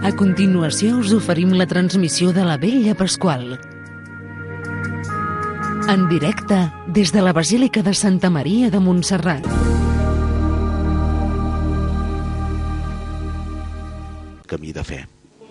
A continuació us oferim la transmissió de la Vetlla Pasqual. En directe des de la Basílica de Santa Maria de Montserrat. Camí de fe.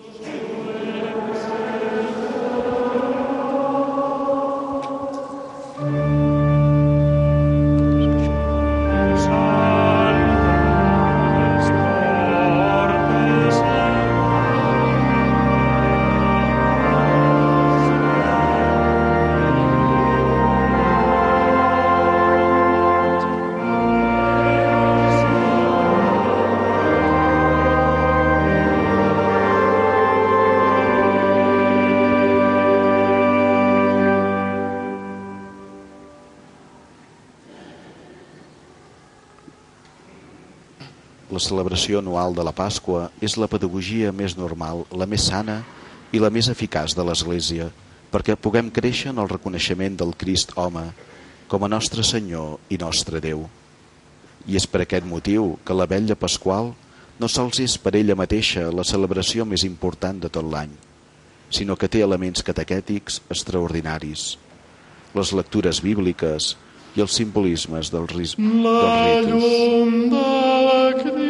La celebració anual de la Pasqua és la pedagogia més normal, la més sana i la més eficaç de l'Església, perquè puguem créixer en el reconeixement del Crist home com a nostre Senyor i nostre Déu. I és per aquest motiu que la Vetlla Pasqual no sols és per ella mateixa la celebració més important de tot l'any, sinó que té elements catequètics extraordinaris, les lectures bíbliques i els simbolismes dels ritus. La llum de Crist.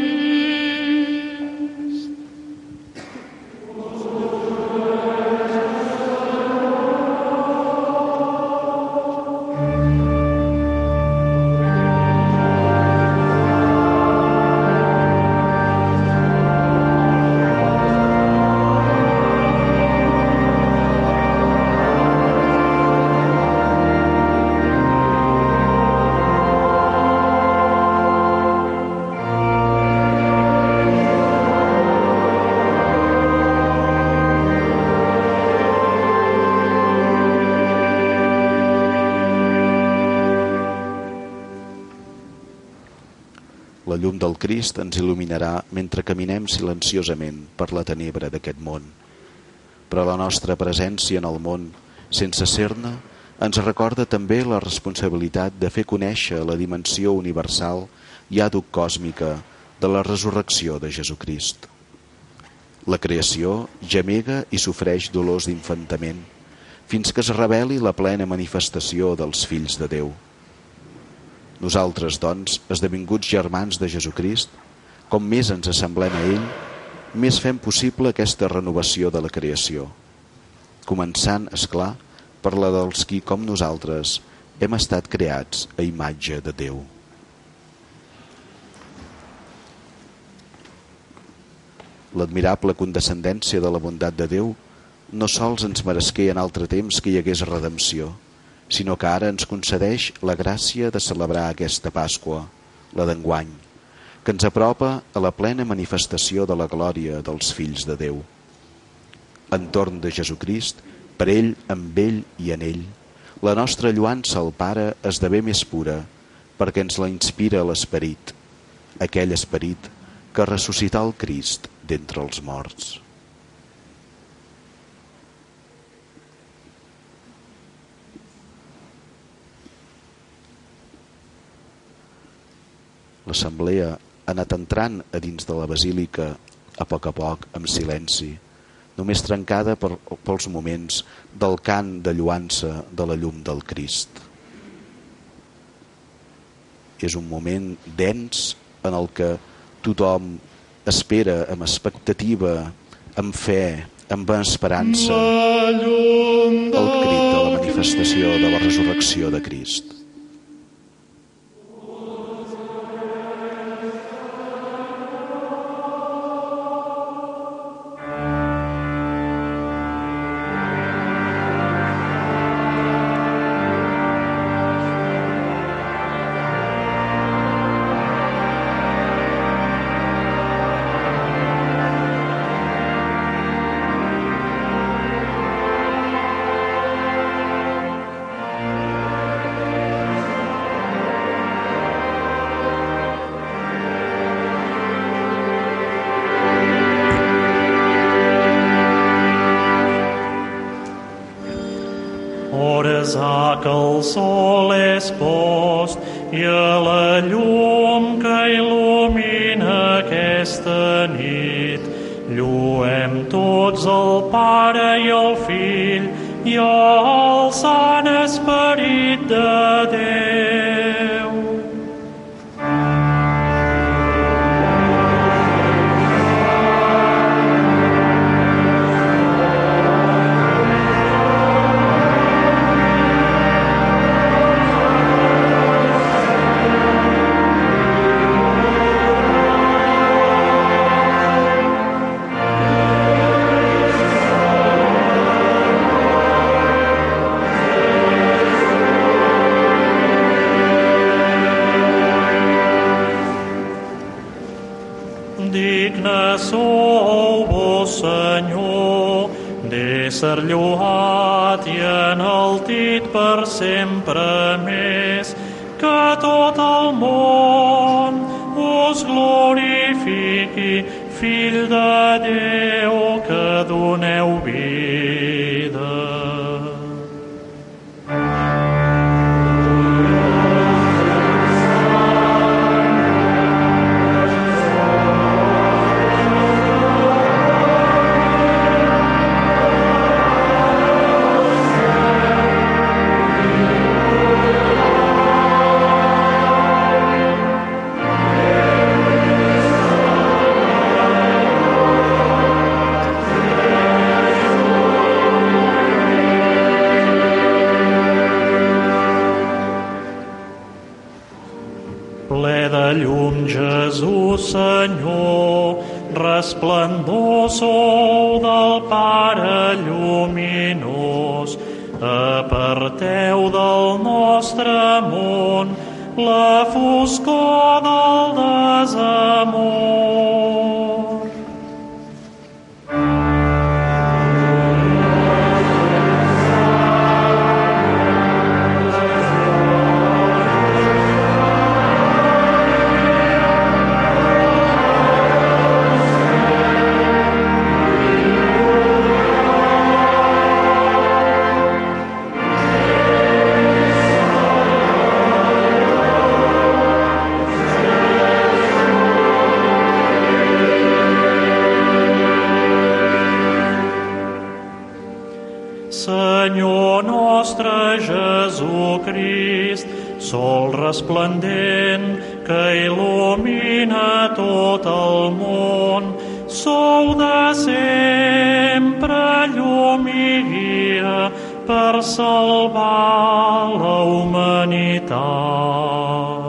La llum del Crist ens il·luminarà mentre caminem silenciosament per la tenebra d'aquest món. Però la nostra presència en el món, sense ser-ne, ens recorda també la responsabilitat de fer conèixer la dimensió universal i àdhuc còsmica de la resurrecció de Jesucrist. La creació gemega i sofreix dolors d'infantament fins que es reveli la plena manifestació dels fills de Déu. Nosaltres, doncs, esdevinguts germans de Jesucrist, com més ens assemblem a ell, més fem possible aquesta renovació de la creació, començant, és clar, per la dels qui, com nosaltres, hem estat creats a imatge de Déu. L'admirable condescendència de la bondat de Déu no sols ens meresqué en altre temps que hi hagués redempció, sinó que ara ens concedeix la gràcia de celebrar aquesta Pasqua, la d'enguany, que ens apropa a la plena manifestació de la glòria dels fills de Déu. Entorn de Jesucrist, per ell, amb ell i en ell, la nostra lluança al Pare esdevé més pura, perquè ens la inspira l'Esperit, aquell Esperit que ressuscità el Crist d'entre els morts. L'assemblea ha anat entrant a dins de la basílica a poc, amb silenci, només trencada pels moments del cant de lluança de la llum del Crist. És un moment dens en el que tothom espera amb expectativa, amb fe, amb esperança, el crit de la manifestació de la resurrecció de Crist. Hores ha que el sol és post i a la llum que il·lumina aquesta nit Lluem tots el Pare i el Fill i el Sant Esperit de Déu. Digne sou vos, Senyor, d'ésser lloat i enaltit per sempre més, que tot el món us glorifiqui, Fill de Déu, que doneu vida. Ple de llum, Jesús, Senyor, resplendor sou del Pare lluminós. Aparteu del nostre món la foscor del desamor. Senyor nostre Jesucrist, sol resplendent que il·lumina tot el món, sou de sempre llum i guia per salvar la humanitat.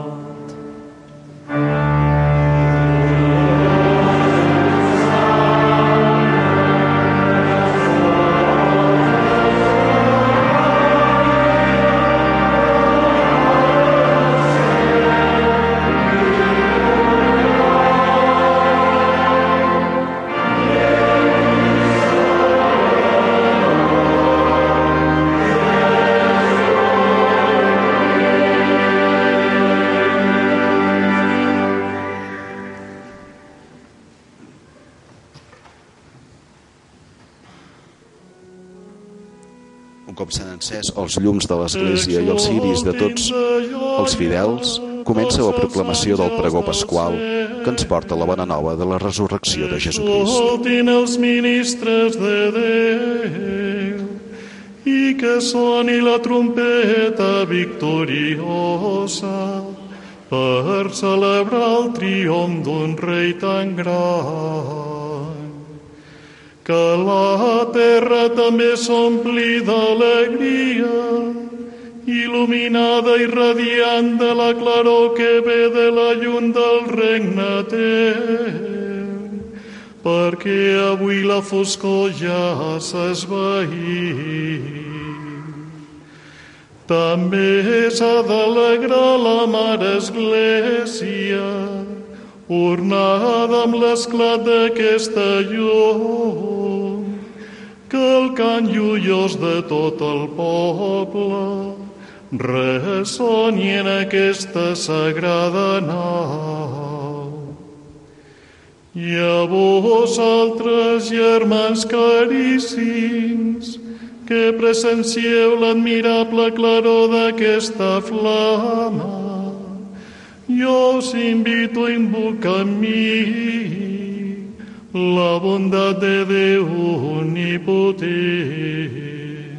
Un cop s'han encès els llums de l'Església i els ciris de tots els fidels, comença la proclamació del pregó pasqual que ens porta la bona nova de la resurrecció de Jesucrist. Escoltin els ministres de Déu i que soni la trompeta victoriosa per celebrar el triomf d'un rei tan gran. Que la terra també s'ompli d'alegria, il·luminada i radiant de la claror que ve de la llum del regne teu, perquè avui la foscor ja s'esvaí. També s'ha d'alegrar la Mare Església, ornada amb l'esclat d'aquesta llum, que el cant lluiós de tot el poble ressoni en aquesta sagrada nau. I a vosaltres, germans caríssims, que presencieu l'admirable claror d'aquesta flama, jo us invito a invocar amb mi la bondat de Déu omnipotent.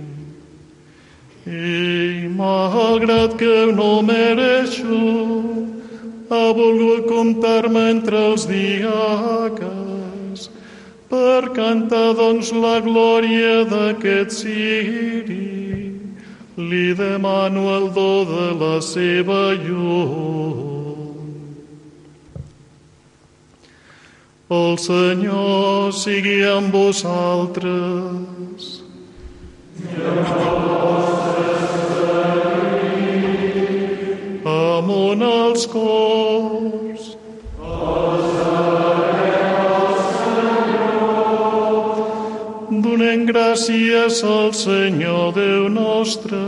I malgrat que no mereixo, ha volgut comptar-me entre els diaques per cantar, doncs, la glòria d'aquest ciri. Li demano el do de la seva llum. El Senyor sigui amb vosaltres. Amunt els cors. Donem gràcies al Senyor Déu nostre.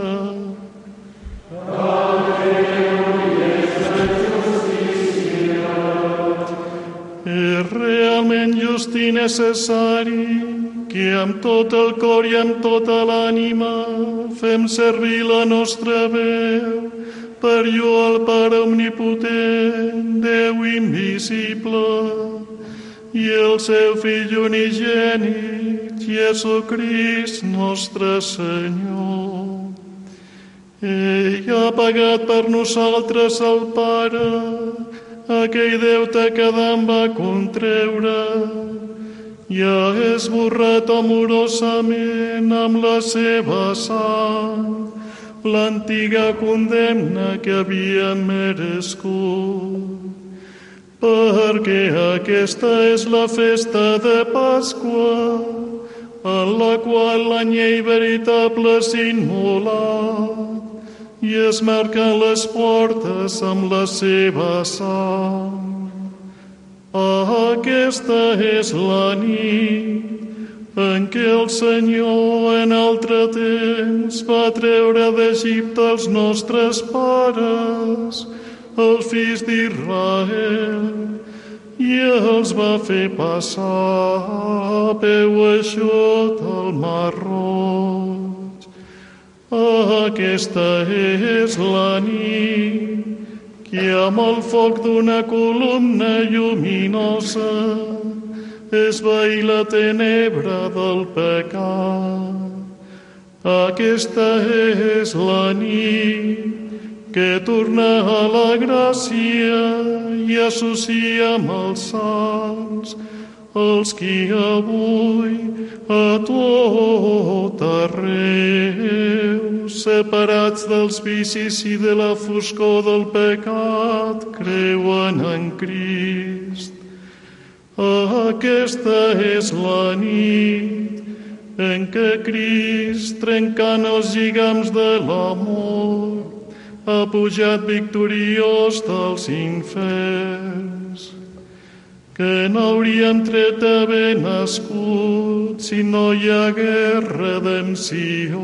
És realment just i necessari que amb tot el cor i amb tota l'ànima fem servir la nostra veu per lloar el Pare omnipotent, Déu invisible, i el seu Fill unigènit, Jesucrist, nostre Senyor. Ell ha pagat per nosaltres el Pare aquell deute que Adam va contreure i ha esborrat amorosament amb la seva sang l'antiga condemna que havia merescut. Perquè aquesta és la festa de Pasqua, en la qual l'anyell veritable s'immola i es marquen les portes amb la seva sang. Aquesta és la nit en què el Senyor en altre temps va treure d'Egipte els nostres pares, els fills d'Israel, i els va fer passar peu eixut al Mar Roig. Aquesta és la nit que amb el foc d'una columna lluminosa esvaí la tenebra del pecat. Aquesta és la nit que torna a la gràcia i associa amb els sants, els qui avui a tot arreu, separats dels vicis i de la foscor del pecat, creuen en Crist. Aquesta és la nit en què Crist, trencant els lligams de l'amor, ha pujat victoriós dels inferns, que no hauríem tret d'haver nascut si no hi hagués redempció.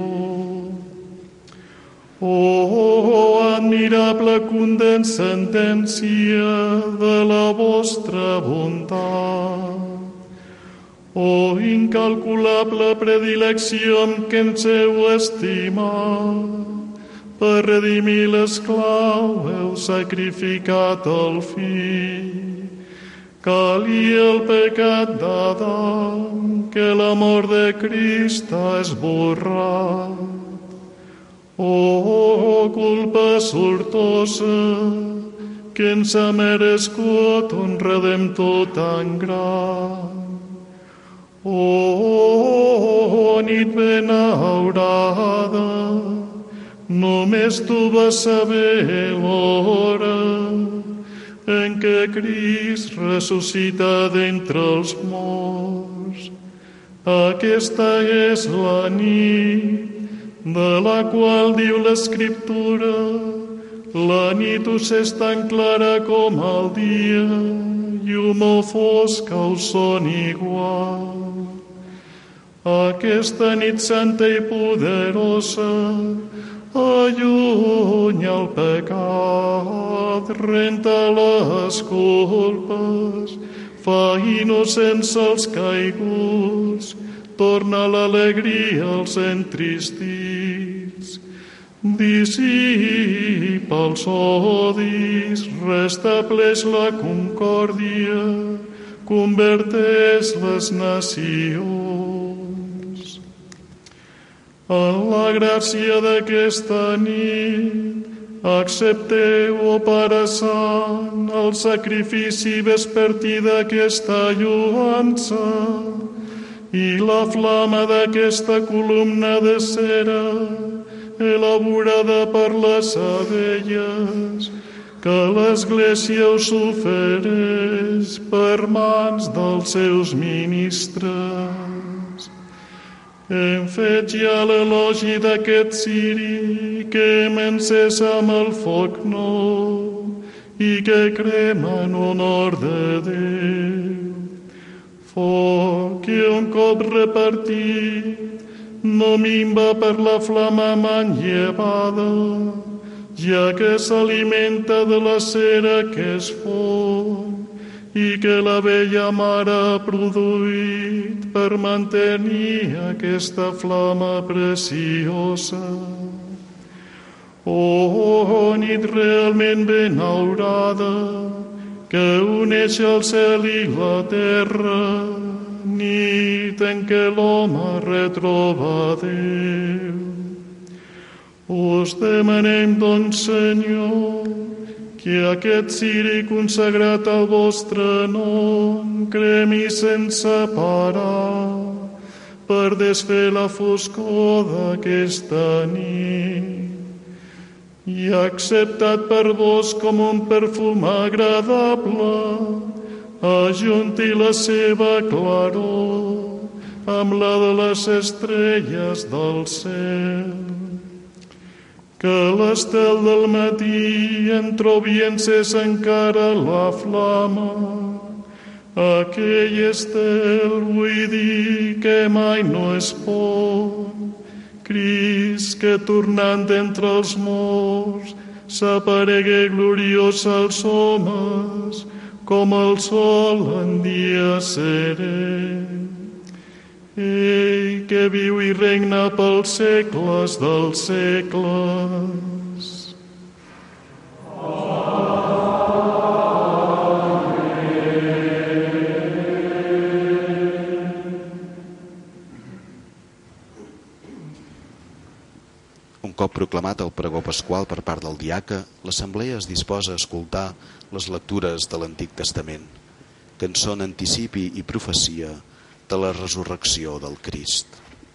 Oh, admirable condescendència de la vostra bondat! Oh, incalculable predilecció amb què ens heu estimat! Per redimir l'esclau heu sacrificat el fill. Calia el pecat d'Adam, que l'amor de Crist ha esborrat. Oh, culpa sortosa, que ens ha merescut un redemptor tan gran. Oh, nit benaurada, només tu vas saber l'hora en què Crist ressuscita d'entre els morts. Aquesta és la nit de la qual diu l'Escriptura: la nit us és tan clara com el dia, llum o fosca us són igual. Aquesta nit santa i poderosa allunya el pecat, renta les culpes, fa innocents els caiguts, torna l'alegria als entristits, dissipa els odis, restableix la concòrdia, converteix les nacions. En la gràcia d'aquesta nit, accepteu, o Pare Sant, el sacrifici vespertí d'aquesta lluança i la flama d'aquesta columna de cera elaborada per les abelles que l'Església us ofereix per mans dels seus ministres. Hem fet ja l'elogi d'aquest ciri que hem encès amb el foc nou i que crema en honor de Déu. Foc que un cop repartit no minva per la flama manllevada, ja que s'alimenta de la cera que es fon i que la vella mare ha produït per mantenir aquesta flama preciosa. Oh, nit realment benaurada, que uneix el cel i la terra, nit en què l'home retroba Déu. Us demanem, doncs, Senyor, que aquest ciri consagrat al vostre nom cremi sense parar per desfer la foscor d'aquesta nit i acceptat per vos com un perfum agradable, ajunti la seva claror amb la de les estrelles del cel. Que l'estel del matí entrobi encès encara la flama, aquell estel, vull dir, que mai no es pon, Crist que tornant d'entre els morts s'aparegué gloriós als homes com el sol en dia serè. Ell que viu i regna pels segles dels segles. Un cop proclamat el pregó pasqual per part del diaca, l'assemblea es disposa a escoltar les lectures de l'Antic Testament, que en són anticipi i profecia de la resurrecció del Crist.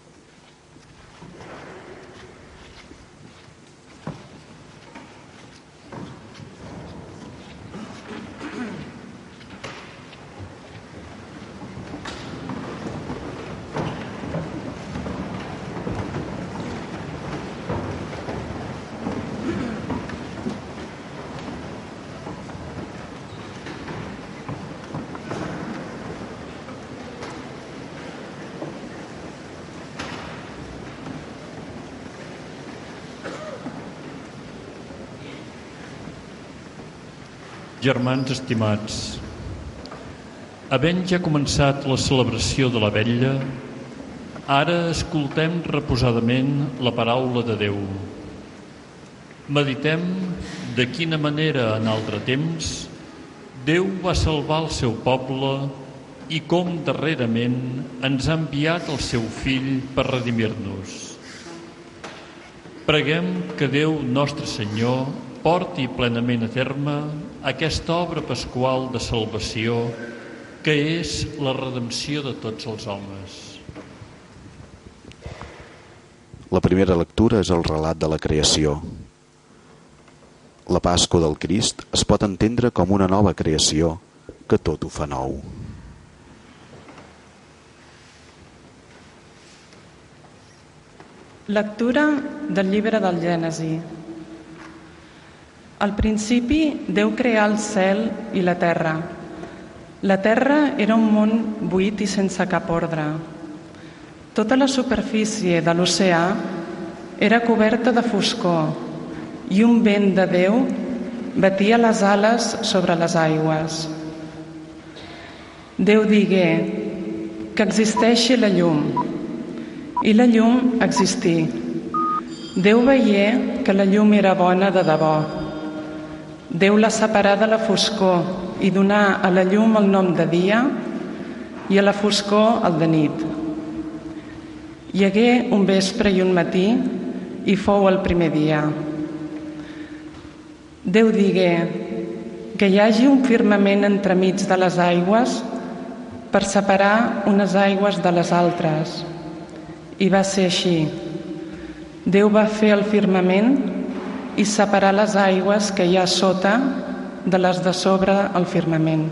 Germans estimats, havent ja començat la celebració de la vetlla, ara escoltem reposadament la paraula de Déu. Meditem de quina manera en altre temps Déu va salvar el seu poble i com darrerament ens ha enviat el seu fill per redimir-nos. Preguem que Déu nostre Senyor porti plenament a terme aquesta obra pasqual de salvació que és la redempció de tots els homes. La primera lectura és el relat de la creació. La Pasqua del Crist es pot entendre com una nova creació que tot ho fa nou. Lectura del llibre del Gènesi. Al principi, Déu creà el cel i la terra. La terra era un món buit i sense cap ordre. Tota la superfície de l'oceà era coberta de foscor i un vent de Déu batia les ales sobre les aigües. Déu digué que existeixi la llum, i la llum existí. Déu veié que la llum era bona de debò. Déu la separà de la foscor i donà a la llum el nom de dia i a la foscor el de nit. Hi hagué un vespre i un matí, i fou el primer dia. Déu digué que hi hagi un firmament entremig de les aigües per separar unes aigües de les altres. I va ser així. Déu va fer el firmament i separar les aigües que hi ha sota de les de sobre el firmament.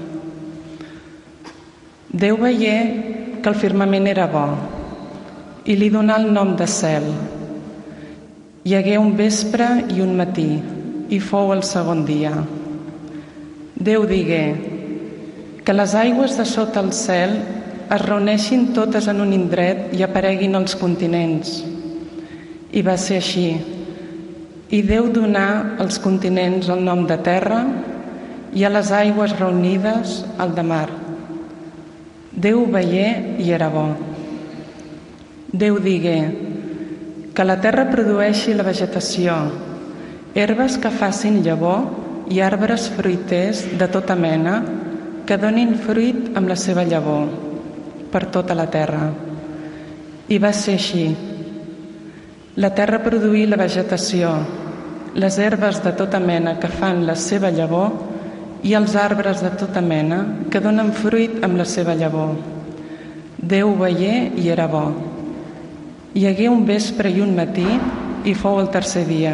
Déu veié que el firmament era bo i li donà el nom de cel. Hi hagué un vespre i un matí, i fou el segon dia. Déu digué que les aigües de sota el cel es reuneixin totes en un indret i apareguin els continents. I va ser així. I Déu donà als continents el nom de terra i a les aigües reunides el de mar. Déu veié i era bo. Déu digué que la terra produeixi la vegetació, herbes que facin llavor i arbres fruiters de tota mena que donin fruit amb la seva llavor per tota la terra. I va ser així. La terra produí la vegetació, les herbes de tota mena que fan la seva llavor i els arbres de tota mena que donen fruit amb la seva llavor. Déu veié i era bo. Hi hagué un vespre i un matí, i fou el tercer dia.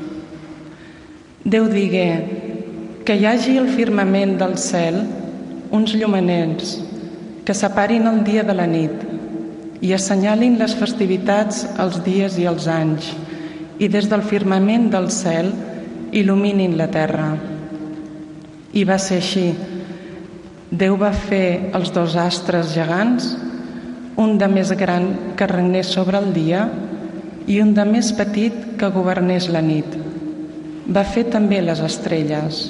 Déu digué que hi hagi al firmament del cel uns llumeners que separin el dia de la nit i assenyalin les festivitats, els dies i els anys, i des del firmament del cel il·luminin la terra. I va ser així. Déu va fer els dos astres gegants, un de més gran que regnés sobre el dia i un de més petit que governés la nit. Va fer també les estrelles.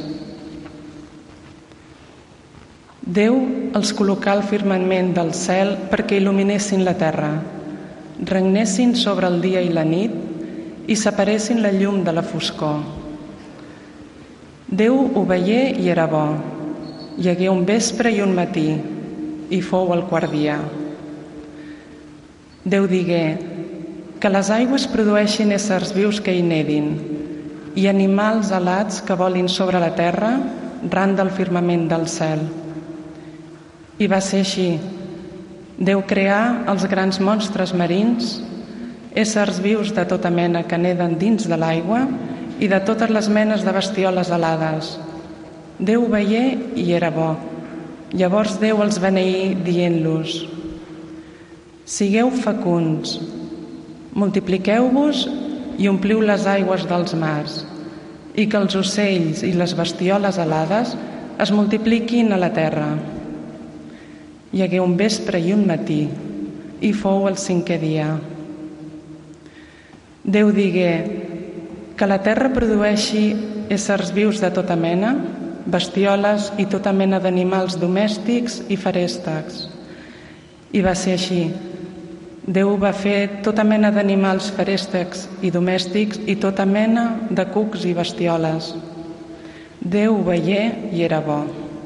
Déu els col·locà al firmament del cel perquè il·luminessin la terra, regnessin sobre el dia i la nit i separessin la llum de la foscor. Déu ho veié i era bo. Hi hagué un vespre i un matí, i fou el quart dia. Déu digué que les aigües produeixin éssers vius que hi nedin i animals alats que volin sobre la terra ran del firmament del cel. I va ser així. Déu creà els grans monstres marins, éssers vius de tota mena que neden dins de l'aigua i de totes les menes de bestioles alades. Déu veié i era bo. Llavors Déu els beneí dient-los: sigueu fecunds, multipliqueu-vos i ompliu les aigües dels mars, i que els ocells i les bestioles alades es multipliquin a la terra. Hi hagué un vespre i un matí, i fou el cinquè dia. Déu digué que la terra produeixi éssers vius de tota mena, bestioles i tota mena d'animals domèstics i feréstecs. I va ser així. Déu va fer tota mena d'animals feréstecs i domèstics i tota mena de cucs i bestioles. Déu ho veié i era bo.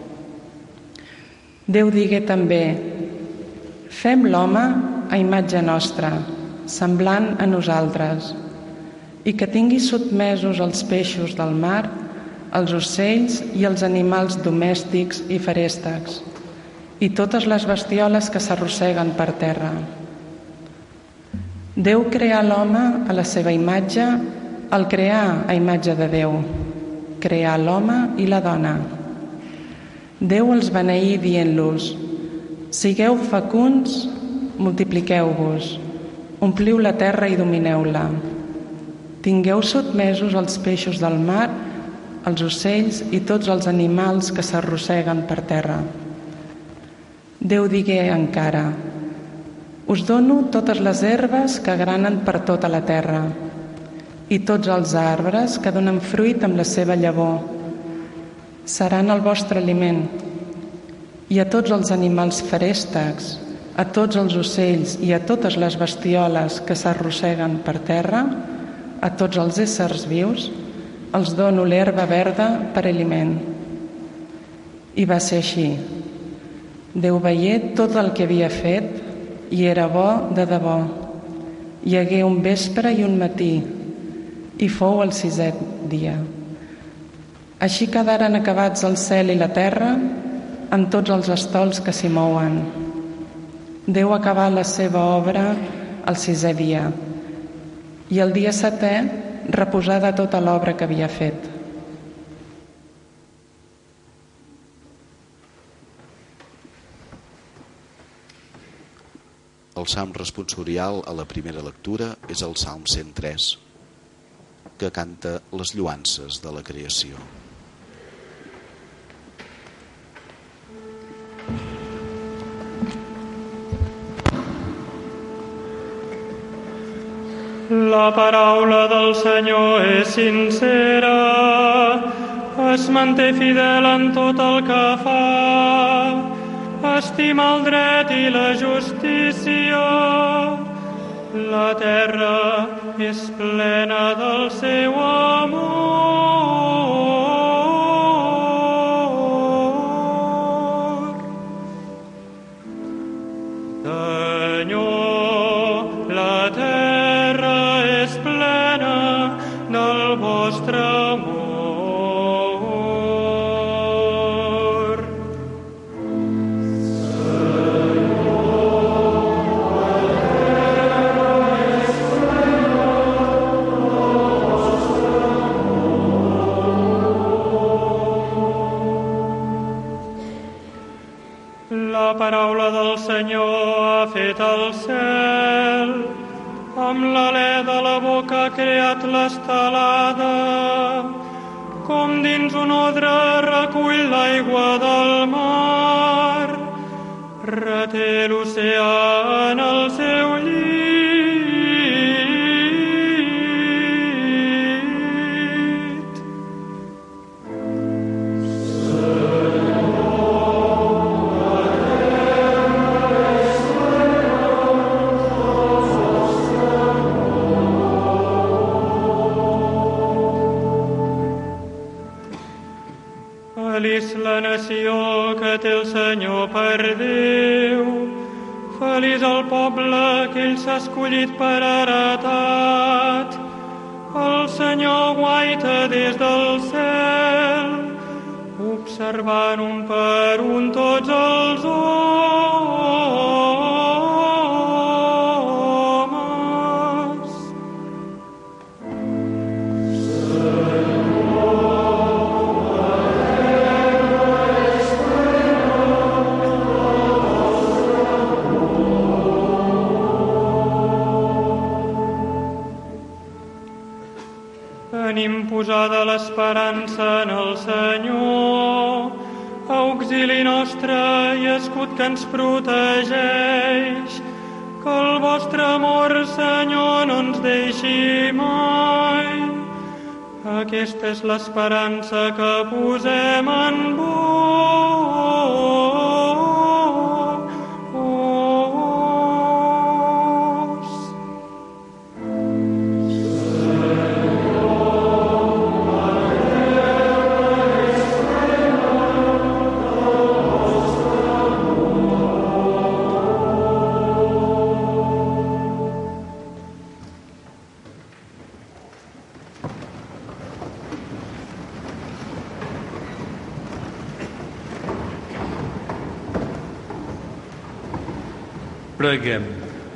Déu digué també: fem l'home a imatge nostra, semblant a nosaltres, i que tingui sotmesos els peixos del mar, els ocells i els animals domèstics i feréstecs, i totes les bestioles que s'arrosseguen per terra. Déu creà l'home a la seva imatge, el creà a imatge de Déu. Creà l'home i la dona. Déu els beneí dient-los: sigueu fecunds, multipliqueu-vos, ompliu la terra i domineu-la. Tingueu sotmesos els peixos del mar, els ocells i tots els animals que s'arrosseguen per terra. Déu digué encara: us dono totes les herbes que granen per tota la terra i tots els arbres que donen fruit amb la seva llavor. Seran el vostre aliment. I a tots els animals feréstecs, a tots els ocells i a totes les bestioles que s'arrosseguen per terra, a tots els éssers vius, els dono l'herba verda per aliment. I va ser així. Déu veié tot el que havia fet i era bo de debò. Hi hagué un vespre i un matí, i fou el 6è dia. Així quedaren acabats el cel i la terra amb tots els estols que s'hi mouen. Déu acabà la seva obra el 6è dia, i el dia 7è reposà de tota l'obra que havia fet. El salm responsorial a la primera lectura és el Salm 103, que canta les lloances de la creació. La paraula del Senyor és sincera, es manté fidel en tot el que fa, estima el dret i la justícia. La terra és plena del seu amor. Senyor, la terra és plena del vostre amor. La paraula del Senyor ha fet el cel, amb l'alè de la boca ha creat l'estelada, com dins un odre recull l'aigua del mar, reté l'oceà en el seu llit. Feliç la nació que té el Senyor per Déu, feliç el poble que ell s'ha escollit per heretat. El Senyor guaita des del cel, observant un per un tots els homes. Tenim posada l'esperança en el Senyor, auxili nostre i escut que ens protegeix. Que el vostre amor, Senyor, no ens deixi mai. Aquesta és l'esperança que posem en vos. Preguem.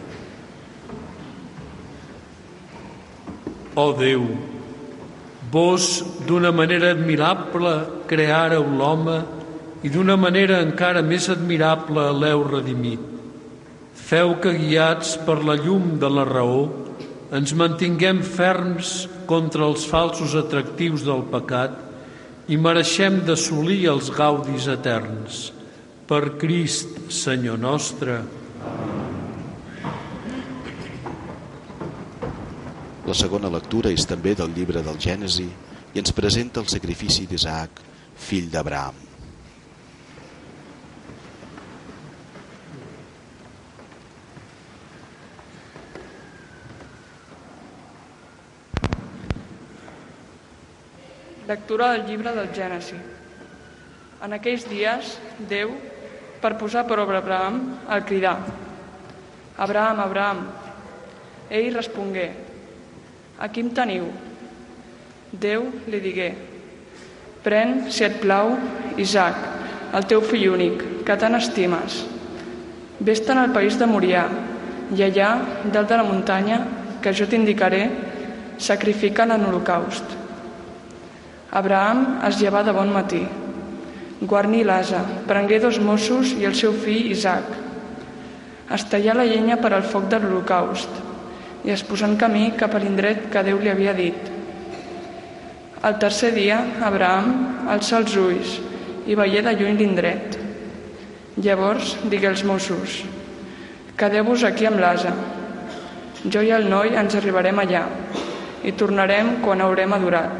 Ó Déu, vos d'una manera admirable creàreu l'home i d'una manera encara més admirable l'heu redimit. Feu que, guiats per la llum de la raó, ens mantinguem ferms contra els falsos atractius del pecat i mereixem d'assolir els gaudis eterns. Per Crist, Senyor nostre. La segona lectura és també del llibre del Gènesi i ens presenta el sacrifici d'Isaac, fill d'Abraham. Lectura del llibre del Gènesi. En aquells dies, Déu per posar per obra Abraham al cridar: Abraham, Abraham. Ell respongué: Aquí em teniu. Déu li digué: Pren, si et plau, Isaac, el teu fill únic, que tant estimes. Vés-te'n al país de Morià, i allà, dalt de la muntanya, que jo t'indicaré, sacrifica'n en holocaust. Abraham es llevà de bon matí. Guarní l'ase, prengué 2 mossos i el seu fill Isaac. Es tallà la llenya per al foc de l'holocaust i es posà en camí cap a l'indret que Déu li havia dit. El tercer dia, Abraham alçà els ulls i veié de lluny l'indret. Llavors digué als mossos: Quedeu-vos aquí amb l'ase. Jo i el noi ens arribarem allà i tornarem quan haurem adorat.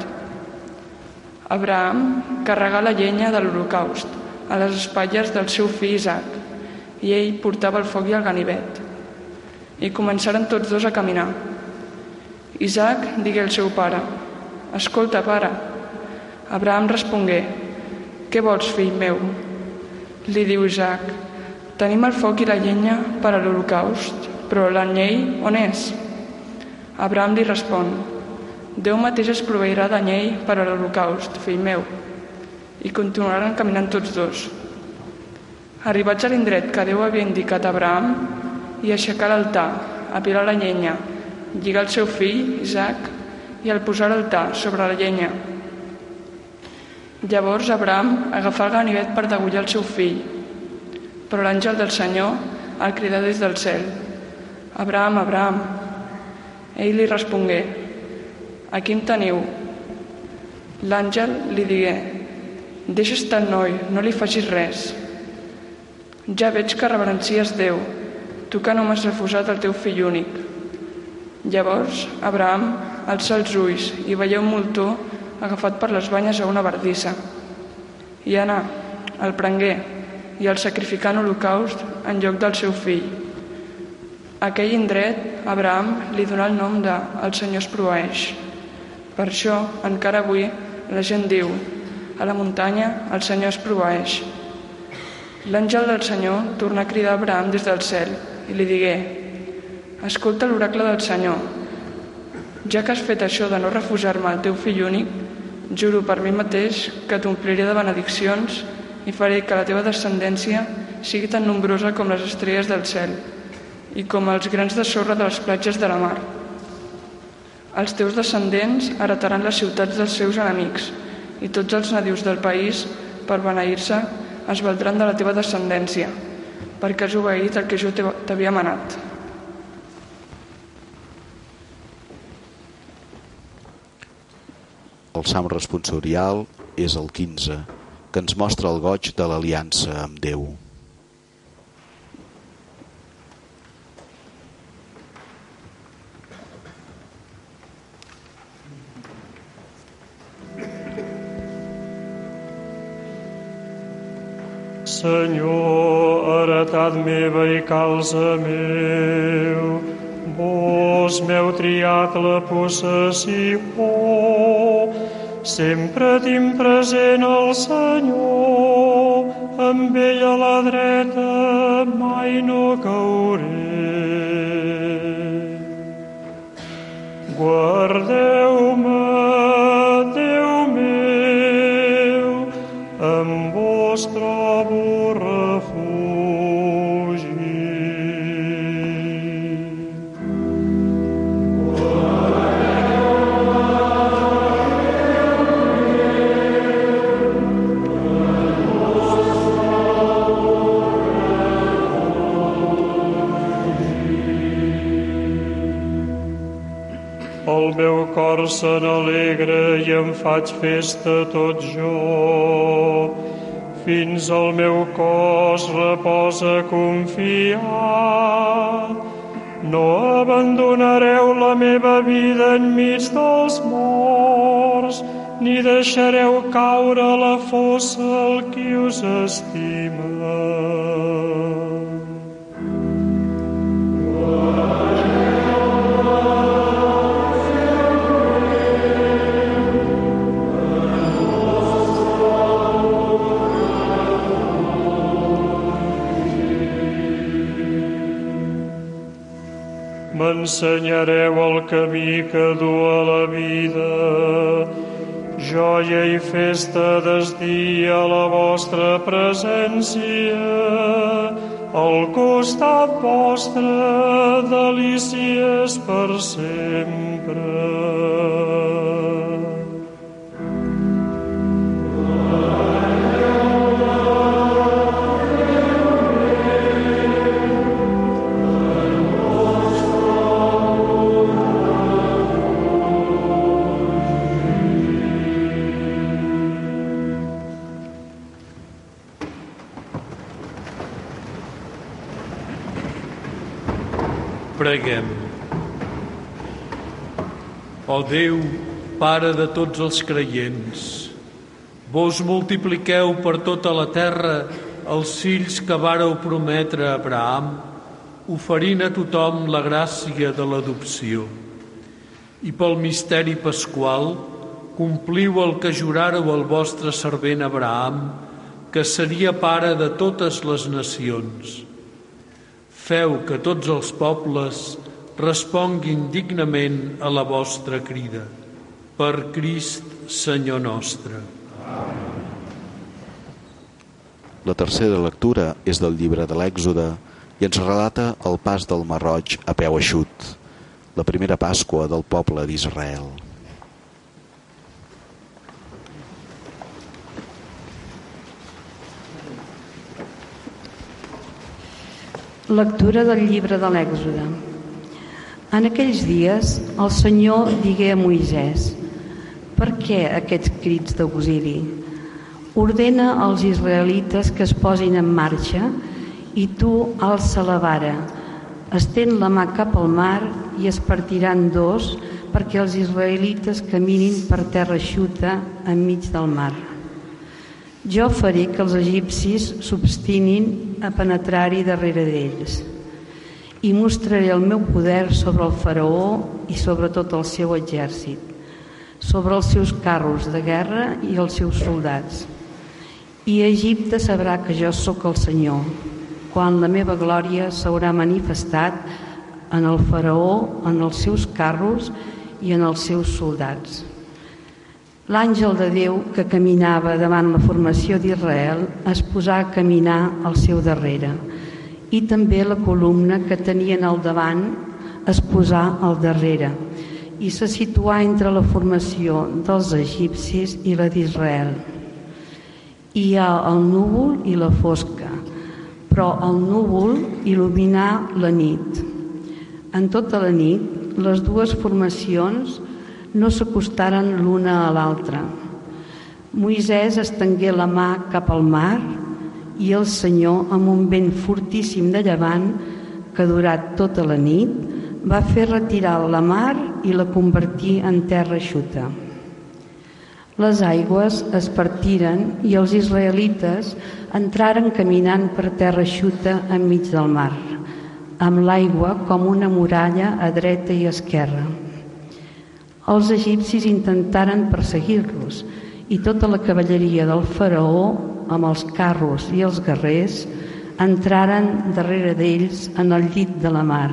Abraham carregà la llenya de l'holocaust a les espatlles del seu fill Isaac, i ell portava el foc i el ganivet. I començaren tots 2 a caminar. Isaac digué al seu pare: Escolta, pare. Abraham respongué: Què vols, fill meu? Li diu Isaac: Tenim el foc i la llenya per a l'holocaust, però l'anyell on és? Abraham li respon: Déu mateix es proveirà d'anyell per a l'holocaust, fill meu. I continuaran caminant tots 2. Arribats a l'indret que Déu havia indicat a Abraham, i aixecar l'altar, apilar la llenya, lligar el seu fill, Isaac, i el posar a l'altar sobre la llenya. Llavors Abraham agafà el ganivet per degollar el seu fill, però l'àngel del Senyor el cridà des del cel: Abraham, Abraham. Ell li respongué: Aquí em teniu. L'àngel li digué: Deixa estar el noi, no li facis res. Ja veig que reverencies Déu, tu que no m'has refusat el teu fill únic. Llavors Abraham alçà els ulls i veié un moltó agafat per les banyes a una bardissa. I anà, el prengué i el sacrificà en holocaust en lloc del seu fill. A aquell indret Abraham li donà el nom de El Senyor es proveeix. Per això encara avui la gent diu: a la muntanya el Senyor es proveeix. L'àngel del Senyor tornà a cridar a Abraham des del cel i li digué: Escolta l'oracle del Senyor. Ja que has fet això de no refusar-me el teu fill únic, juro per mi mateix que t'ompliré de benediccions i faré que la teva descendència sigui tan nombrosa com les estrelles del cel i com els grans de sorra de les platges de la mar. Els teus descendents heretaran les ciutats dels seus enemics i tots els nadius del país, per beneir-se, es valdran de la teva descendència, perquè has obeït el que jo t'havia manat. El Salm responsorial és el 15, que ens mostra el goig de l'aliança amb Déu. Senyor, heretat meva i calze meu, vos m'heu triat la possessió. Sempre tinc present el Senyor, amb ell a la dreta mai no cauré. Guardeu-me, Déu meu, amb vos trobo refugi. El meu cor se n'alegra i em faig festa tot jo. Fins el meu cos reposa confiat. No abandonareu la meva vida enmig dels morts, ni deixareu caure a la fossa el qui us estima. M'ensenyareu el camí que du a la vida. Joia i festa desdia a la vostra presència. Al costat vostre, delícies per sempre. Preguem. Ó Déu, Pare de tots els creients, vos multipliqueu per tota la terra els fills que vàreu prometre a Abraham, oferint a tothom la gràcia de l'adopció. I pel misteri pasqual compliu el que juràreu al vostre servent Abraham, que seria pare de totes les nacions. Feu que tots els pobles responguin dignament a la vostra crida. Per Crist, Senyor nostre. La tercera lectura és del llibre de l'Èxode i ens relata el pas del Mar Roig a peu eixut, la primera Pasqua del poble d'Israel. Lectura del llibre de l'Èxode. En aquells dies el Senyor digué a Moisès: per què aquests crits d'auxili? Ordena als israelites que es posin en marxa i tu alça la vara, estén la mà cap al mar i es partiran dos perquè els israelites caminin per terra eixuta enmig del mar. Jo faré que els egipcis s'obstinin a penetrar-hi darrere d'ells i mostraré el meu poder sobre el faraó i sobre tot el seu exèrcit, sobre els seus carros de guerra i els seus soldats. I Egipte sabrà que jo sóc el Senyor, quan la meva glòria s'haurà manifestat en el faraó, en els seus carros i en els seus soldats. L'àngel de Déu que caminava davant la formació d'Israel es posà a caminar al seu darrere i també la columna que tenien al davant es posà al darrere i se situà entre la formació dels egipcis i la d'Israel. Hi ha el núvol i la fosca, però el núvol il·luminà la nit. En tota la nit, les dues formacions no s'acostaren l'una a l'altra. Moisès estengué la mà cap al mar i el Senyor, amb un vent fortíssim de llevant que durat tota la nit, va fer retirar la mar i la convertir en terra eixuta. Les aigües es partiren i els israelites entraren caminant per terra eixuta enmig del mar, amb l'aigua com una muralla a dreta i esquerra. Els egipcis intentaren perseguir-los i tota la cavalleria del faraó, amb els carros i els guerrers, entraren darrere d'ells en el llit de la mar.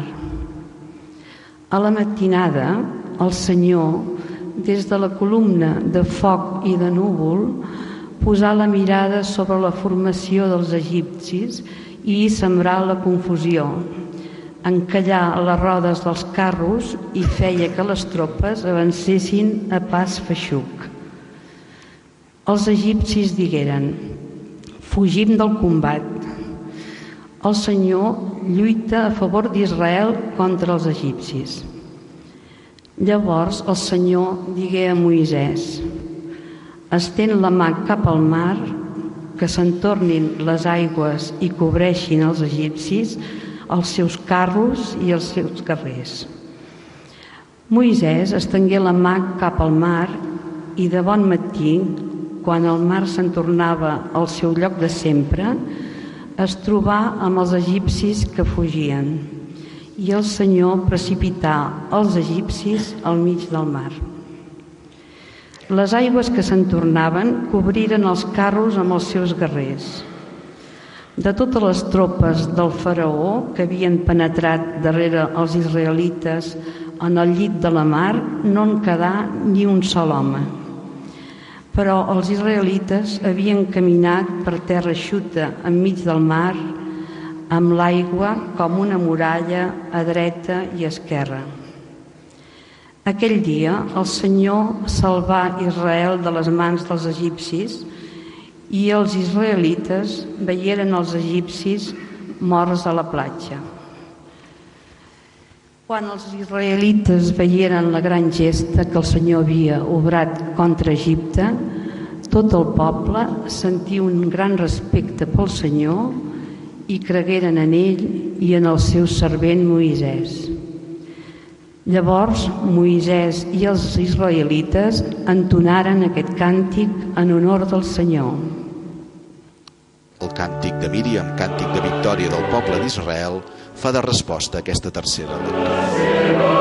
A la matinada, el Senyor, des de la columna de foc i de núvol, posà la mirada sobre la formació dels egipcis i hi sembrà la confusió. Encallà les rodes dels carros i feia que les tropes avancessin a pas feixuc. Els egipcis digueren: fugim del combat. El Senyor lluita a favor d'Israel contra els egipcis. Llavors el Senyor digué a Moisès: estén la mà cap al mar, que s'entornin les aigües i cobreixin els egipcis, els seus carros i els seus guerrers. Moisès estengué la mà cap al mar i de bon matí, quan el mar se'n tornava al seu lloc de sempre, es trobà amb els egipcis que fugien i el Senyor precipità els egipcis al mig del mar. Les aigües que se'n tornaven cobriren els carros amb els seus guerrers. De totes les tropes del faraó que havien penetrat darrere els israelites en el llit de la mar, no en quedà ni un sol home. Però els israelites havien caminat per terra eixuta enmig del mar, amb l'aigua com una muralla a dreta i esquerra. Aquell dia el Senyor salvà Israel de les mans dels egipcis i els israelites veieren els egipcis morts a la platja. Quan els israelites veieren la gran gesta que el Senyor havia obrat contra Egipte, tot el poble sentia un gran respecte pel Senyor i cregueren en ell i en el seu servent Moisès. Llavors Moisès i els israelites entonaren aquest càntic en honor del Senyor. El càntic de Míriam, càntic de victòria del poble d'Israel, fa de resposta a aquesta tercera lectura.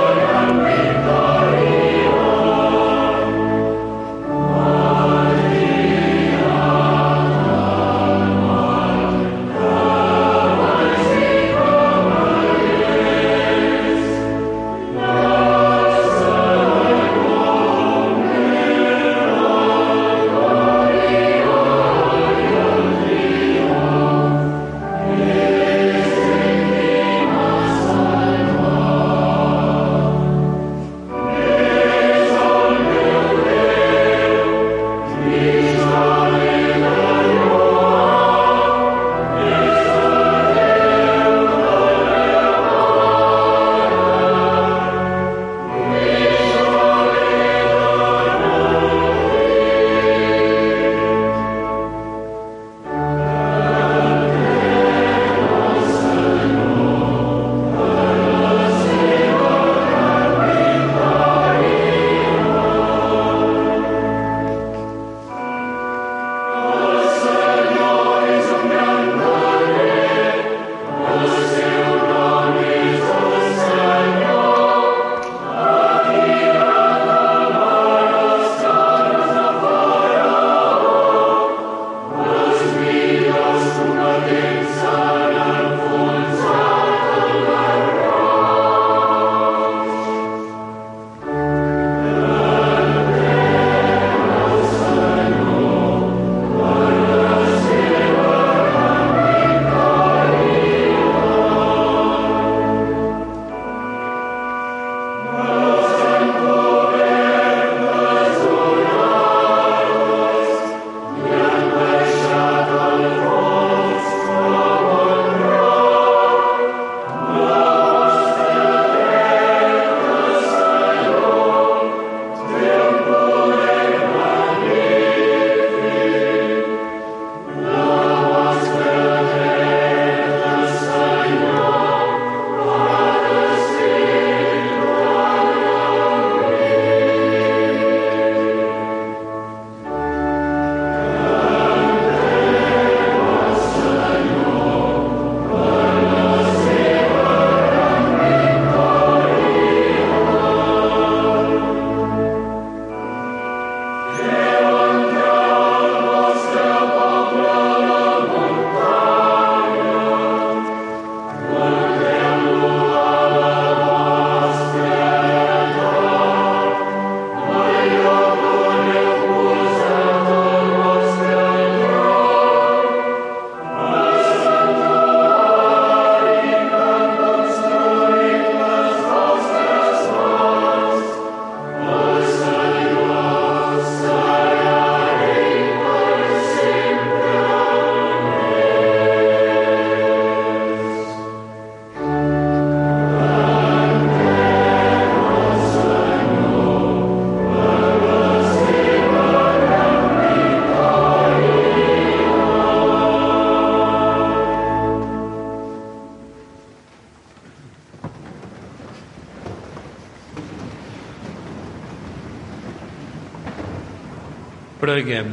Preguem.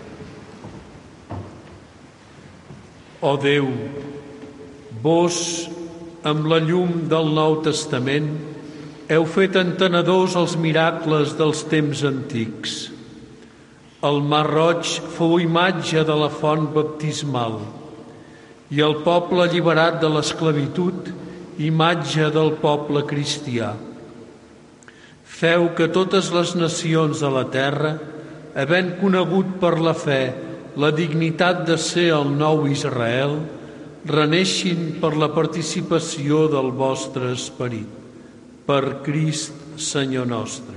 Ó Déu, vos, amb la llum del Nou Testament, heu fet entenedors els miracles dels temps antics. El Mar Roig fou imatge de la font baptismal i el poble alliberat de l'esclavitud, imatge del poble cristià. Feu que totes les nacions de la terra, havent conegut per la fe la dignitat de ser el nou Israel, reneixin per la participació del vostre esperit. Per Crist, Senyor nostre.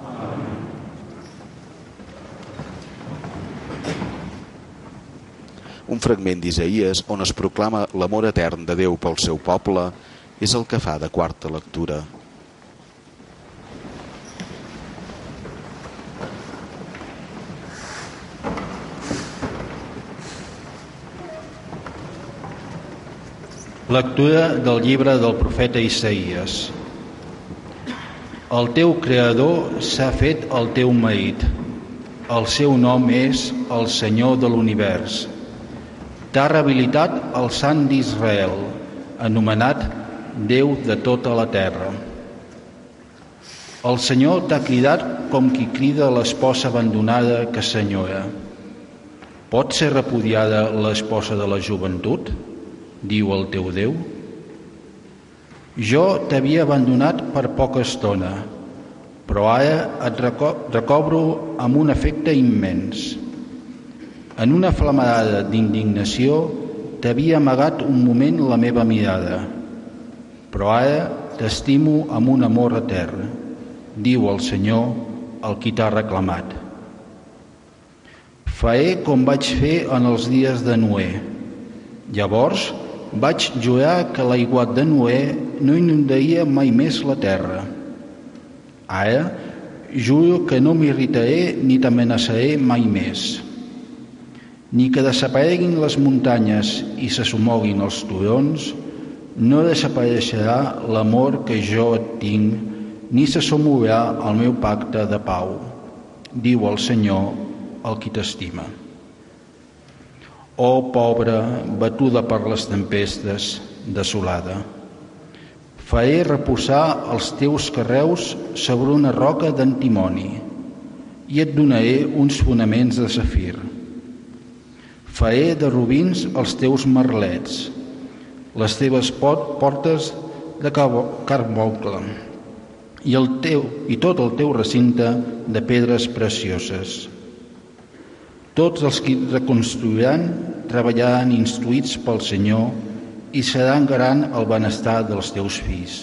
Un fragment d'Isaïes on es proclama l'amor etern de Déu pel seu poble és el que fa de quarta lectura. Lectura del llibre del profeta Isaïes. El teu creador s'ha fet el teu marit. El seu nom és el Senyor de l'univers. T'ha rehabilitat el Sant d'Israel, anomenat Déu de tota la terra. El Senyor t'ha cridat com qui crida l'esposa abandonada que s'enyora. Pot ser repudiada l'esposa de la joventut? Diu el teu Déu. Jo t'havia abandonat per poca estona, però ara et recobro amb un afecte immens. En una flamarada d'indignació t'havia amagat un moment la meva mirada, però ara t'estimo amb un amor etern, diu el Senyor, el qui t'ha reclamat. Faré com vaig fer en els dies de Noé. Llavors vaig jurar que l'aiguat de Noé no inundaria mai més la terra. Ara juro que no m'irritaré ni t'amenaçaré mai més. Ni que desapareguin les muntanyes i se sumoguin els turons, no desapareixerà l'amor que jo et tinc, ni se somourà el meu pacte de pau, diu el Senyor, el qui t'estima. Oh, pobra, batuda per les tempestes, desolada, faré reposar els teus carreus sobre una roca d'antimoni i et donaré uns fonaments de safir. Faré de robins els teus merlets, les teves portes de carbocle i tot el teu recinte de pedres precioses. Tots els que reconstruiran treballaran instruïts pel Senyor i seran garant el benestar dels teus fills.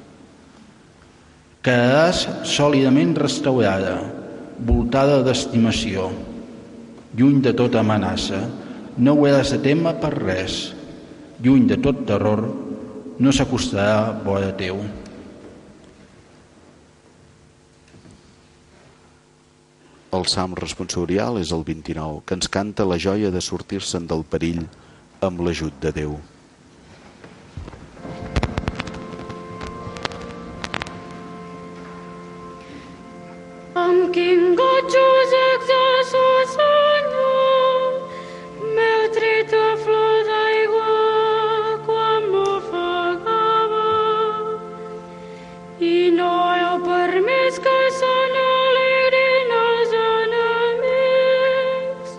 Quedaràs sòlidament restaurada, voltada d'estimació, lluny de tota amenaça, no hauràs de témer per res, lluny de tot terror, no s'acostarà vora teu. El Salm responsorial és el 29, que ens canta la joia de sortir-se'n del perill amb l'ajut de Déu. Amb quin goig us exerço, Senyor, m'heu tret a flor d'aigua quan m'ofegava i no heu permès que se n'alegrin els enemics.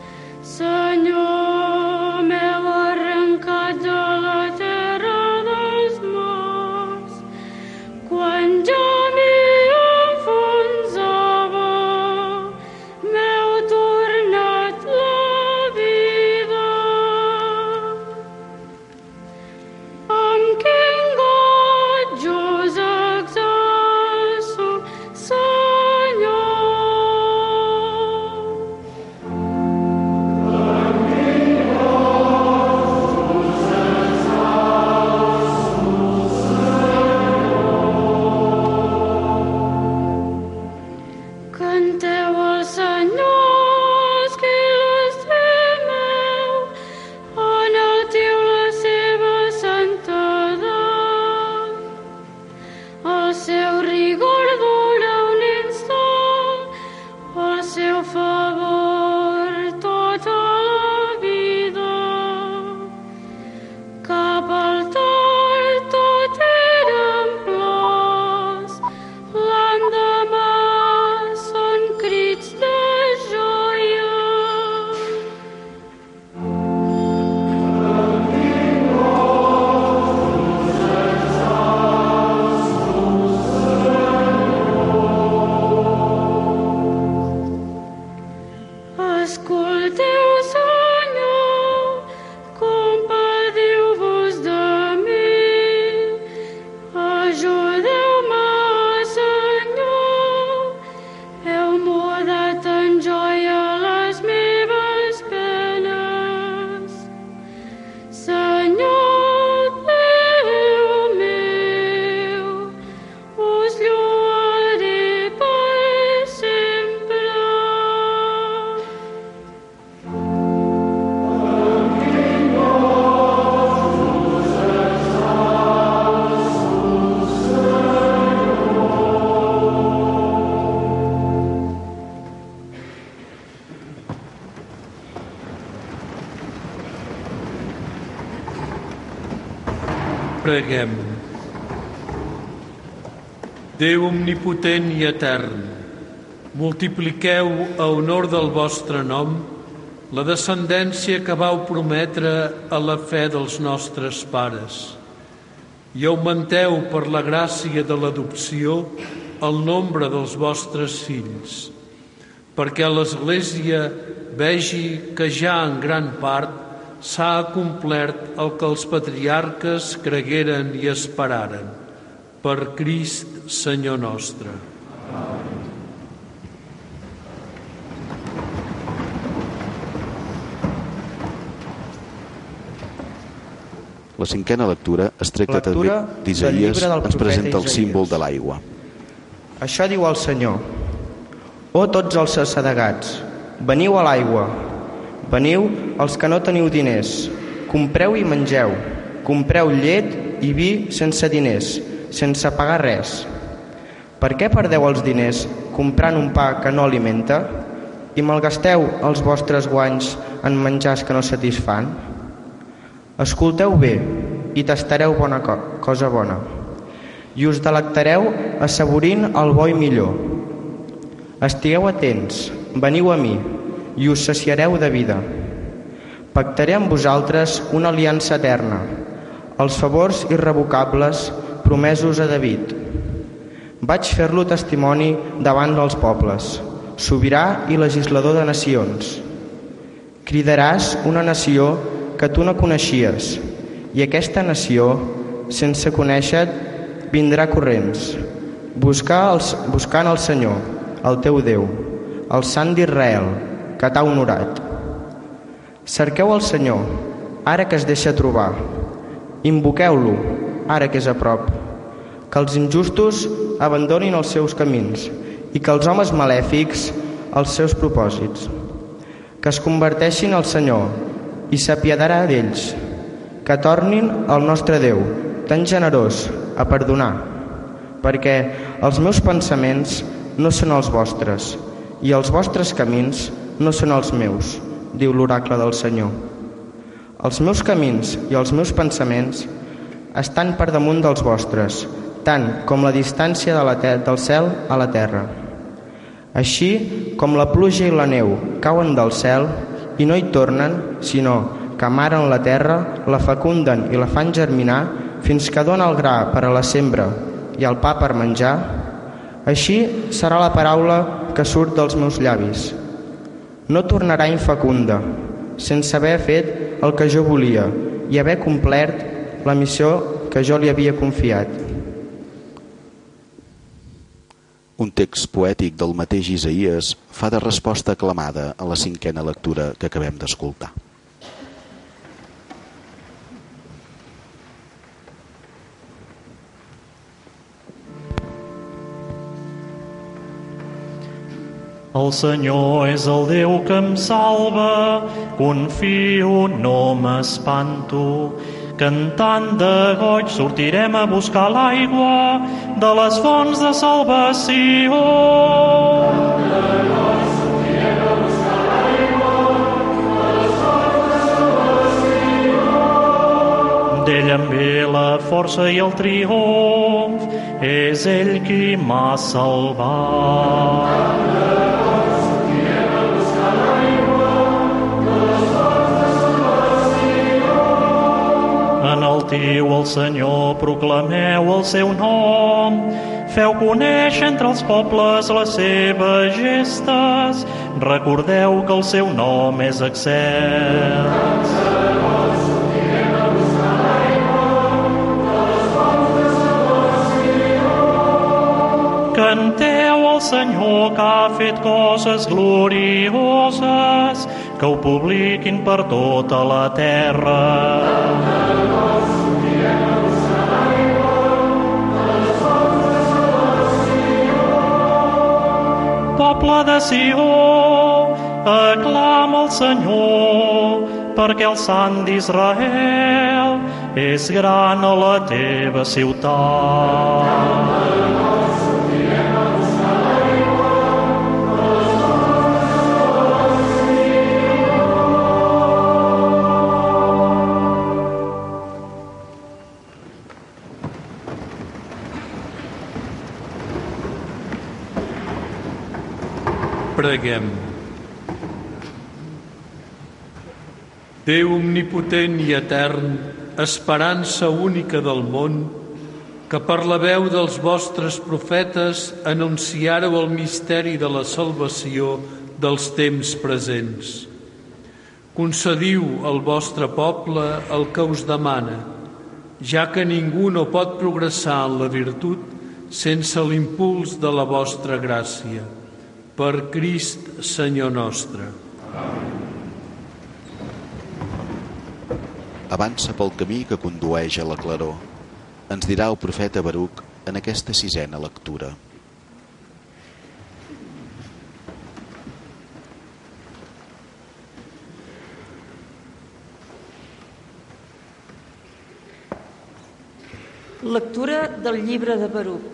Senyor, m'heu arrencat de la terra dels morts quan jo m'hi enfonsava. Ajudeu-me, Senyor, heu mudat en joia les meves penes. Senyor, Déu meu, us lloaré per sempre. Preguem. Déu omnipotent i etern, multipliqueu a honor del vostre nom la descendència que vau prometre a la fe dels nostres pares i augmenteu per la gràcia de l'adopció el nombre dels vostres fills, perquè l'Església vegi que ja en gran part s'ha acomplert el que els patriarques cregueren i esperaren, per Crist Senyor nostre. La cinquena lectura, extracte d'Isaïes, ens presenta el símbol de l'aigua. Això diu el Senyor: «O tots els assedegats, veniu a l'aigua. Veniu els que no teniu diners, compreu i mengeu, compreu llet i vi sense diners, sense pagar res. Per què perdeu els diners comprant un pa que no alimenta i malgasteu els vostres guanys en menjars que no satisfan? Escolteu bé i tastareu cosa bona, i us delectareu assaborint el bo i millor. Estigueu atents, veniu a mi, i us saciareu de vida. Pactaré amb vosaltres una aliança eterna, els favors irrevocables promesos a David. Vaig fer-lo testimoni davant dels pobles, sobirà i legislador de nacions. Cridaràs una nació que tu no coneixies, i aquesta nació, sense conèixer-te, vindrà corrents, buscant el Senyor, el teu Déu, el Sant d'Israel, que t'ha honorat. Cerqueu el Senyor, ara que es deixa trobar. Invoqueu-lo, ara que és a prop. Que els injustos abandonin els seus camins i que els homes malèfics els seus propòsits. Que es converteixin al Senyor i s'apiadarà d'ells. Que tornin al nostre Déu, tan generós, a perdonar. Perquè els meus pensaments no són els vostres i els vostres camins no són els meus, diu l'oracle del Senyor. Els meus camins i els meus pensaments estan per damunt dels vostres, tant com la distància del cel a la terra. Així com la pluja i la neu cauen del cel i no hi tornen, sinó que amaren la terra, la fecunden i la fan germinar fins que dona el gra per a la sembra i el pa per menjar, així serà la paraula que surt dels meus llavis. No tornarà infecunda, sense haver fet el que jo volia i haver complert la missió que jo li havia confiat. Un text poètic del mateix Isaïes fa de resposta aclamada a la cinquena lectura que acabem d'escoltar. El Senyor és el Déu que em salva, confio, no m'espanto. Cantant de goig sortirem a buscar l'aigua de les fonts de salvació. D'ell em ve la força i el triomf, és ell qui m'ha salvat. Enaltiu el Senyor, proclameu el seu nom, feu conèixer entre els pobles les seves gestes, recordeu que el seu nom és excel. Canteu al Senyor que ha fet coses glorioses, que ho publiquin per tota la terra. Poble de Sió, aclama el Senyor, perquè el Sant d'Israel és gran a la teva ciutat. Preguem. Déu omnipotent i etern, esperança única del món, que per la veu dels vostres profetes anunciàreu el misteri de la salvació dels temps presents. Concediu al vostre poble el que us demana, ja que ningú no pot progressar en la virtut sense l'impuls de la vostra gràcia. Per Crist, Senyor nostre. Avança pel camí que condueix a la claror. Ens dirà el profeta Baruc en aquesta 6a lectura. Lectura del llibre de Baruc.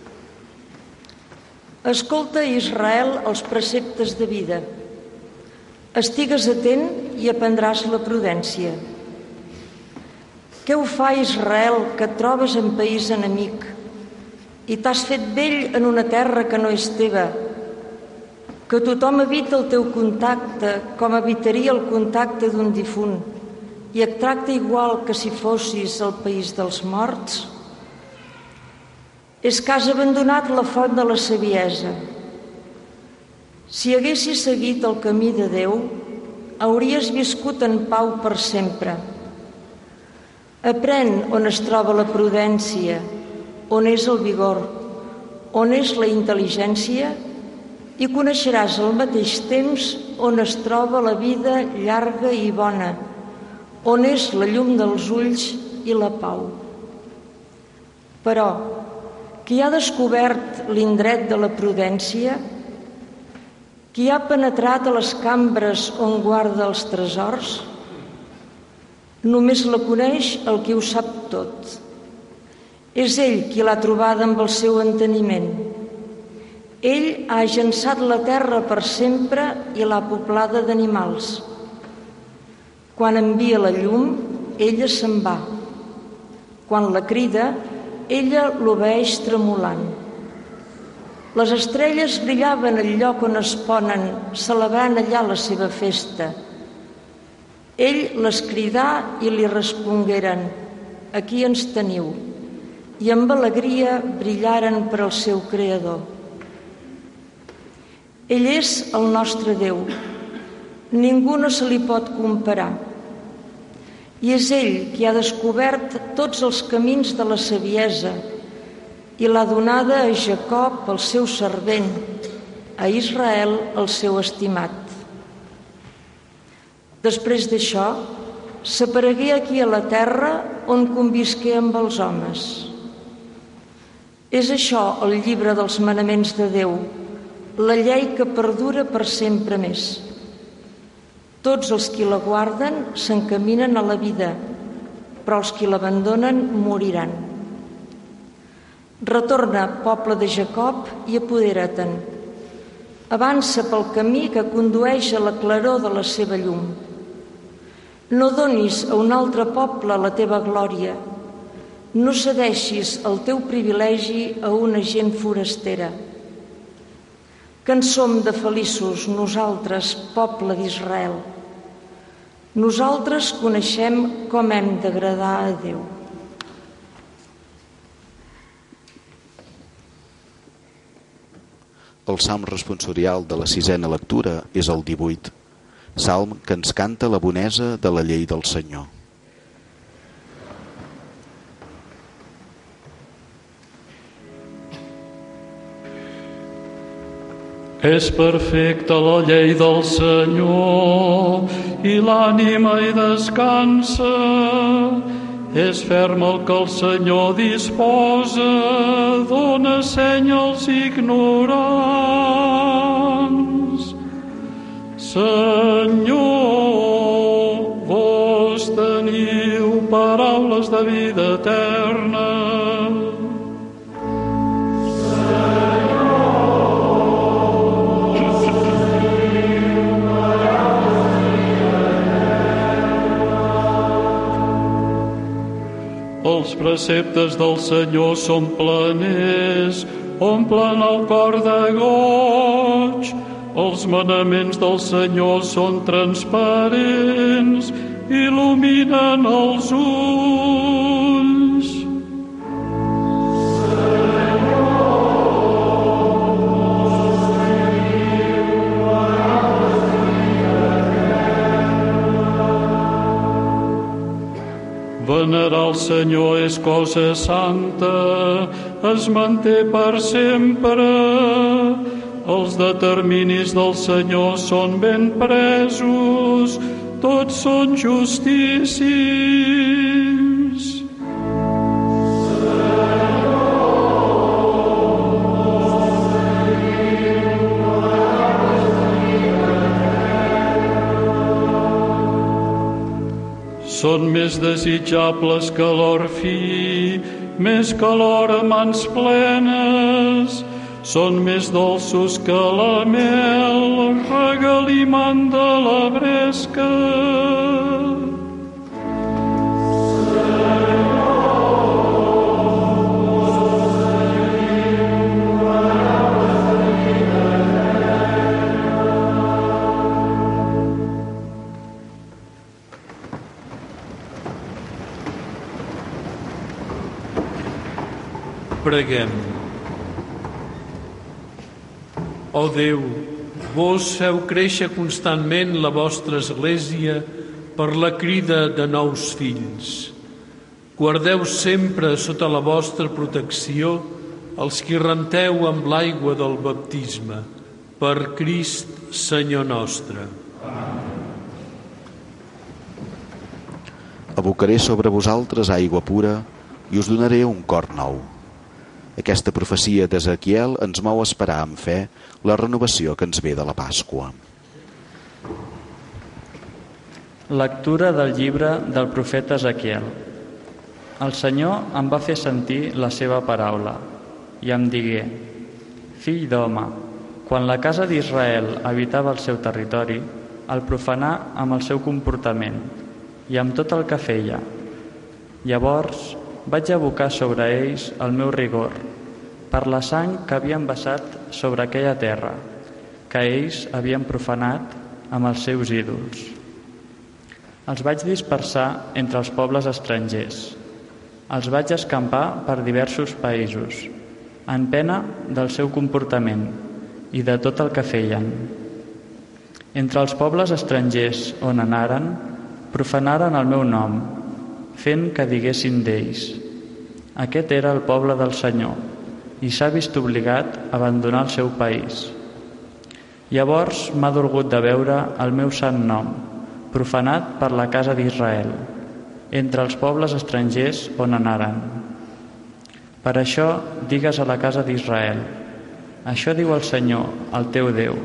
Escolta, Israel, els preceptes de vida. Estigues atent i aprendràs la prudència. Què ho fa, Israel, que et trobes en país enemic i t'has fet vell en una terra que no és teva, que tothom evita el teu contacte com evitaria el contacte d'un difunt i et tracta igual que si fossis al país dels morts? És que has abandonat la font de la saviesa. Si haguessis seguit el camí de Déu, hauries viscut en pau per sempre. Aprèn on es troba la prudència, on és el vigor, on és la intel·ligència, i coneixeràs al mateix temps on es troba la vida llarga i bona, on és la llum dels ulls i la pau. Però, qui ha descobert l'indret de la prudència? Qui ha penetrat a les cambres on guarda els tresors? Només la coneix el qui ho sap tot. És ell qui l'ha trobada amb el seu enteniment. Ell ha agençat la terra per sempre i l'ha poblada d'animals. Quan envia la llum, ella se'n va. Quan la crida, ella l'obeeix tremolant. Les estrelles brillaven al lloc on es ponen, celebrant allà la seva festa. Ell les cridà i li respongueren: aquí ens teniu, i amb alegria brillaren per al seu Creador. Ell és el nostre Déu, ningú no se li pot comparar. I és ell qui ha descobert tots els camins de la saviesa i l'ha donada a Jacob, el seu servent, a Israel, el seu estimat. Després d'això, s'aparegué aquí a la terra on convisqué amb els homes. És això el llibre dels manaments de Déu, la llei que perdura per sempre més. Tots els qui la guarden s'encaminen a la vida, però els qui l'abandonen moriran. Retorna, poble de Jacob, i apodera-te'n. Avança pel camí que condueix a la claror de la seva llum. No donis a un altre poble la teva glòria. No cedeixis el teu privilegi a una gent forastera. Que en som de feliços nosaltres, poble d'Israel. Nosaltres coneixem com hem d'agradar a Déu. El salm responsorial de la 6a lectura és el 18, salm que ens canta la bonesa de la llei del Senyor. És perfecta la llei del Senyor i l'ànima hi descansa. És ferm el que el Senyor disposa, dona seny als ignorants. Senyor, vos teniu paraules de vida eterna. Els preceptes del Senyor són planers, omplen el cor de goig. Els manaments del Senyor són transparents, il·luminen els ulls. Venerar el Senyor és cosa santa, es manté per sempre. Els determinis del Senyor són ben presos, tots són justicis. Són més desitjables que l'or fi, més que l'or a mans plenes. Són més dolços que la mel, regalimant de la bresca. Preguem. Ó Déu, vos feu créixer constantment la vostra Església per la crida de nous fills. Guardeu sempre sota la vostra protecció els qui renteu amb l'aigua del baptisme, per Crist, Senyor nostre. Abocaré sobre vosaltres aigua pura i us donaré un cor nou. Aquesta profecia d'Ezequiel ens mou a esperar amb fe la renovació que ens ve de la Pasqua. Lectura del llibre del profeta Ezequiel. El Senyor em va fer sentir la seva paraula i em digué: Fill d'home, quan la casa d'Israel habitava el seu territori, el profanà amb el seu comportament i amb tot el que feia. Llavors vaig abocar sobre ells el meu rigor, per la sang que havien vessat sobre aquella terra, que ells havien profanat amb els seus ídols. Els vaig dispersar entre els pobles estrangers. Els vaig escampar per diversos països, en pena del seu comportament i de tot el que feien. Entre els pobles estrangers on anaren, profanaren el meu nom, fent que diguessin d'ells: aquest era el poble del Senyor, i s'ha vist obligat a abandonar el seu país. Llavors m'ha dolgut de veure el meu sant nom, profanat per la casa d'Israel, entre els pobles estrangers on anaren. Per això digues a la casa d'Israel: això diu el Senyor, el teu Déu.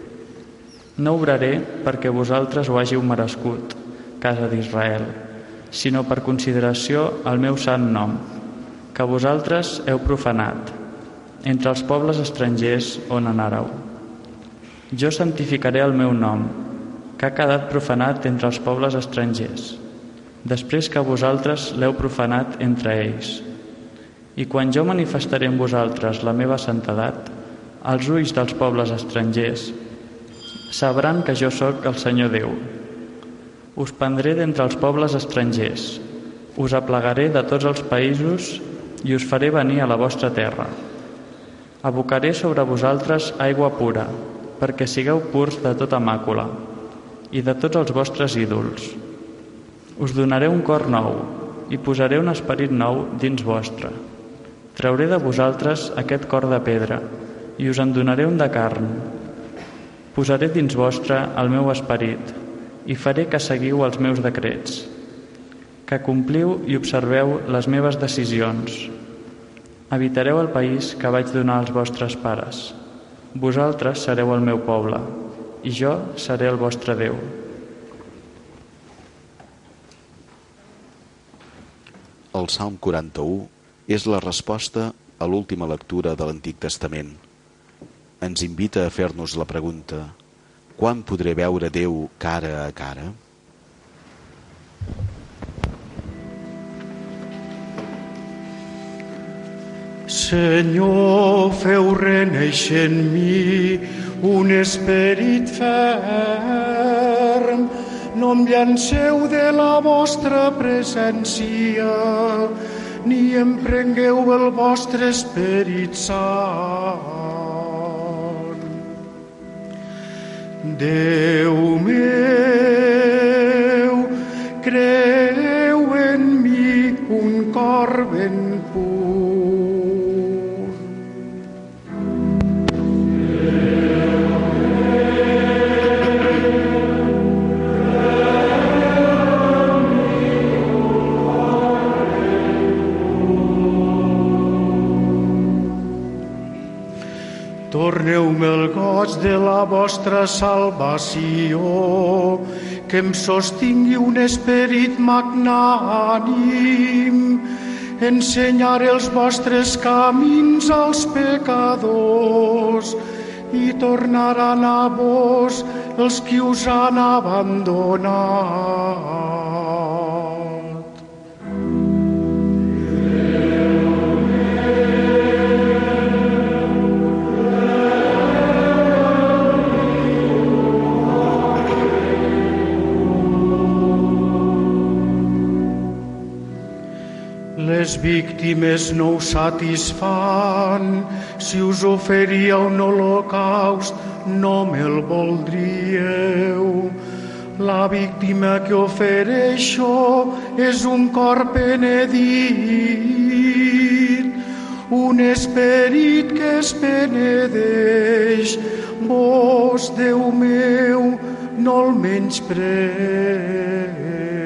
No obraré perquè vosaltres ho hàgiu merescut, casa d'Israel, sinó per consideració al meu sant nom, que vosaltres heu profanat, entre els pobles estrangers on anàreu. Jo santificaré el meu nom, que ha quedat profanat entre els pobles estrangers, després que vosaltres l'heu profanat entre ells. I quan jo manifestaré en vosaltres la meva santedat, als ulls dels pobles estrangers sabran que jo sóc el Senyor Déu. Us prendré d'entre els pobles estrangers, us aplegaré de tots els països i us faré venir a la vostra terra. Abocaré sobre vosaltres aigua pura, perquè sigueu purs de tota màcula i de tots els vostres ídols. Us donaré un cor nou i posaré un esperit nou dins vostre. Trauré de vosaltres aquest cor de pedra i us en donaré un de carn Posaré dins vostre el meu esperit i faré que seguiu els meus decrets, que compliu i observeu les meves decisions. Habitareu el país que vaig donar als vostres pares. Vosaltres sereu el meu poble, i jo seré el vostre Déu. El Salm 41 és la resposta a l'última lectura de l'Antic Testament. Ens invita a fer-nos la pregunta: quan podré veure Déu cara a cara? Senyor, feu renéixer en mi un esperit ferm, no em llanceu de la vostra presència, ni em prengueu el vostre esperit sant. Déu meu, creeu en mi un cor ben pur. Torneu-me el goig de la vostra salvació, que em sostingui un esperit magnànim. Ensenyaré els vostres camins als pecadors i tornaran a vos els qui us han abandonat. Les víctimes no us satisfan, si us oferia un holocaust no me'l voldríeu. La víctima que ofereixo és un cor penedit, un esperit que es penedeix. Vos, Déu meu, no el menyspreu.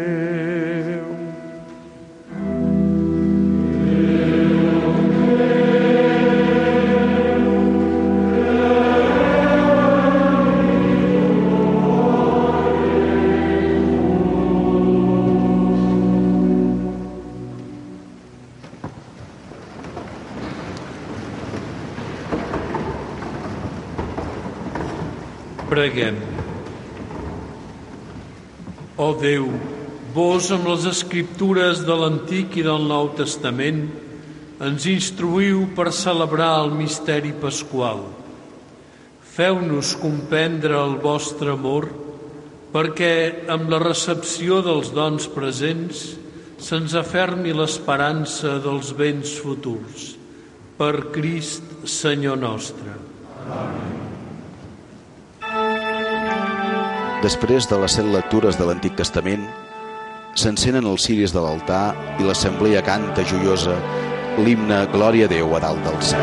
Preguem. Ó Déu, vos amb les escriptures de l'Antic i del Nou Testament ens instruïu per celebrar el misteri pasqual. Feu-nos comprendre el vostre amor perquè amb la recepció dels dons presents se'ns afermi l'esperança dels béns futurs. Per Crist, Senyor nostre. Amén. Després de les 7 lectures de l'Antic Testament, s'encenen els ciris de l'altar i l'assemblea canta joiosa l'himne Glòria a Déu a dalt del cel.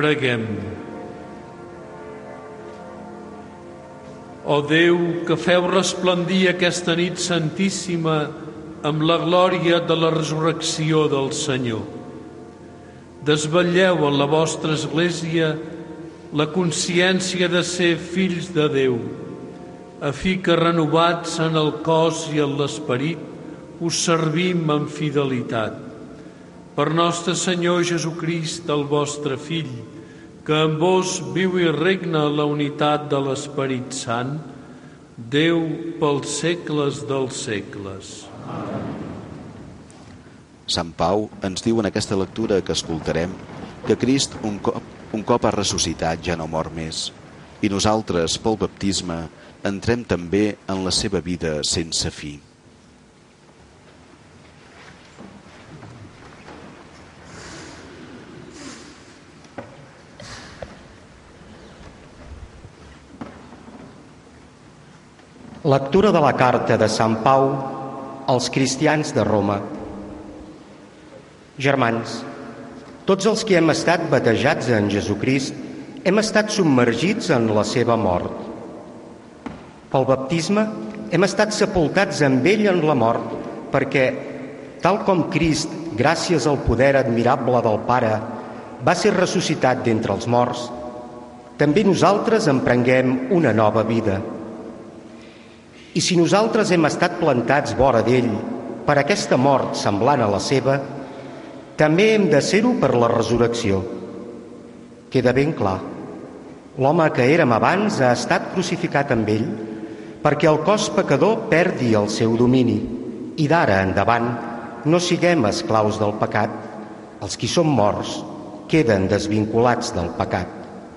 Preguem. Ó Déu, que feu resplendir aquesta nit santíssima amb la glòria de la resurrecció del Senyor. Desvetlleu en la vostra Església la consciència de ser fills de Déu, a fi que, renovats en el cos i en l'esperit, us servim amb fidelitat. Per nostre Senyor Jesucrist, el vostre Fill, que en vos viu i regna la unitat de l'Esperit Sant, Déu pels segles dels segles. Sant Pau ens diu en aquesta lectura que escoltarem que Crist un cop ha ressuscitat ja no mor més, i nosaltres, pel baptisme, entrem també en la seva vida sense fi. Lectura de la carta de Sant Pau als cristians de Roma. Germans, tots els que hem estat batejats en Jesucrist hem estat submergits en la seva mort. Pel baptisme hem estat sepultats amb ell en la mort, perquè, tal com Crist, gràcies al poder admirable del Pare, va ser ressuscitat d'entre els morts, també nosaltres emprenguem una nova vida. I si nosaltres hem estat plantats vora d'ell per aquesta mort semblant a la seva, també hem de ser-ho per la resurrecció. Queda ben clar. L'home que érem abans ha estat crucificat amb ell perquè el cos pecador perdi el seu domini i d'ara endavant no siguem esclaus del pecat. Els qui són morts queden desvinculats del pecat.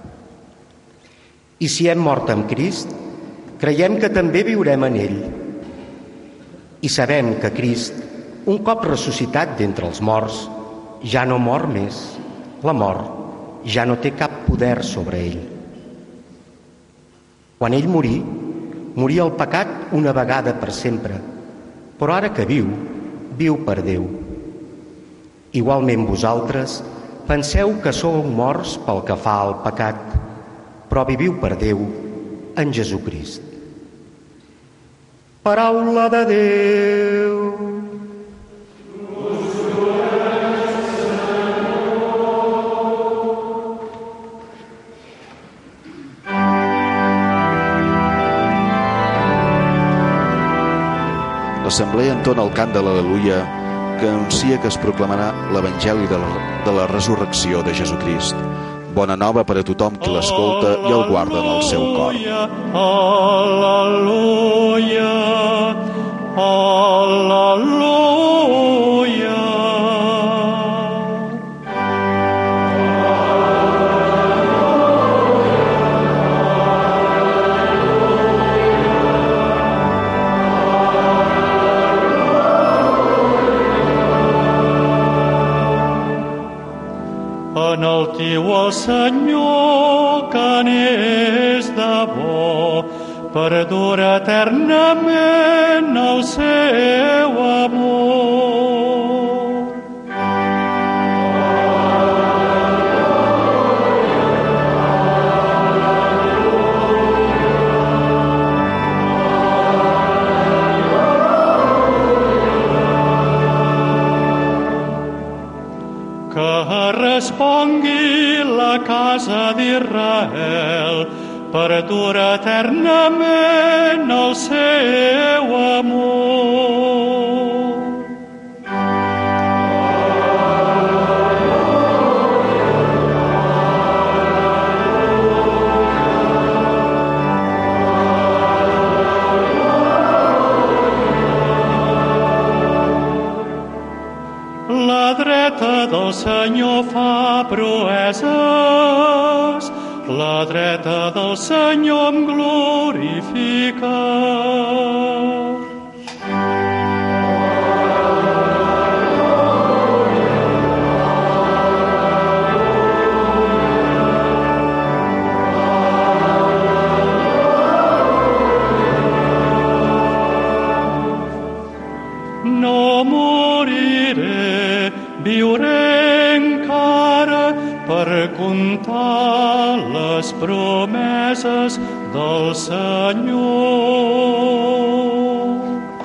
I si hem mort amb Crist, creiem que també viurem en ell. I sabem que Crist, un cop ressuscitat d'entre els morts, ja no mor més. La mort ja no té cap poder sobre ell. Quan ell morí el pecat una vegada per sempre, però ara que viu, viu per Déu. Igualment vosaltres penseu que sou morts pel que fa al pecat, però viviu per Déu en Jesucrist. Paraula de Déu. L'Assemblea entona el cant de l'Al·leluia que anuncia que es proclamarà l'Evangeli de la resurrecció de Jesucrist. Bona nova per a tothom qui l'escolta i el guarda en el seu cor. Al·leluia, al·leluia. Enaltiu el Senyor, que n'és de bo, per dur eternament el seu amor. Que respongui la casa d'Israel per dur eternament el seu amor. La dreta del Senyor fa proeses, la dreta del Senyor em glorifica. No moriré, viuré encara per per contar les promeses del Senyor.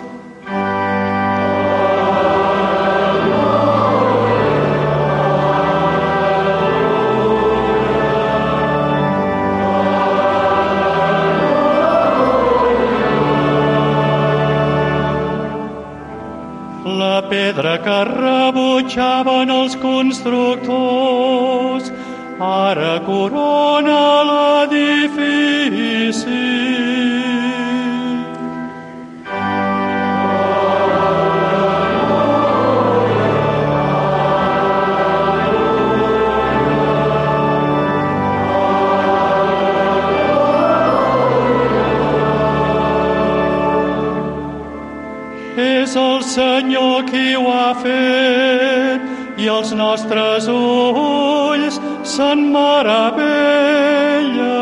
La pedra que rebutjaven els constructors ara corona l'edifici. És el Senyor qui ho ha fet i els nostres ulls se'n meravellen.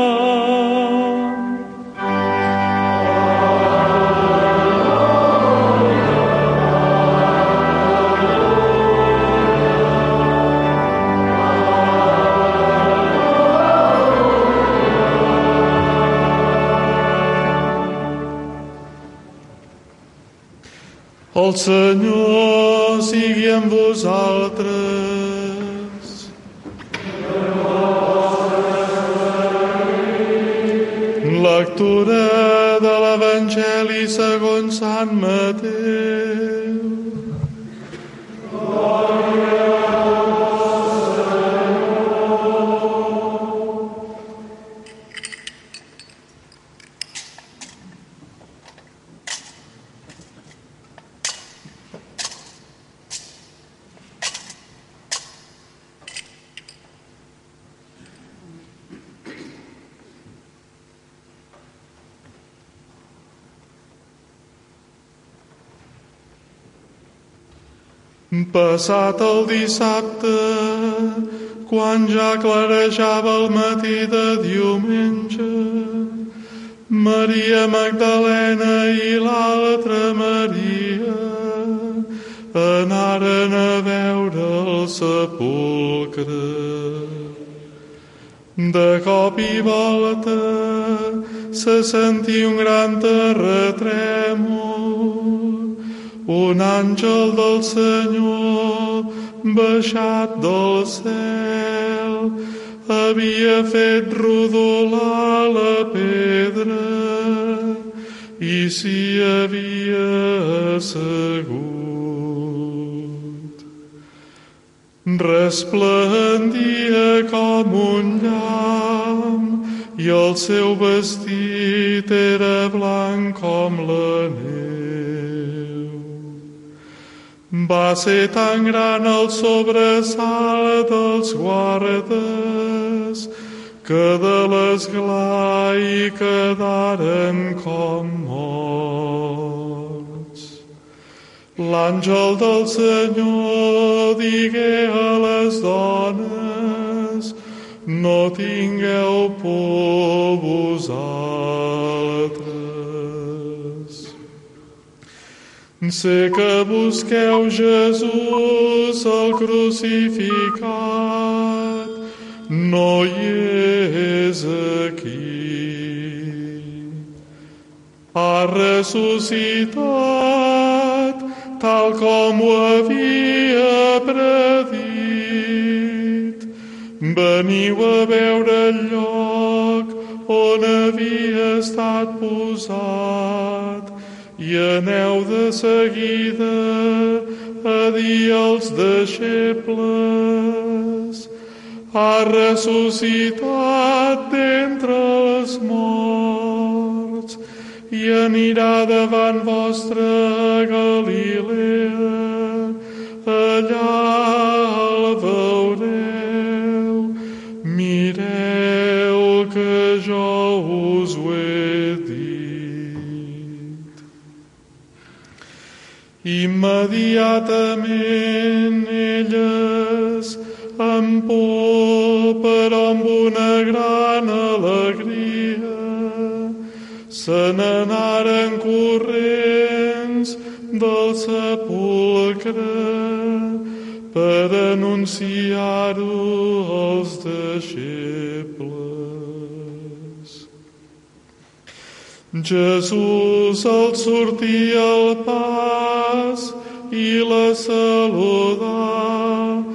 El Senyor sigui amb vosaltres. Lectura de l'Evangeli segons Sant Mateu. Passat el dissabte, quan ja clarejava el matí de diumenge, Maria Magdalena i l'altra Maria anaren a veure el sepulcre. De cop i volta se sentí un gran terratrèmol. Un àngel del Senyor, baixat del cel, havia fet rodolar la pedra i s'hi havia assegut. Resplendia com un llamp i el seu vestit era blanc com la neu. Va ser tan gran el sobresalt dels guardes que de l'esglai quedaren com morts. L'àngel del Senyor digué a les dones: no tingueu por vosaltres. Sé que busqueu Jesús el crucificat, no hi és aquí. Ha ressuscitat tal com ho havia predit. Veniu a veure el lloc on havia estat posat i aneu de seguida a dir als deixebles: ha ressuscitat d'entre els morts i anirà davant vostre a Galilea. Allà el veureu. Mireu que jo us ho he dit. Immediatament elles, amb por però amb una gran alegria, se n'anaren corrents del sepulcre per anunciar-ho als deixebles. Jesús al sortir al pas i la saludà,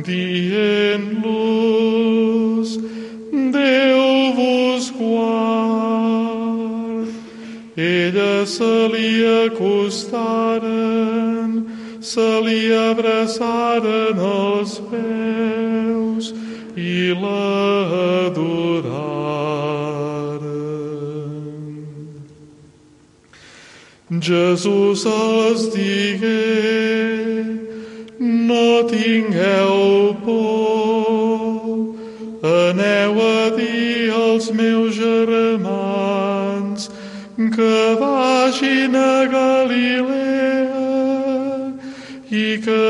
dient-los: Déu vos guard. Elles se li acostaren, se li abraçaren els peus i l'adoraren. Jesús els digué: no tingueu por, aneu a dir als meus germans que vagin a Galilea i que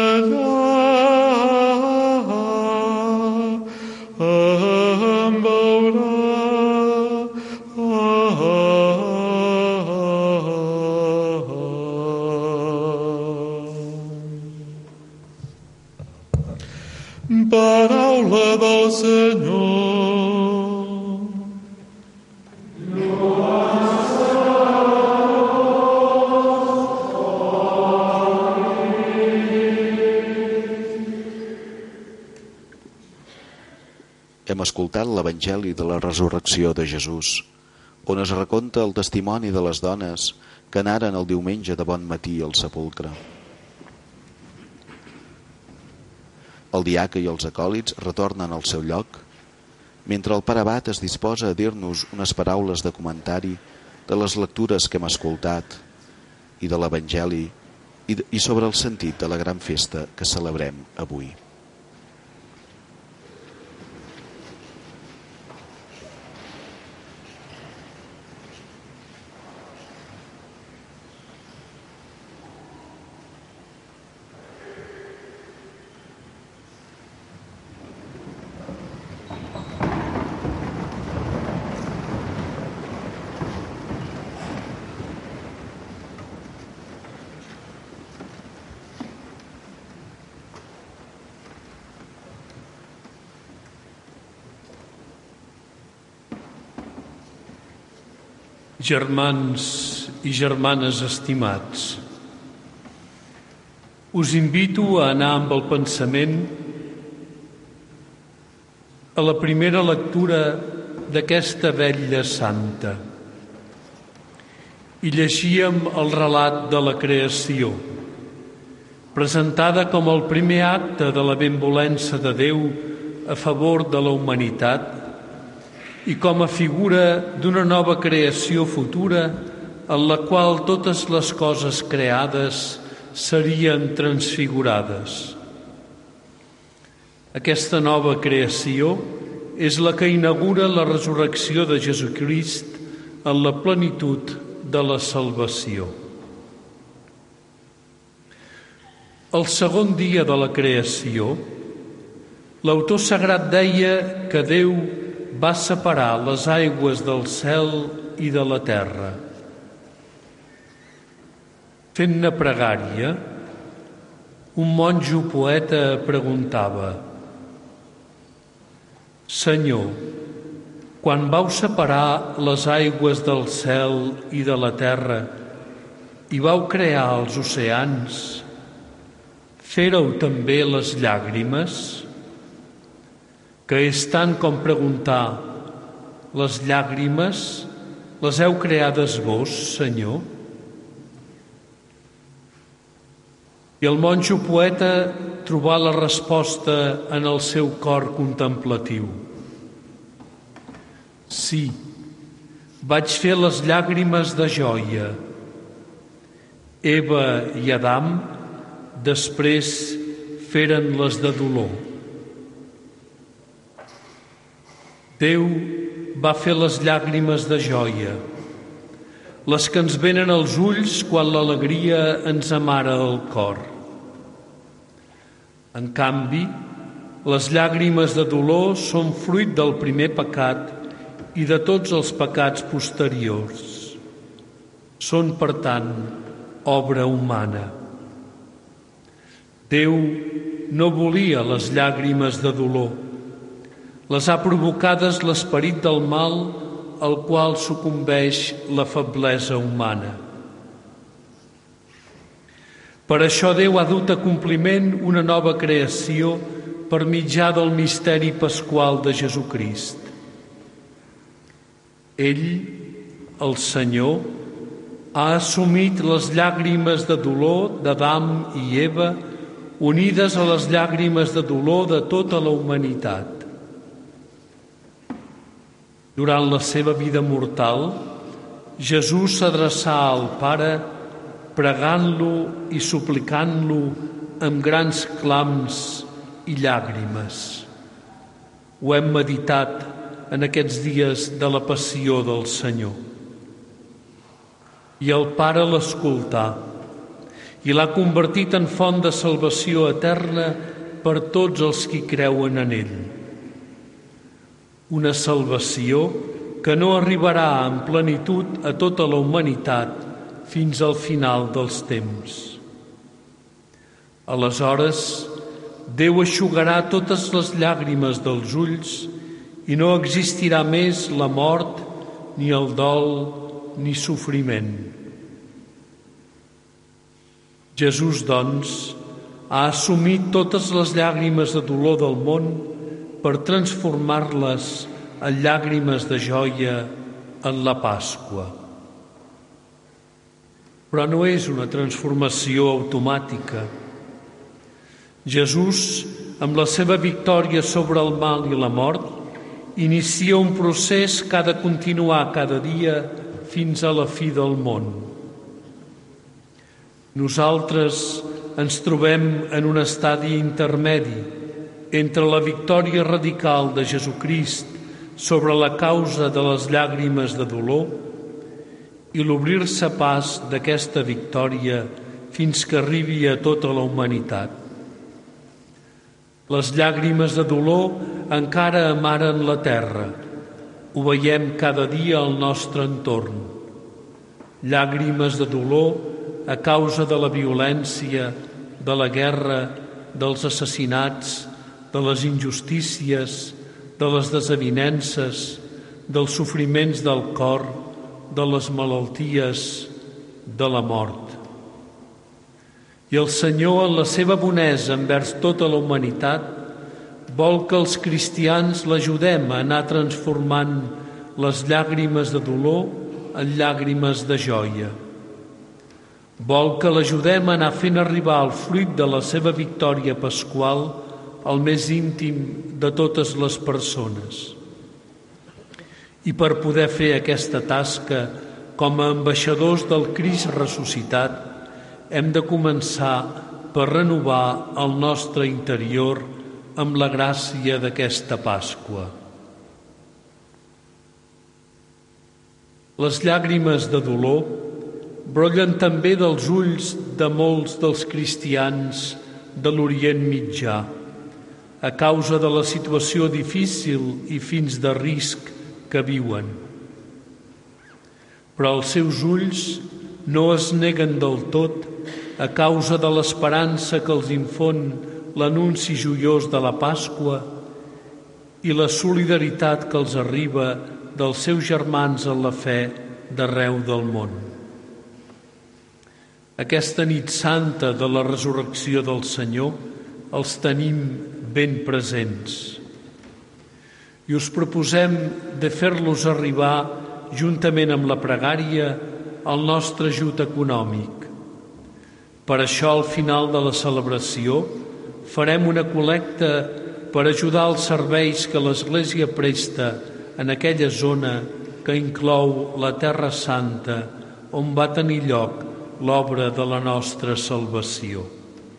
allà em veurà. Paraula del Senyor. Hem escoltat l'Evangeli de la Resurrecció de Jesús, on es reconta el testimoni de les dones que anaren el diumenge de bon matí al sepulcre. El diaca i els acòlits retornen al seu lloc, mentre el pare abat es disposa a dir-nos unes paraules de comentari de les lectures que hem escoltat i de l'Evangeli i sobre el sentit de la gran festa que celebrem avui. Germans i germanes estimats, us invito a anar amb el pensament a la primera lectura d'aquesta vetlla santa. I llegíem el relat de la creació, presentada com el primer acte de la benvolença de Déu a favor de la humanitat i com a figura d'una nova creació futura en la qual totes les coses creades serien transfigurades. Aquesta nova creació és la que inaugura la resurrecció de Jesucrist en la plenitud de la salvació. El segon dia de la creació, l'autor sagrat deia que Déu va separar les aigües del cel i de la terra. Fent-ne pregària, un monjo poeta preguntava: Senyor, quan vau separar les aigües del cel i de la terra i vau crear els oceans, féreu també les llàgrimes? Que és tant com preguntar: les llàgrimes les heu creades vos, Senyor? I el monjo poeta trobà la resposta en el seu cor contemplatiu. Sí, vaig fer les llàgrimes de joia. Eva i Adam després feren les de dolor. Déu va fer les llàgrimes de joia, les que ens venen als ulls quan l'alegria ens amara el cor. En canvi, les llàgrimes de dolor són fruit del primer pecat i de tots els pecats posteriors. Són, per tant, obra humana. Déu no volia les llàgrimes de dolor. Les ha provocades l'esperit del mal al qual sucumbeix la feblesa humana. Per això Déu ha dut a compliment una nova creació per mitjà del misteri pasqual de Jesucrist. Ell, el Senyor, ha assumit les llàgrimes de dolor d'Adam i Eva unides a les llàgrimes de dolor de tota la humanitat. Durant la seva vida mortal, Jesús s'adreçà al Pare pregant-lo i suplicant-lo amb grans clams i llàgrimes. Ho hem meditat en aquests dies de la passió del Senyor. I el Pare l'escoltà i l'ha convertit en font de salvació eterna per tots els qui creuen en ell. Una salvació que no arribarà en plenitud a tota la humanitat fins al final dels temps. Aleshores, Déu eixugarà totes les llàgrimes dels ulls i no existirà més la mort, ni el dol, ni sofriment. Jesús, doncs, ha assumit totes les llàgrimes de dolor del món per transformar-les en llàgrimes de joia en la Pasqua. Però no és una transformació automàtica. Jesús, amb la seva victòria sobre el mal i la mort, inicia un procés que ha de continuar cada dia fins a la fi del món. Nosaltres ens trobem en un estadi intermedi entre la victòria radical de Jesucrist sobre la causa de les llàgrimes de dolor i l'obrir-se pas d'aquesta victòria fins que arribi a tota la humanitat. Les llàgrimes de dolor encara amaren la terra. Ho veiem cada dia al nostre entorn. Llàgrimes de dolor a causa de la violència, de la guerra, dels assassinats, de les injustícies, de les desavinences, dels sofriments del cor, de les malalties, de la mort. I el Senyor, en la seva bonesa envers tota la humanitat, vol que els cristians l'ajudem a anar transformant les llàgrimes de dolor en llàgrimes de joia. Vol que l'ajudem a anar fent arribar el fruit de la seva victòria pasqual al més íntim de totes les persones. I per poder fer aquesta tasca com a ambaixadors del Crist ressuscitat, hem de començar per renovar el nostre interior amb la gràcia d'aquesta Pasqua. Les llàgrimes de dolor brollen també dels ulls de molts dels cristians de l'Orient Mitjà, a causa de la situació difícil i fins de risc que viuen. Però els seus ulls no es neguen del tot a causa de l'esperança que els infon l'anunci joiós de la Pasqua i la solidaritat que els arriba dels seus germans en la fe d'arreu del món. Aquesta nit santa de la resurrecció del Senyor els tenim ben presents. I us proposem de fer-los arribar, juntament amb la pregària, el nostre ajut econòmic. Per això, al final de la celebració, farem una col·lecta per ajudar als serveis que l'Església presta en aquella zona que inclou la Terra Santa, on va tenir lloc l'obra de la nostra salvació.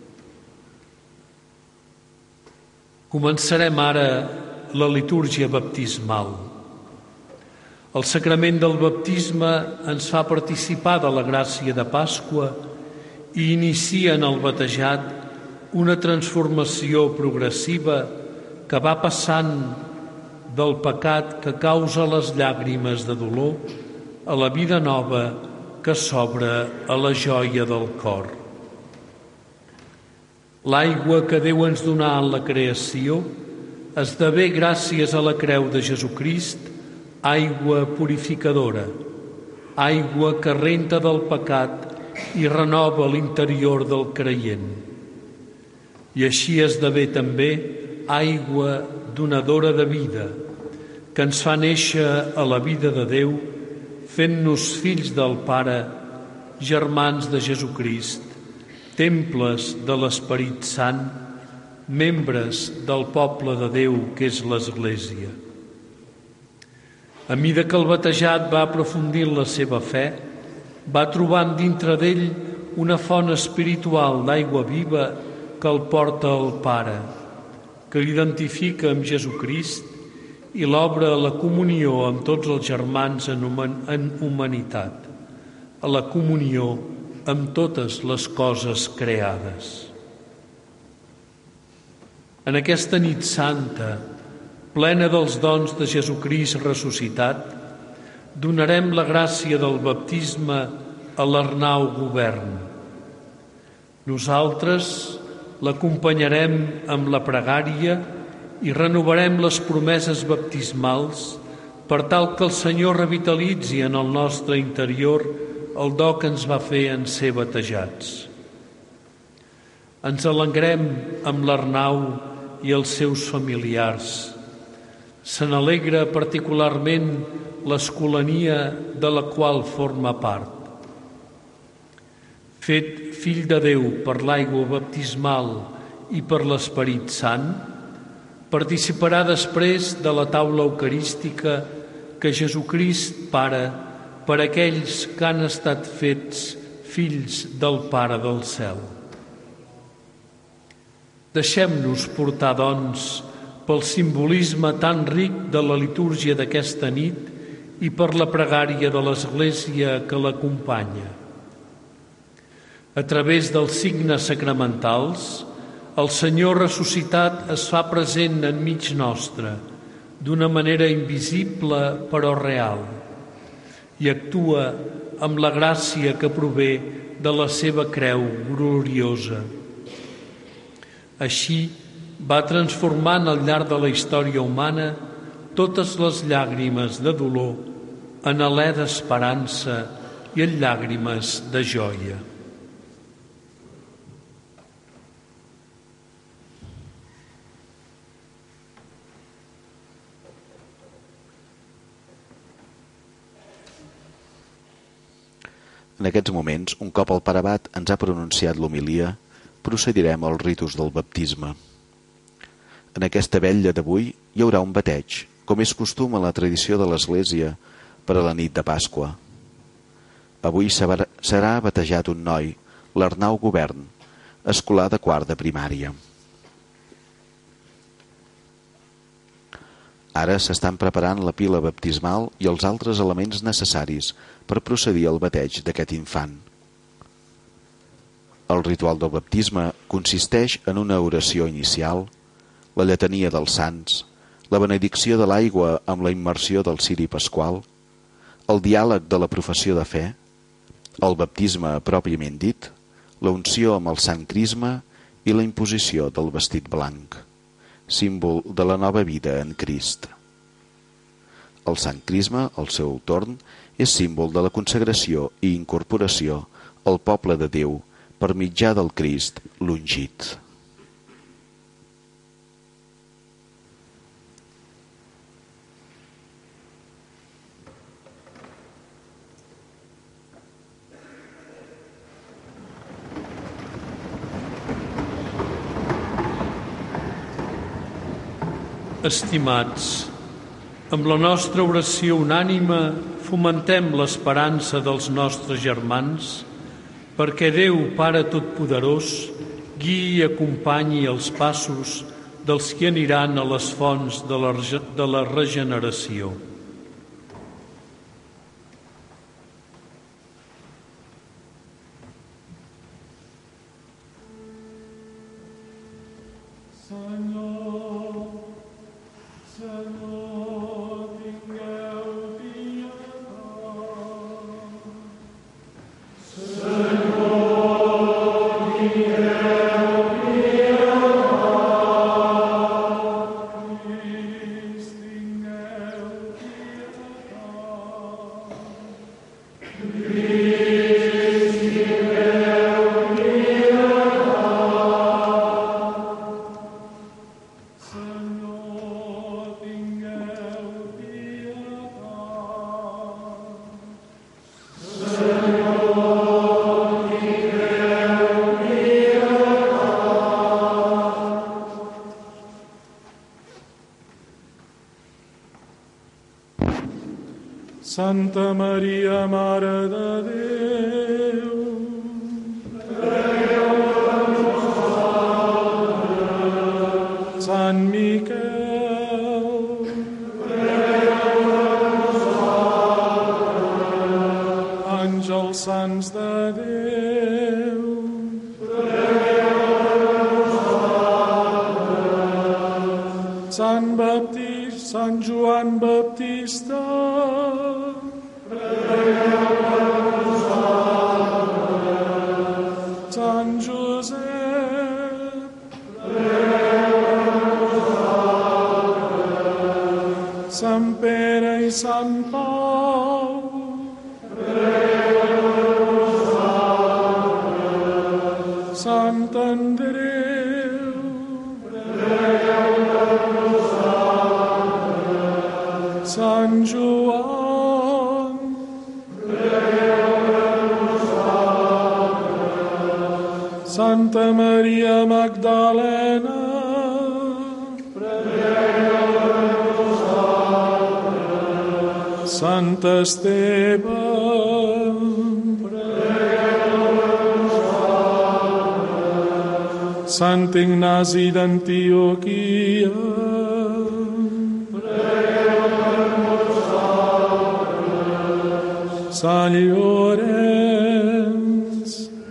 Començarem ara la litúrgia baptismal. El sacrament del baptisme ens fa participar de la gràcia de Pasqua i inicia en el batejat una transformació progressiva que va passant del pecat que causa les llàgrimes de dolor a la vida nova que s'obre a la joia del cor. L'aigua que Déu ens donà en la creació esdevé, gràcies a la creu de Jesucrist, aigua purificadora, aigua que renta del pecat i renova l'interior del creient. I així esdevé també aigua donadora de vida, que ens fa néixer a la vida de Déu, fent-nos fills del Pare, germans de Jesucrist, temples de l'Esperit Sant, membres del poble de Déu que és l'Església. A mesura que el batejat va aprofundir la seva fe, va trobant dintre d'ell una font espiritual d'aigua viva que el porta al Pare, que l'identifica amb Jesucrist i l'obre a la comunió amb tots els germans en humanitat, a la comunió amb totes les coses creades. En aquesta nit santa, plena dels dons de Jesucrist ressuscitat, donarem la gràcia del baptisme a l'Arnau Govern. Nosaltres l'acompanyarem amb la pregària i renovarem les promeses baptismals per tal que el Senyor revitalitzi en el nostre interior el do que ens va fer en ser batejats. Ens alegrem amb l'Arnau i els seus familiars. Se n'alegra particularment l'escolania de la qual forma part. Fet fill de Déu per l'aigua baptismal i per l'Esperit Sant, participarà després de la taula eucarística que Jesucrist para per aquells que han estat fets fills del Pare del cel. Deixem-nos portar, doncs, pel simbolisme tan ric de la litúrgia d'aquesta nit i per la pregària de l'Església que l'acompanya. A través dels signes sacramentals, el Senyor ressuscitat es fa present enmig nostre, d'una manera invisible però real, i actua amb la gràcia que prové de la seva creu gloriosa. Així, va transformant al llarg de la història humana totes les llàgrimes de dolor en alè d'esperança i en llàgrimes de joia. En aquests moments, un cop el pare abat ens ha pronunciat l'homilia, procedirem als ritus del baptisme. En aquesta vetlla d'avui hi haurà un bateig, com és costum a la tradició de l'Església per a la nit de Pasqua. Avui serà batejat un noi, l'Arnau Govern, escolar de quart de primària. Ara s'estan preparant la pila baptismal i els altres elements necessaris per procedir al bateig d'aquest infant. El ritual del baptisme consisteix en una oració inicial, la lletania dels sants, la benedicció de l'aigua amb la immersió del ciri pasqual, el diàleg de la professió de fe, el baptisme pròpiament dit, la unció amb el sant crisma i la imposició del vestit blanc, símbol de la nova vida en Crist. El sant crisma, al seu torn, és símbol de la consagració i incorporació al poble de Déu per mitjà del Crist l'ungit. Estimats, amb la nostra oració unànime fomentem l'esperança dels nostres germans perquè Déu, Pare Totpoderós, guiï i acompanyi els passos dels que aniran a les fonts de la regeneració. Senyor, tingueu pietat. Santa Maria, Mare de Déu, Sant Miquel, àngels sants de Déu, Sant Baptista, Sant Joan Baptista, Sant Josep, Sant Pere i Sant Pau, Sant Andreu, Sant Joan, Santa Maria Magdalena, Sant Esteve, Sant Ignasi d'Antioquia, Sant Llorenç,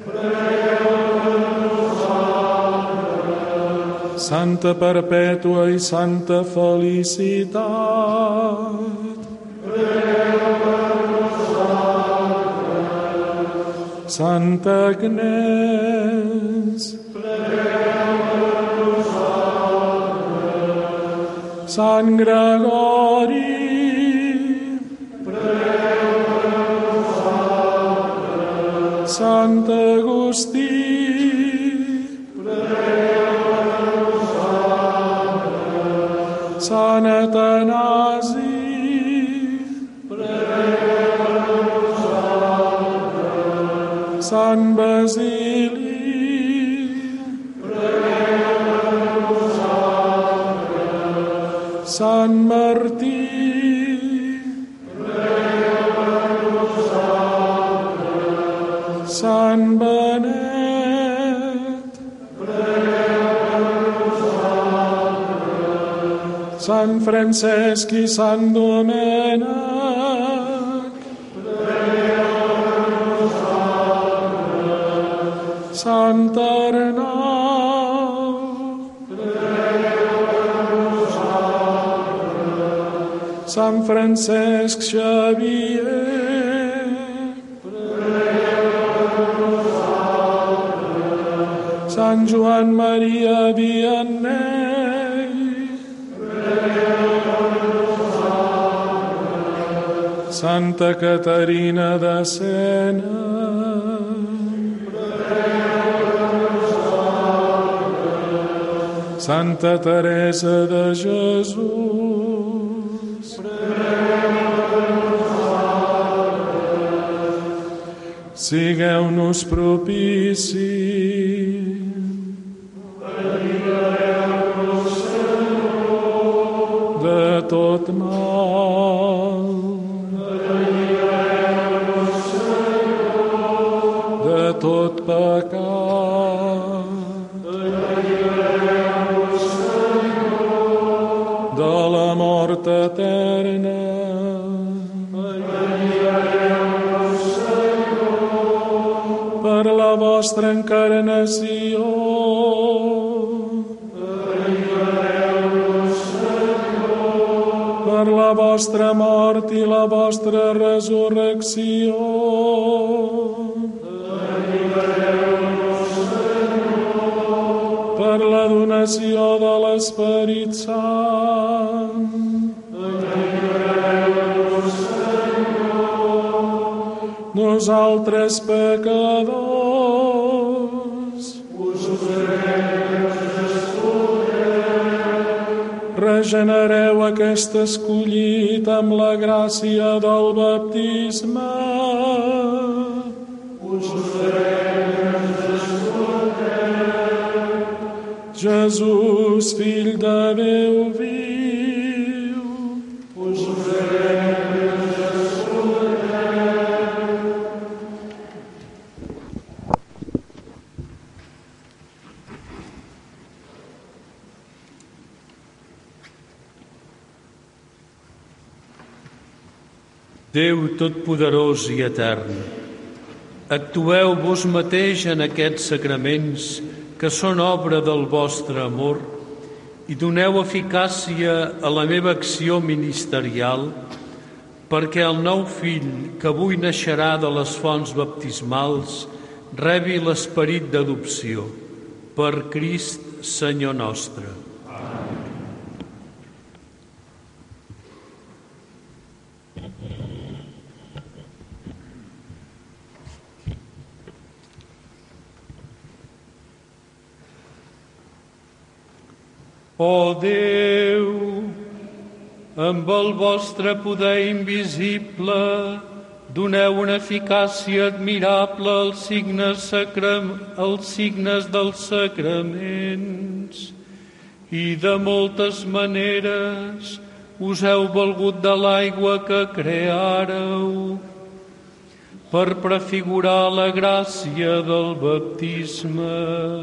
Santa Perpètua i Santa Felicitat, Santa Agnès, Sant Gregori, Sant Agustí, Sant Atanasi, Sant Basili, Sant Martí, Sant Benet, Sant Francesc i Sant Domènec, Sant Arnau, Sant Francesc Xavier, Sant Joan Maria Vianney, Santa Caterina de Sena, Santa Teresa de Jesús, sigueu-nos propicis. De tot mal, de tot pecat, de la mort eterna, per la vostra encarnació, per la vostra mort i la vostra resurrecció, per la donació de l'Esperit Sant, nosaltres pecadors, regenereu aquest escollit amb la gràcia del baptisme. Jesús, fill de Déu viu, us ofrem, Jesús. Déu totpoderós i etern, actueu vos mateix en aquests sacraments que són obra del vostre amor i doneu eficàcia a la meva acció ministerial perquè el nou fill que avui naixerà de les fonts baptismals rebi l'esperit d'adopció. Per Crist, Senyor nostre. Ó Déu, amb el vostre poder invisible, doneu una eficàcia admirable als signes dels sacraments i de moltes maneres us heu valgut de l'aigua que creàreu per prefigurar la gràcia del baptisme.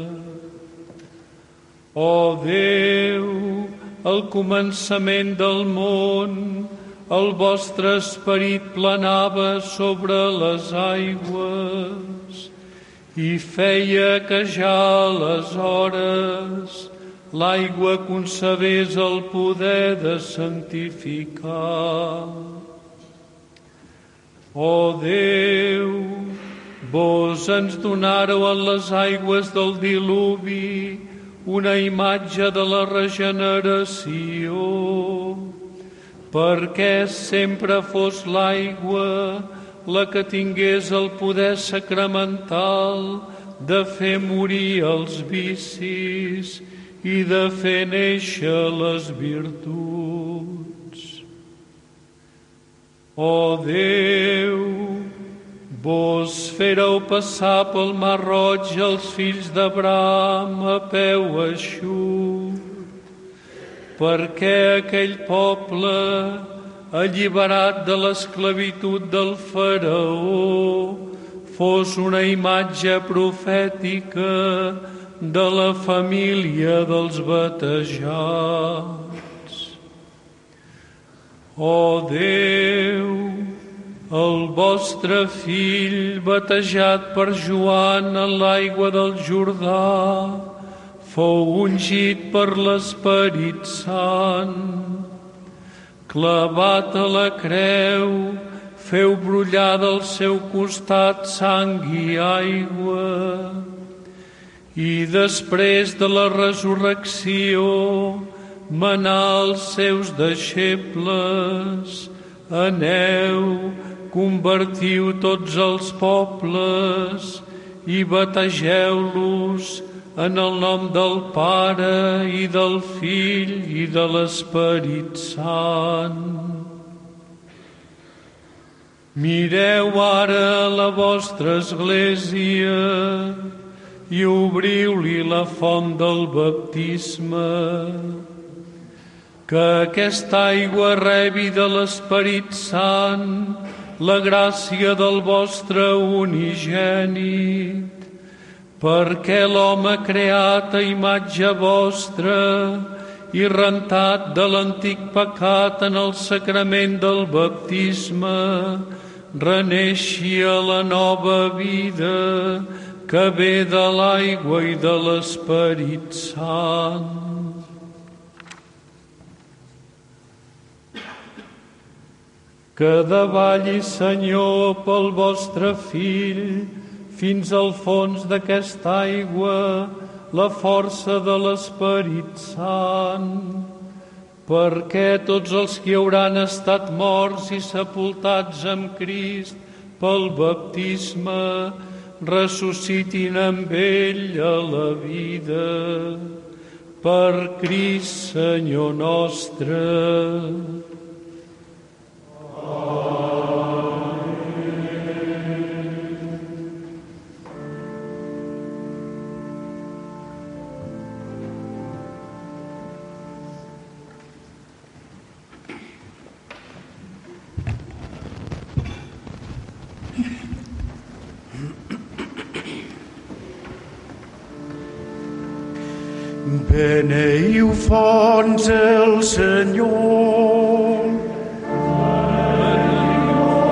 Ó Déu, al començament del món, el vostre esperit planava sobre les aigües i feia que ja aleshores l'aigua concebés el poder de santificar. Ó Déu, vos ens donàreu en les aigües del diluvi una imatge de la regeneració, perquè sempre fos l'aigua la que tingués el poder sacramental de fer morir els vicis i de fer néixer les virtuts. Ó Déu, vos féreu passar pel mar Roig els fills d'Abraham a peu eixut, perquè aquell poble, alliberat de l'esclavitud del faraó, fos una imatge profètica de la família dels batejats. Ó Déu, el vostre fill, batejat per Joan en l'aigua del Jordà, fou ungit per l'Esperit Sant. Clavat a la creu, feu brollar del seu costat sang i aigua. I després de la resurrecció, manà als seus deixebles: aneu, convertiu tots els pobles i bategeu-los en el nom del Pare i del Fill i de l'Esperit Sant. Mireu ara la vostra església i obriu-li la font del baptisme. Que aquesta aigua rebi de l'Esperit Sant la gràcia del vostre unigènit, perquè l'home creat a imatge vostra i rentat de l'antic pecat en el sacrament del baptisme, reneixi a la nova vida que ve de l'aigua i de l'Esperit Sant. Que davalli, Senyor, pel vostre Fill, fins al fons d'aquesta aigua, la força de l'Esperit Sant, perquè tots els que hauran estat morts i sepultats amb Crist pel baptisme ressuscitin amb ell a la vida. Per Crist, Senyor nostre. Beneiu fonts el Senyor.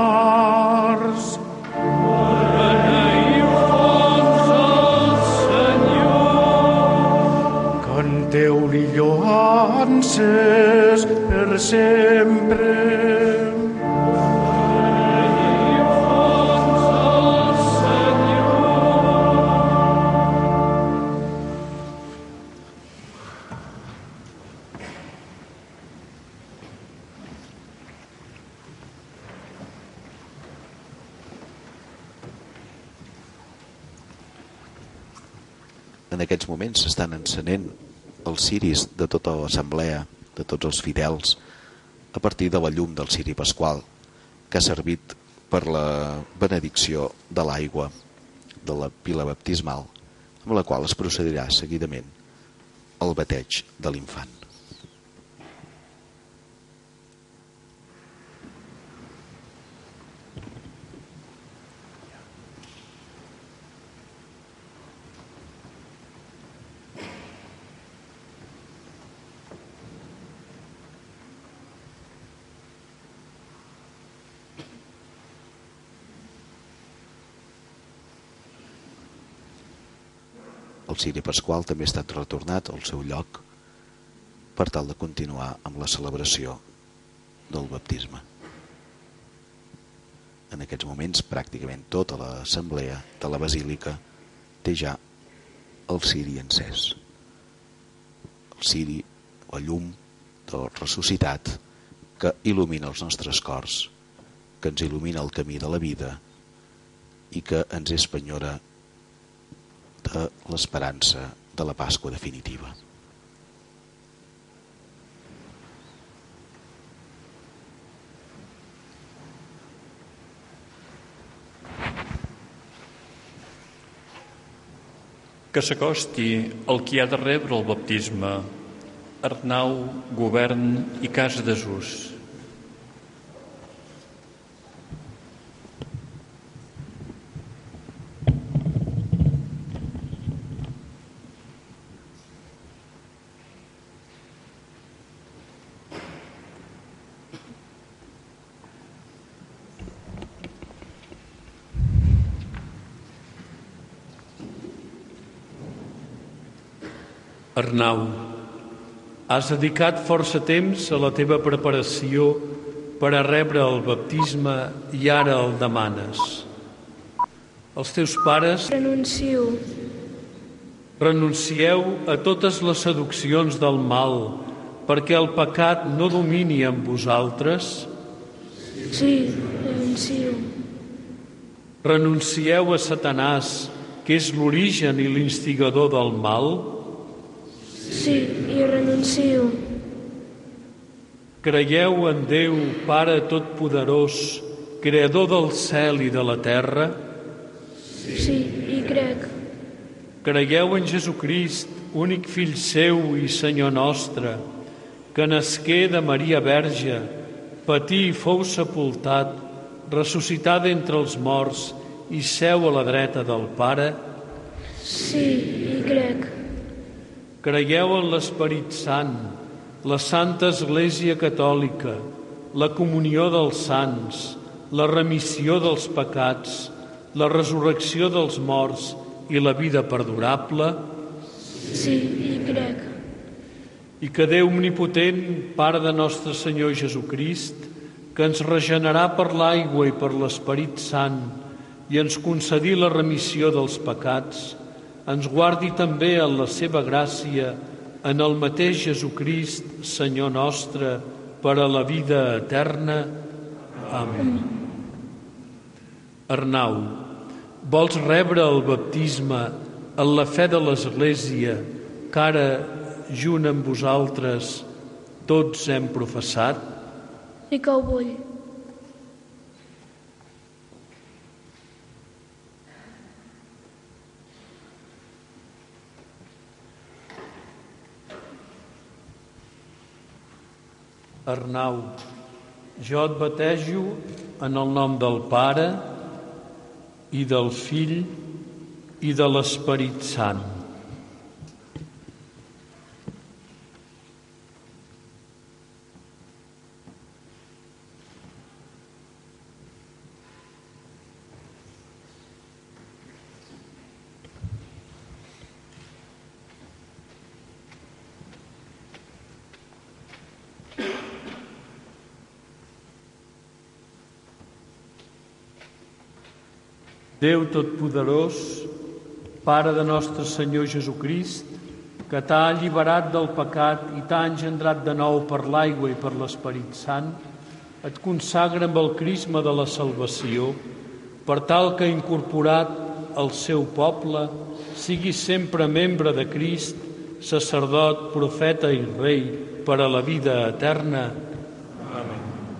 mars. Beneïu al Senyor. Canteu-li lloances per sempre. En aquests moments s'estan encenent els ciris de tota l'assemblea, de tots els fidels, a partir de la llum del ciri pasqual, que ha servit per la benedicció de l'aigua de la pila baptismal, amb la qual es procedirà seguidament al bateig de l'infant. El ciri pasqual també ha estat retornat al seu lloc per tal de continuar amb la celebració del baptisme. En aquests moments pràcticament tota l'assemblea de la basílica té ja el ciri encès. El ciri, la llum del ressuscitat que il·lumina els nostres cors, que ens il·lumina el camí de la vida i que ens espenyora de l'esperança de la Pasqua definitiva. Que s'acosti el qui ha de rebre el baptisme, Arnau, Govern i Cas Desús. Arnau, has dedicat força temps a la teva preparació per a rebre el baptisme i ara el demanes. Els teus pares renuncieu a totes les seduccions del mal perquè el pecat no domini en vosaltres? Sí, renuncio. Renuncieu a Satanàs, que és l'origen i l'instigador del mal? Sí, i renuncio. Creieu en Déu, Pare Totpoderós, Creador del cel i de la terra? Sí, hi crec. Creieu en Jesucrist, únic Fill seu i Senyor nostre, que nasqué de Maria Verge, patí i fou sepultat, ressuscità d'entre els morts i seu a la dreta del Pare? Sí, hi crec. Creieu en l'Esperit Sant, la Santa Església Catòlica, la comunió dels sants, la remissió dels pecats, la resurrecció dels morts i la vida perdurable? Sí, hi crec. I que Déu omnipotent, Pare de nostre Senyor Jesucrist, que ens regenerà per l'aigua i per l'Esperit Sant i ens concedí la remissió dels pecats, ens guardi també en la seva gràcia en el mateix Jesucrist, Senyor nostre, per a la vida eterna. Amén. Arnau, vols rebre el baptisme en la fe de l'Església que ara, junt amb vosaltres, tots hem professat? Sí que ho vull. Arnau, jo et batejo en el nom del Pare i del Fill i de l'Esperit Sant. Déu Totpoderós, Pare de nostre Senyor Jesucrist, que t'ha alliberat del pecat i t'ha engendrat de nou per l'aigua i per l'Esperit Sant, et consagra amb el crisma de la salvació, per tal que, incorporat al seu poble, siguis sempre membre de Crist, sacerdot, profeta i rei, per a la vida eterna. Amén.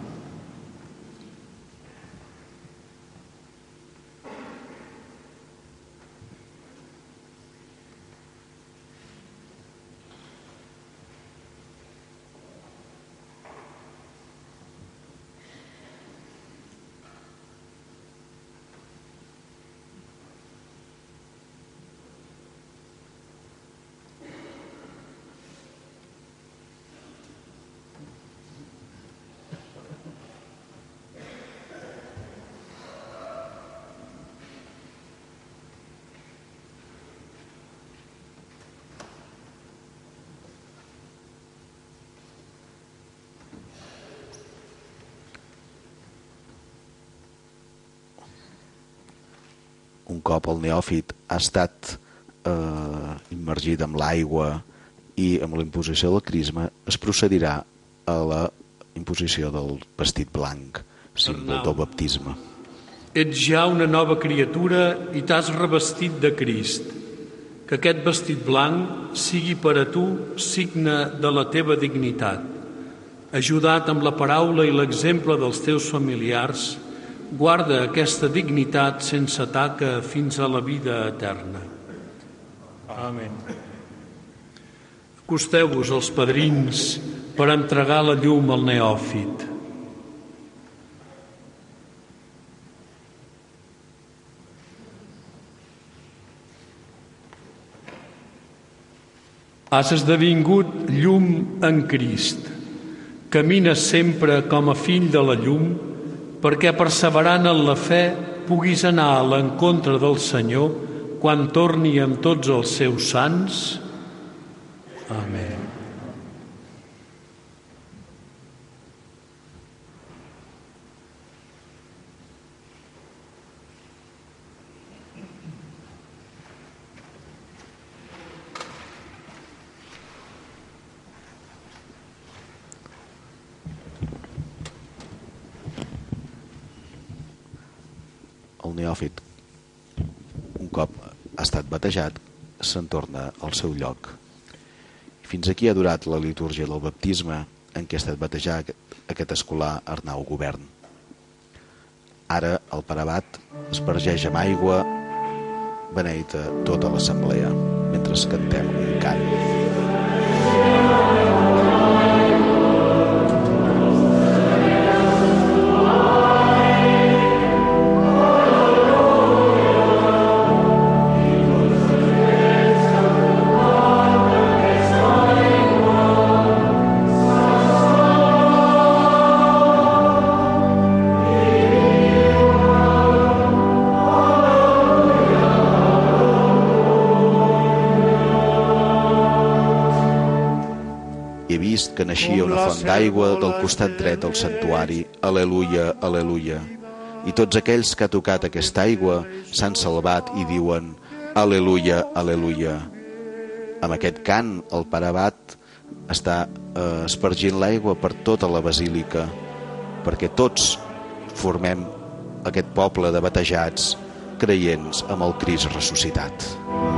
Un cop el neòfit ha estat immergit amb l'aigua i amb la imposició del crisma, es procedirà a la imposició del vestit blanc, símbol del baptisme. Ets ja una nova criatura i t'has revestit de Crist. Que aquest vestit blanc sigui per a tu signe de la teva dignitat. Ajudat amb la paraula i l'exemple dels teus familiars, guarda aquesta dignitat sense taca fins a la vida eterna. Amén. Acosteu-vos els padrins per entregar la llum al neòfit. Has esdevingut llum en Crist. Camines sempre com a fill de la llum, perquè perseverant en la fe puguis anar a l'encontre del Senyor quan torni amb tots els seus sants. Amén. El neòfit, un cop ha estat batejat, se'n torna al seu lloc. Fins aquí ha durat la litúrgia del baptisme en què ha estat batejat aquest escolà Arnau Govern. Ara el pare abat aspergeix amb aigua beneita tota l'assemblea mentre cantem un cant. Que naixia una font d'aigua del costat dret del santuari. Aleluia, aleluia. I tots aquells que ha tocat aquesta aigua s'han salvat i diuen aleluia, aleluia. Amb aquest cant el pare abat està espargint l'aigua per tota la basílica, perquè tots formem aquest poble de batejats creients amb el Crist ressuscitat.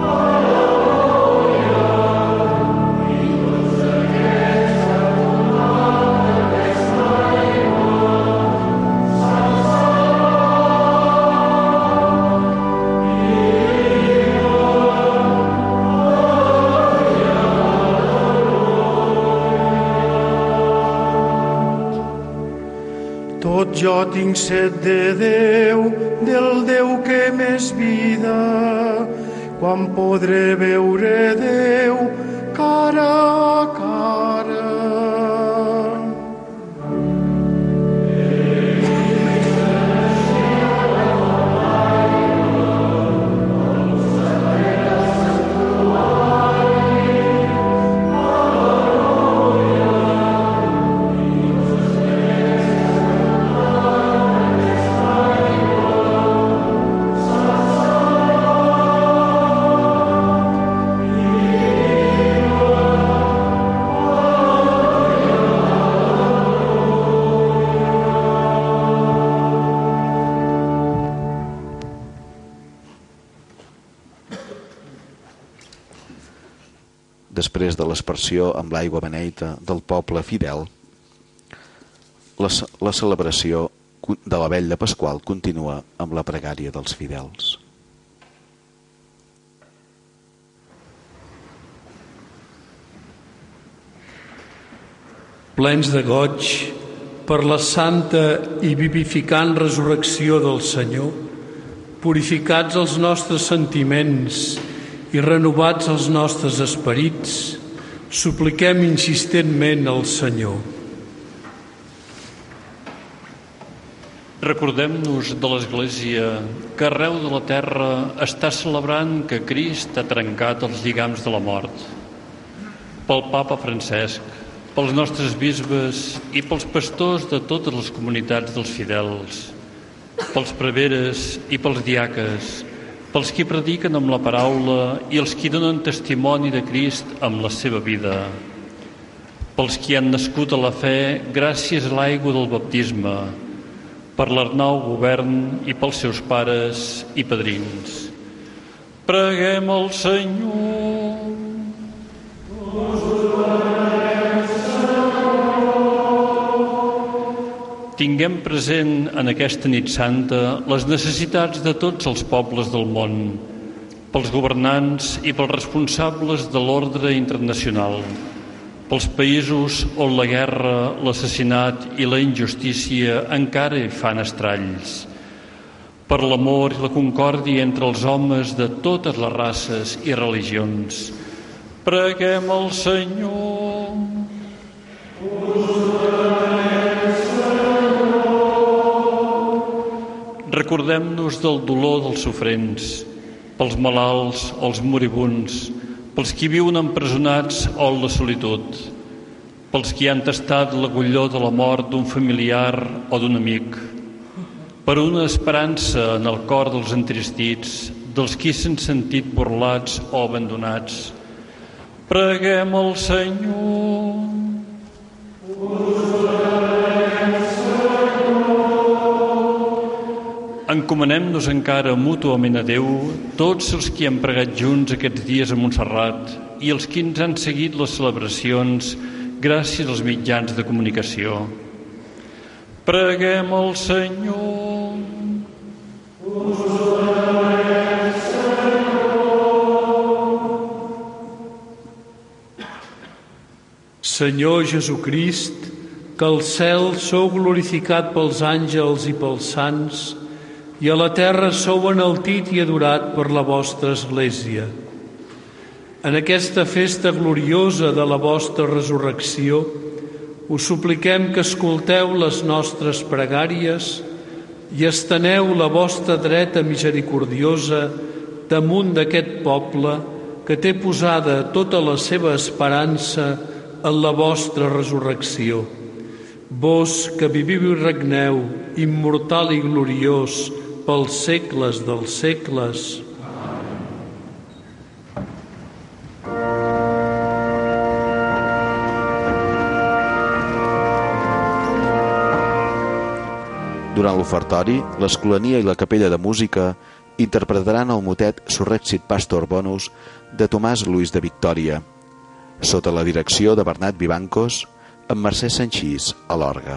Jo tinc set de Déu, del Déu que m'és vida. Quan podré veure Déu cara a cara? després de l'aspersió amb l'aigua beneita del poble fidel, la celebració de la vetlla pasqual continua amb la pregària dels fidels. Plens de goig per la santa i vivificant resurrecció del Senyor, purificats els nostres sentiments i renovats els nostres esperits, supliquem insistentment al Senyor. Recordem-nos de l'Església que arreu de la terra està celebrant que Crist ha trencat els lligams de la mort. Pel Papa Francesc, pels nostres bisbes i pels pastors de totes les comunitats dels fidels, pels preveres i pels diaques, pels qui prediquen amb la paraula i els qui donen testimoni de Crist amb la seva vida, pels qui han nascut a la fe gràcies a l'aigua del baptisme, per l'Arnau Govern i pels seus pares i padrins. Preguem al Senyor. Tinguem present en aquesta nit santa les necessitats de tots els pobles del món, pels governants i pels responsables de l'ordre internacional, pels països on la guerra, l'assassinat i la injustícia encara hi fan estralls, per l'amor i la concòrdia entre els homes de totes les races i religions. Preguem al Senyor. Recordem-nos del dolor dels sofrents, pels malalts o els moribuns, pels qui viuen empresonats o en la solitud, pels qui han tastat l'agulló de la mort d'un familiar o d'un amic, per una esperança en el cor dels entristits, dels qui s'han sentit burlats o abandonats. Preguem al Senyor. Encomanem-nos encara mútuament a Déu tots els qui han pregat junts aquests dies a Montserrat i els qui ens han seguit les celebracions gràcies als mitjans de comunicació. Preguem al Senyor. Senyor Jesucrist, que al cel sou glorificat pels àngels i pels sants, i a la terra sou enaltit i adorat per la vostra Església. En aquesta festa gloriosa de la vostra resurrecció, us supliquem que escolteu les nostres pregàries i esteneu la vostra dreta misericordiosa damunt d'aquest poble que té posada tota la seva esperança en la vostra resurrecció. Vós que viviu i regneu, immortal i gloriós, pels segles dels segles. Durant l'ofertori, l'Escolania i la Capella de Música interpretaran el motet Surrexit Pastor Bonus de Tomàs Luis de Victòria, sota la direcció de Bernat Vivancos, amb Mercè Sanchís a l'orgue.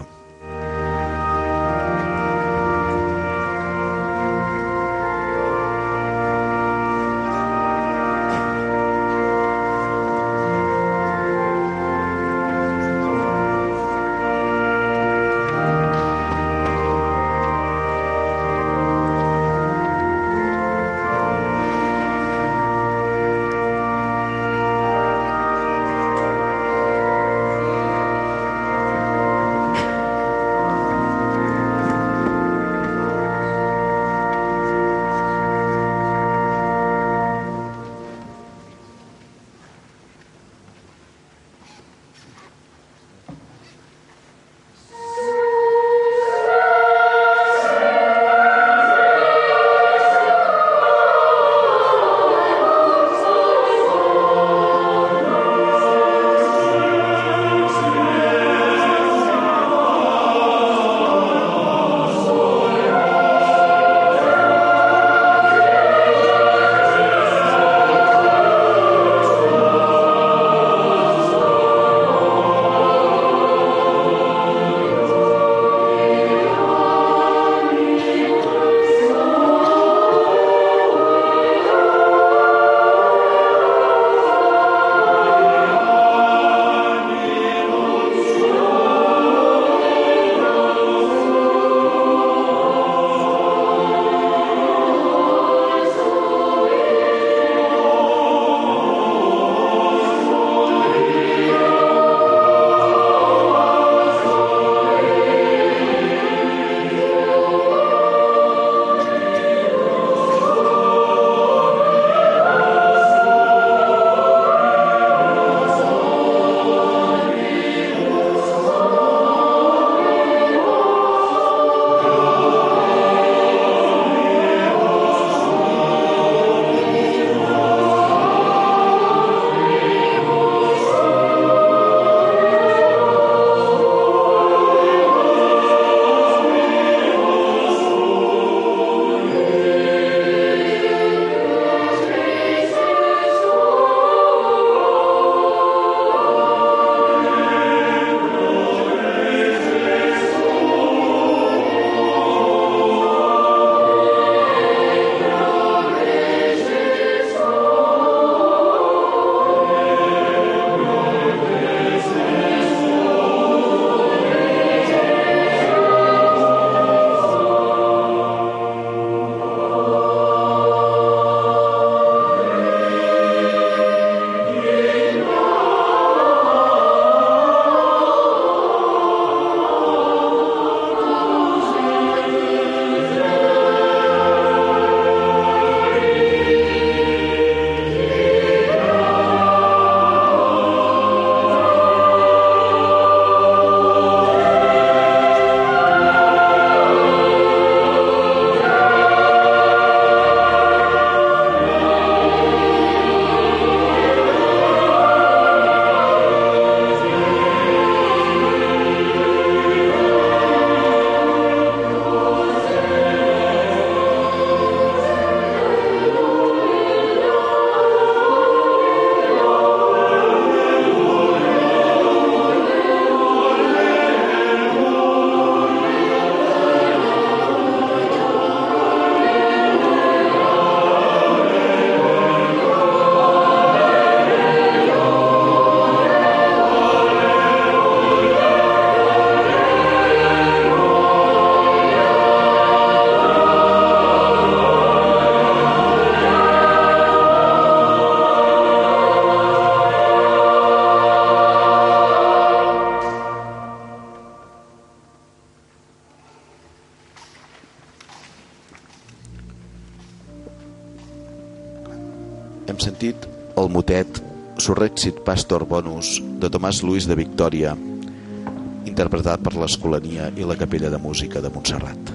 Hem sentit el motet Surrexit Pastor Bonus de Tomàs Luis de Victòria, interpretat per l'Escolania i la Capella de Música de Montserrat.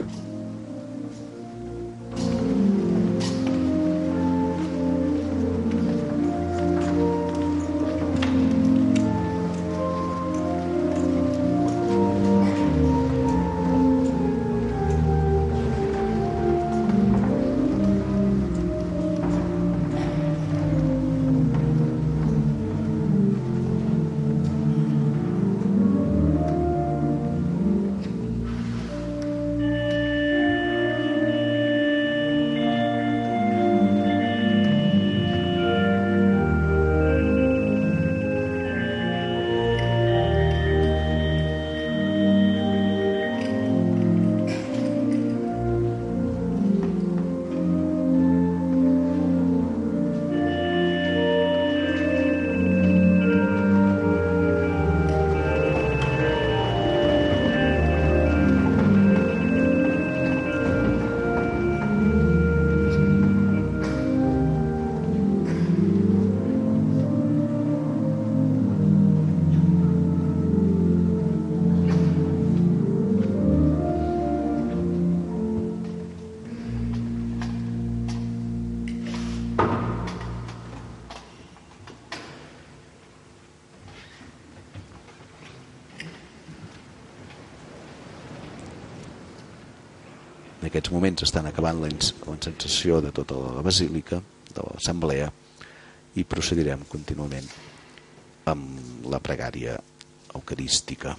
En aquests moments estan acabant la incensació de tota la basílica, de l'assemblea, i procedirem contínuament amb la pregària eucarística.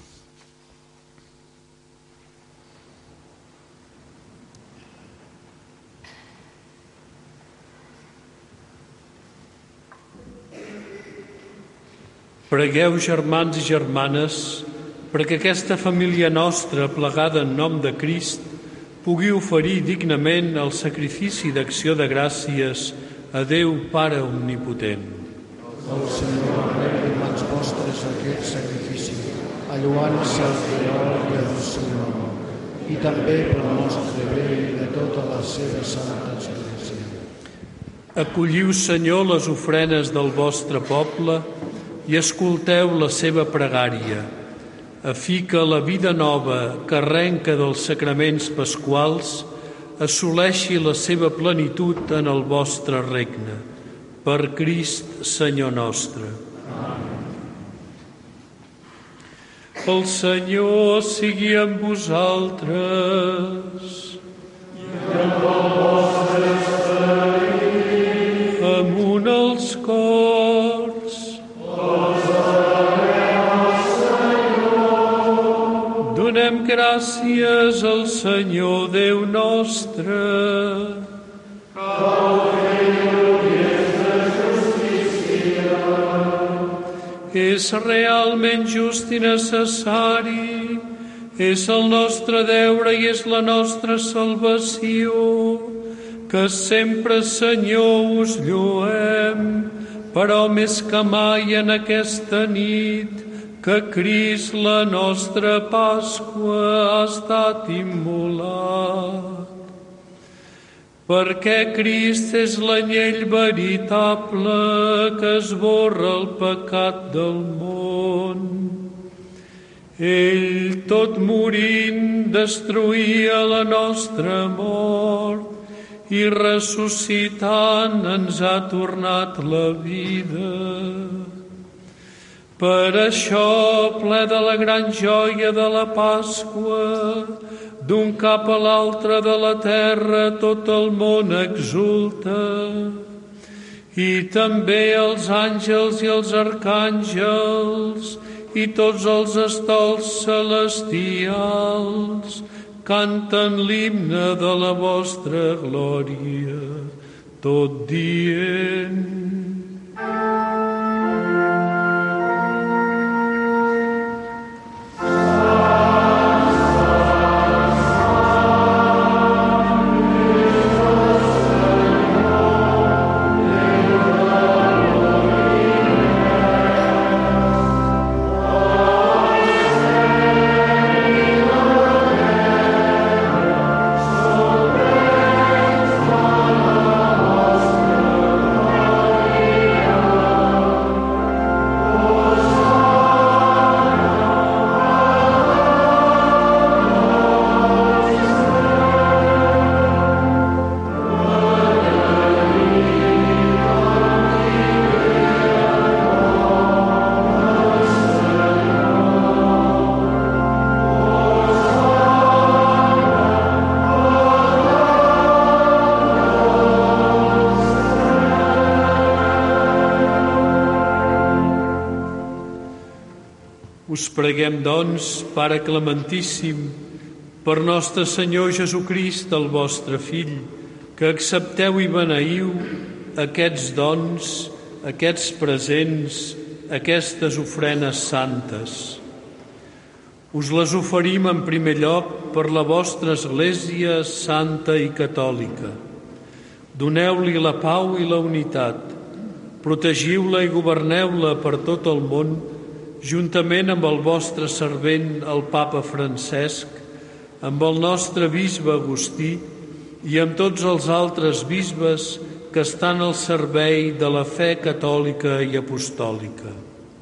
Pregueu, germans i germanes, perquè aquesta família nostra, plegada en nom de Crist, pugui oferir dignament el sacrifici d'acció de gràcies a Déu Pare Omnipotent. El Senyor rebi en mans vostres aquest sacrifici, alluant-se al Senyor i al seu nom, i també pel nostre bé i de tota la seva santa església. Acolliu, Senyor, les ofrenes del vostre poble i escolteu la seva pregària, a fi que la vida nova que arrenca dels sacraments pasquals assoleixi la seva plenitud en el vostre regne. Per Crist, Senyor nostre. El Senyor sigui amb vosaltres. I amb el vostre esperit. Amunt els cors. Donem gràcies al Senyor Déu nostre. És realment just i necessari, és el nostre deure i és la nostra salvació, que sempre, Senyor, us lloem, però més que mai en aquesta nit, que Crist, la nostra Pasqua, ha estat immolat. Perquè Crist és l'anyell veritable que esborra el pecat del món. Ell, tot morint, destruïa la nostra mort i ressuscitant ens ha tornat la vida. Per això, ple de la gran joia de la Pasqua, d'un cap a l'altre de la terra tot el món exulta, i també els àngels i els arcàngels i tots els estols celestials canten l'himne de la vostra glòria, tot dient: preguem, doncs, Pare Clementíssim, per nostre Senyor Jesucrist, el vostre Fill, que accepteu i beneïu aquests dons, aquests presents, aquestes ofrenes santes. Us les oferim en primer lloc per la vostra Església santa i catòlica. Doneu-li la pau i la unitat, protegiu-la i governeu-la per tot el món, juntament amb el vostre servent, el Papa Francesc, amb el nostre bisbe Agustí i amb tots els altres bisbes que estan al servei de la fe catòlica i apostòlica.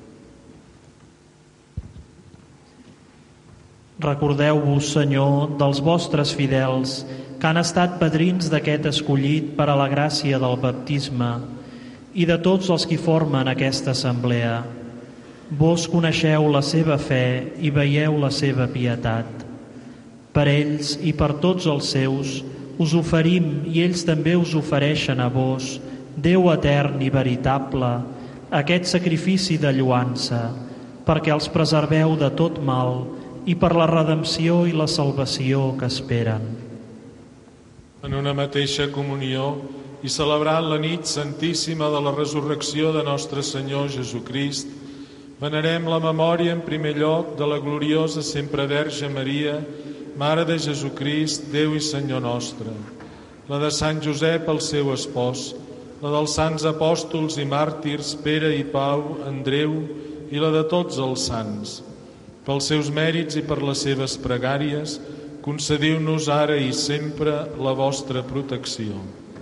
Recordeu-vos, Senyor, dels vostres fidels que han estat padrins d'aquest escollit per a la gràcia del baptisme i de tots els que formen aquesta assemblea. Vos coneixeu la seva fe i veieu la seva pietat. Per ells i per tots els seus us oferim i ells també us ofereixen a vos, Déu etern i veritable, aquest sacrifici de lloança, perquè els preserveu de tot mal i per la redempció i la salvació que esperen. En una mateixa comunió i celebrant la nit santíssima de la resurrecció de nostre Senyor Jesucrist, venerem la memòria en primer lloc de la gloriosa sempre Verge Maria, Mare de Jesucrist, Déu i Senyor nostre, la de Sant Josep, el seu espòs, la dels sants apòstols i màrtirs Pere i Pau, Andreu i la de tots els sants. Pels seus mèrits i per les seves pregàries, concediu-nos ara i sempre la vostra protecció.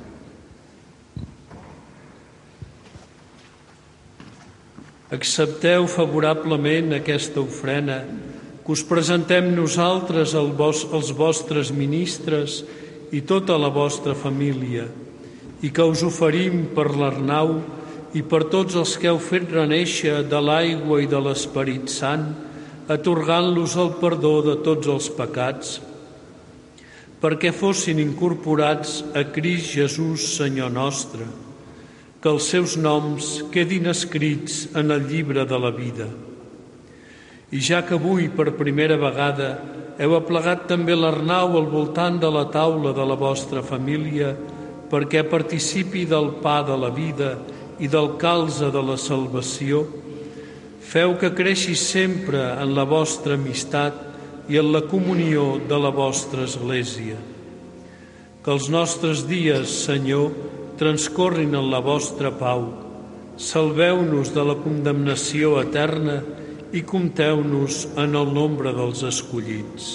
Accepteu favorablement aquesta ofrena que us presentem nosaltres, els vostres ministres i tota la vostra família, i que us oferim per l'Arnau i per tots els que heu fet renéixer de l'aigua i de l'Esperit Sant, atorgant-los el perdó de tots els pecats, perquè fossin incorporats a Crist Jesús, Senyor nostre, que els seus noms quedin escrits en el llibre de la vida. I ja que avui, per primera vegada, heu aplegat també l'Arnau al voltant de la taula de la vostra família perquè participi del pa de la vida i del calze de la salvació, feu que creixi sempre en la vostra amistat i en la comunió de la vostra Església. Que els nostres dies, Senyor, transcorrin en la vostra pau. Salveu-nos de la condemnació eterna i compteu-nos en el nombre dels escollits.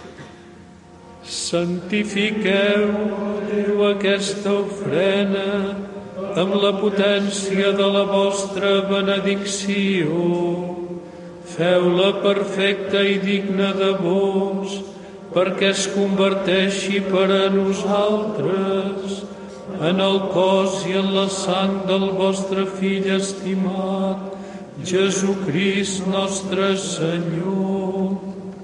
Santifiqueu, Déu, aquesta ofrena amb la potència de la vostra benedicció. Feu-la perfecta i digna de vos, perquè es converteixi per a nosaltres en el cos i en la sang del vostre Fill estimat, Jesucrist nostre Senyor.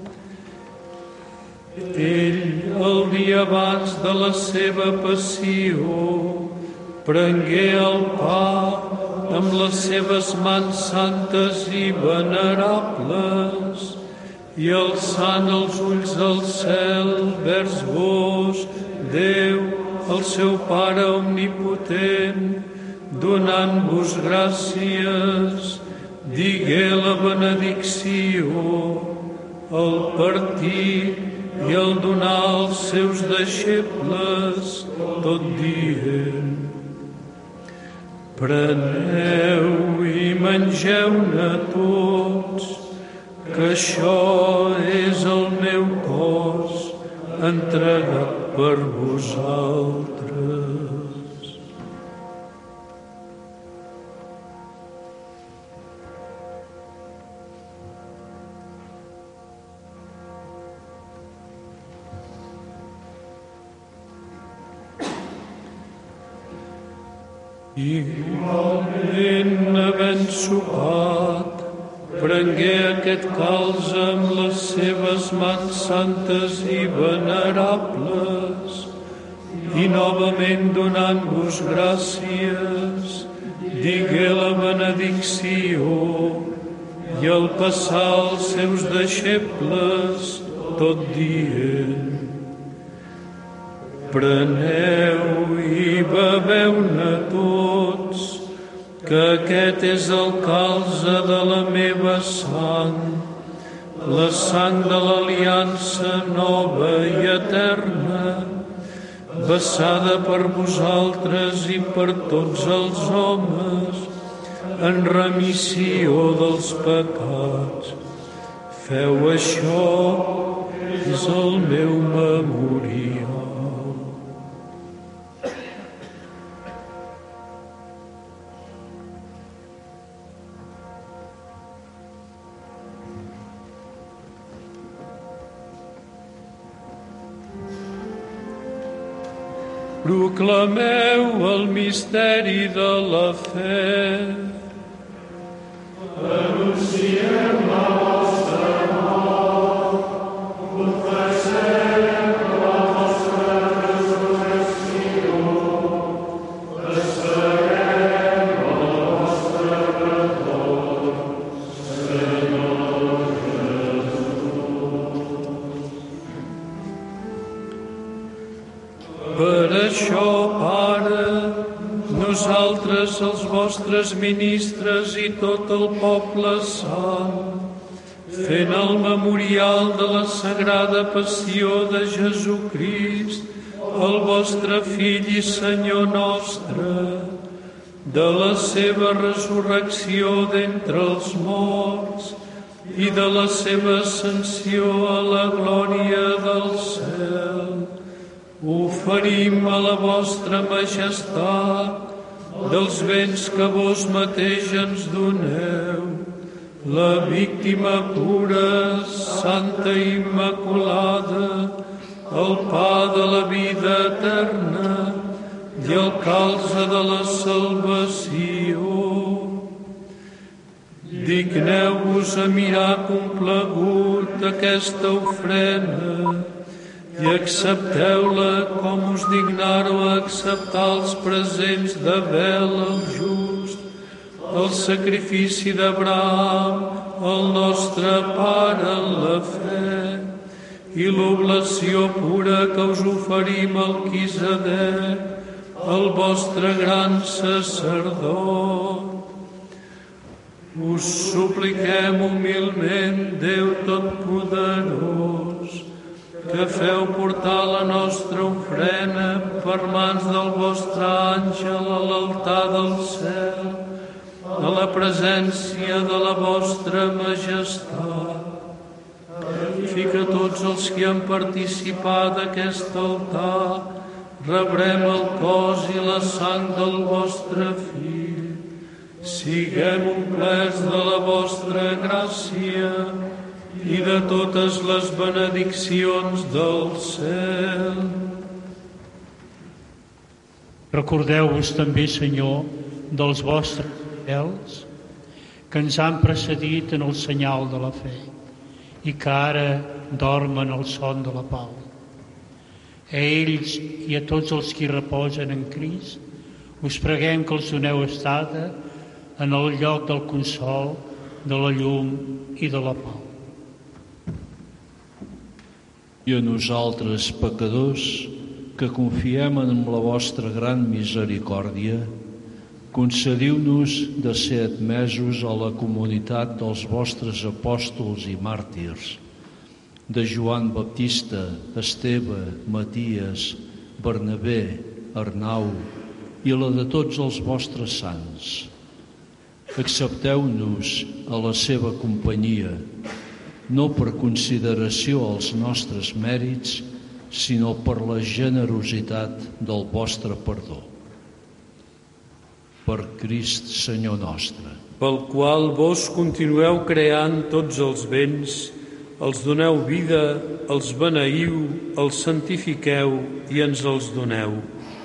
Ell, el dia abans de la seva passió, prengué el pa amb les seves mans santes i venerables i alçant els ulls al cel vers vos, Déu, el seu Pare omnipotent, donant-vos gràcies, digué la benedicció, el partir i el donar als seus deixebles, tot dient: preneu i mengeu-ne tots, que això és el meu cos entregat per vosaltres. Igualment, havent sopat, prengué aquest calze amb les seves mans santes i venerables i novament donant-vos gràcies, digué la benedicció, i al passar els seus deixebles tot dient: preneu i beveu-ne tots, que aquest és el calze de la meva sang, la sang de l'aliança nova i eterna, vessada per vosaltres i per tots els homes, en remissió dels pecats. Feu això, és el meu memorial. Proclameu el misteri de la fe. Anunciem la vostra mort, confessem la vostra resurrecció, esperem el vostre retorn, Senyor Jesús. Per això, Pare, nosaltres, els vostres ministres i tot el poble sant, fent el memorial de la sagrada passió de Jesucrist, el vostre Fill i Senyor nostre, de la seva resurrecció d'entre els morts i de la seva ascensió a la glòria del cel, oferim a la vostra majestat dels béns que vos mateix ens doneu, la víctima pura, santa i immaculada, el pa de la vida eterna i el calze de la salvació. Digneu-vos a mirar complagut aquesta ofrena i accepteu-la com us dignareu a acceptar els presents d'Abel el just, el sacrifici d'Abraham, el nostre pare en la fe, i l'oblació pura que us oferim al Melquisedec, el vostre gran sacerdot. Us supliquem humilment, Déu Totpoderós, que feu portar la nostra ofrena per mans del vostre àngel a l'altar del cel, a la presència de la vostra majestat. Fi que tots els que han participat d'aquest altar rebrem el cos i la sang del vostre Fill. Siguem omplerts de la vostra gràcia i de totes les benediccions del cel. Recordeu-vos també, Senyor, dels vostres fidels que ens han precedit en el senyal de la fe i que ara dormen el son de la pau. A ells i a tots els que reposen en Crist, us preguem que els doneu estada en el lloc del consol, de la llum i de la pau. I a nosaltres, pecadors, que confiem en la vostra gran misericòrdia, concediu-nos de ser admesos a la comunitat dels vostres apòstols i màrtirs, de Joan Baptista, Esteve, Maties, Bernabé, Arnau i la de tots els vostres sants. Accepteu-nos a la seva companyia, no per consideració als nostres mèrits, sinó per la generositat del vostre perdó. Per Crist, Senyor nostre. Pel qual vos continueu creant tots els béns, els doneu vida, els beneïu, els santifiqueu i ens els doneu.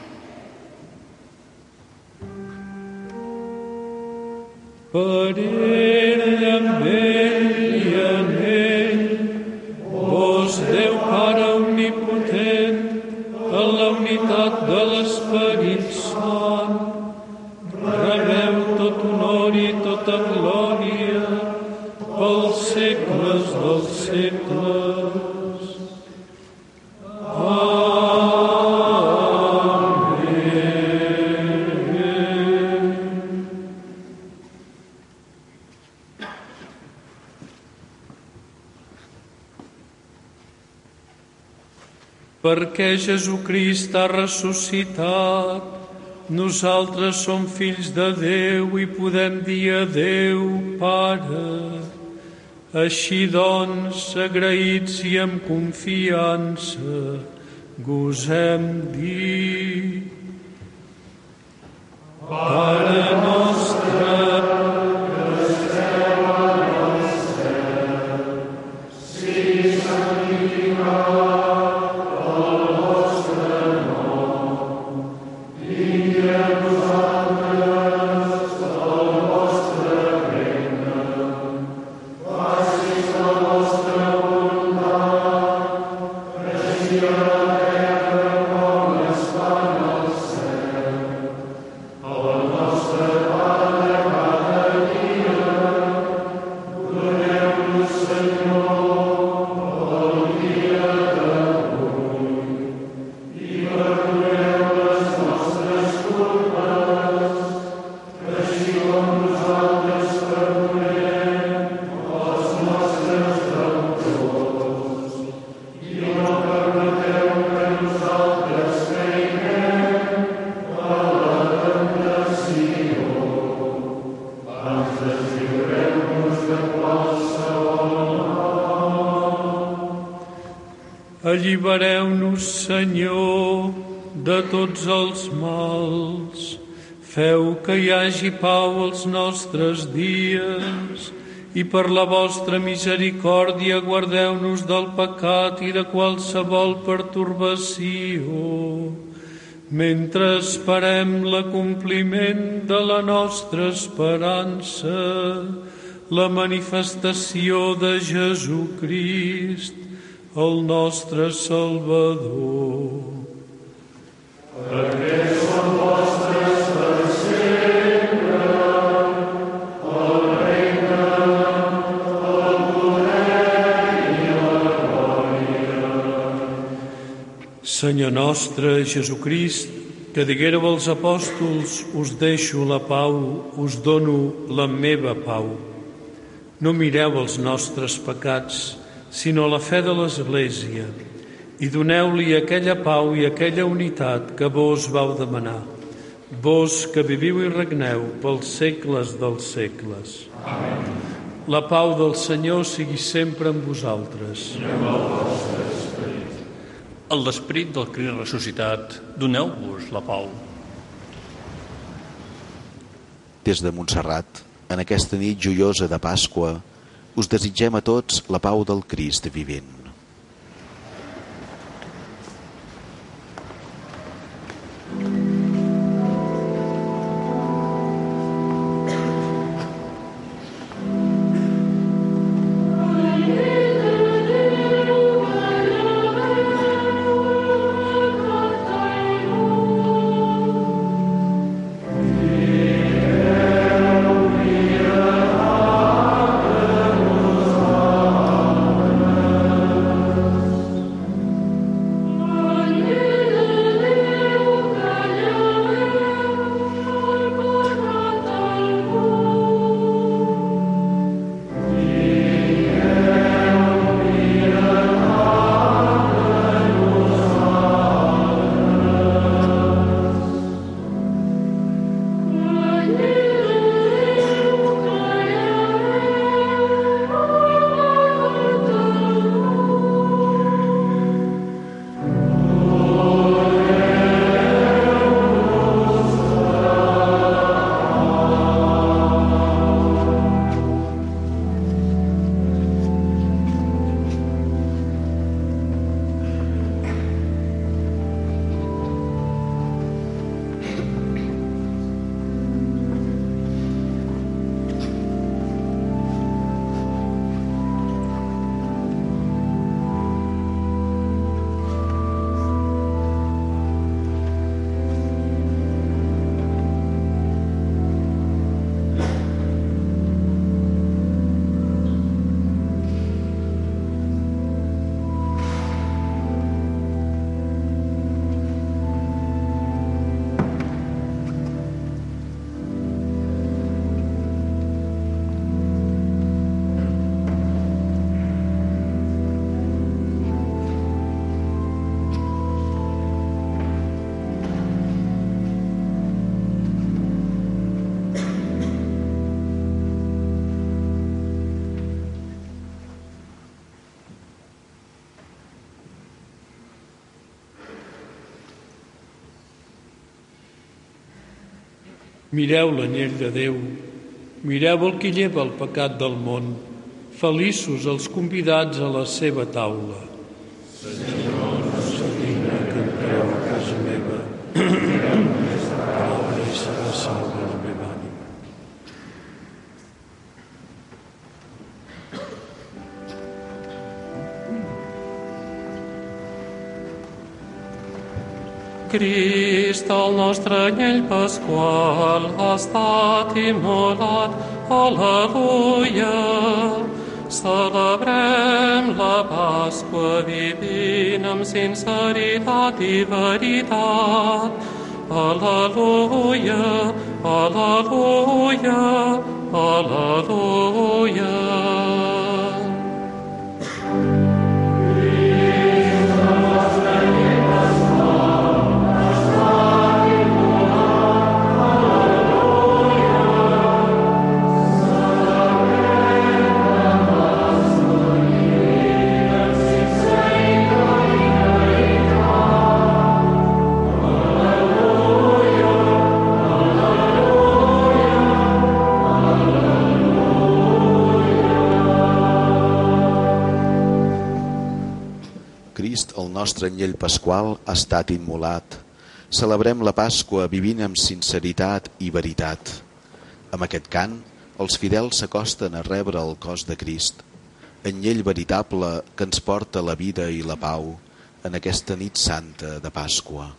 Per ell, amb ell i en ell, vos, Déu Pare omnipotent, en la unitat de l'Esperit Sant, rebeu tot honor i tota glòria pels segles dels segles. Perquè Jesucrist ha ressuscitat, nosaltres som fills de Déu i podem dir a Déu, Pare. Així doncs, agraïts i amb confiança, gosem dir: Pare nostre, que esteu al cel, sigui santificat Allibereu-nos, Senyor, de tots els mals. Feu que hi hagi pau als nostres dies i per la vostra misericòrdia guardeu-nos del pecat i de qualsevol pertorbació, mentre esperem l'acompliment de la nostra esperança, la manifestació de Jesucrist, el nostre Salvador. Perquè són vostres per sempre, el regne, el poder i la glòria. Senyor nostre Jesucrist, que diguéreu als apòstols: us deixo la pau, us dono la meva pau. No mireu els nostres pecats, sinó la fe de l'Església, i doneu-li aquella pau i aquella unitat que vos vau demanar, vos que viviu i regneu pels segles dels segles. Amén. La pau del Senyor sigui sempre amb vosaltres. I amb el vostre esperit. En l'esperit del Crist ressuscitat, doneu-vos la pau. Des de Montserrat, en aquesta nit joiosa de Pasqua, us desitgem a tots la pau del Crist vivent. Mireu l'anyell de Déu, mireu el que lleva el pecat del món. Feliços els convidats a la seva taula. Senyor, no soc digne que entreu a casa meva, però i serà salva la meva ànima. Crist, el nostre anyell pasqual, ha estat immolat. Al·leluia! Celebrem la Pasqua vivint amb sinceritat i veritat. Al·leluia! Al·leluia! Al·leluia! El nostre anyell pasqual ha estat immolat. Celebrem la Pasqua vivint amb sinceritat i veritat. Amb aquest cant, els fidels s'acosten a rebre el cos de Crist, anyell veritable que ens porta la vida i la pau en aquesta nit santa de Pasqua.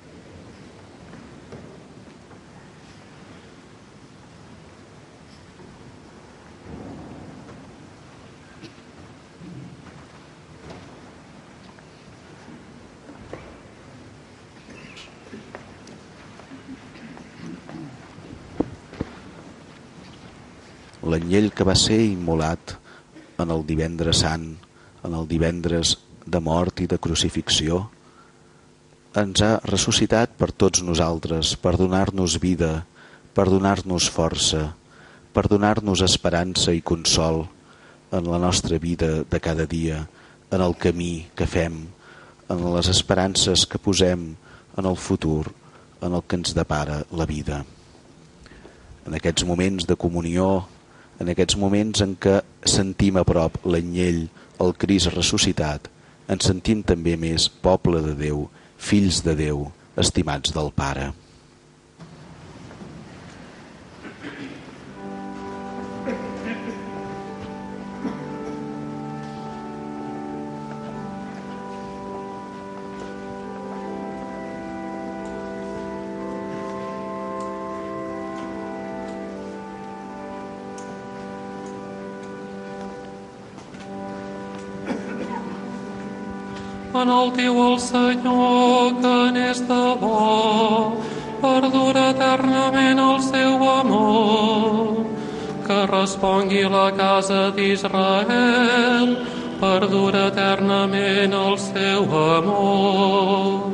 L'anyell que va ser immolat en el divendres sant, en el divendres de mort i de crucifixió, ens ha ressuscitat per tots nosaltres, per donar-nos vida, per donar-nos força, per donar-nos esperança i consol en la nostra vida de cada dia, en el camí que fem, en les esperances que posem en el futur, en el que ens depara la vida. En aquests moments de comunió, en aquests moments en què sentim a prop l'anyell, el Crist ressuscitat, ens sentim també més poble de Déu, fills de Déu, estimats del Pare. Enaltiu el Senyor, que n'és de bo, perdura eternament el seu amor. Que respongui la casa d'Israel, perdura eternament el seu amor.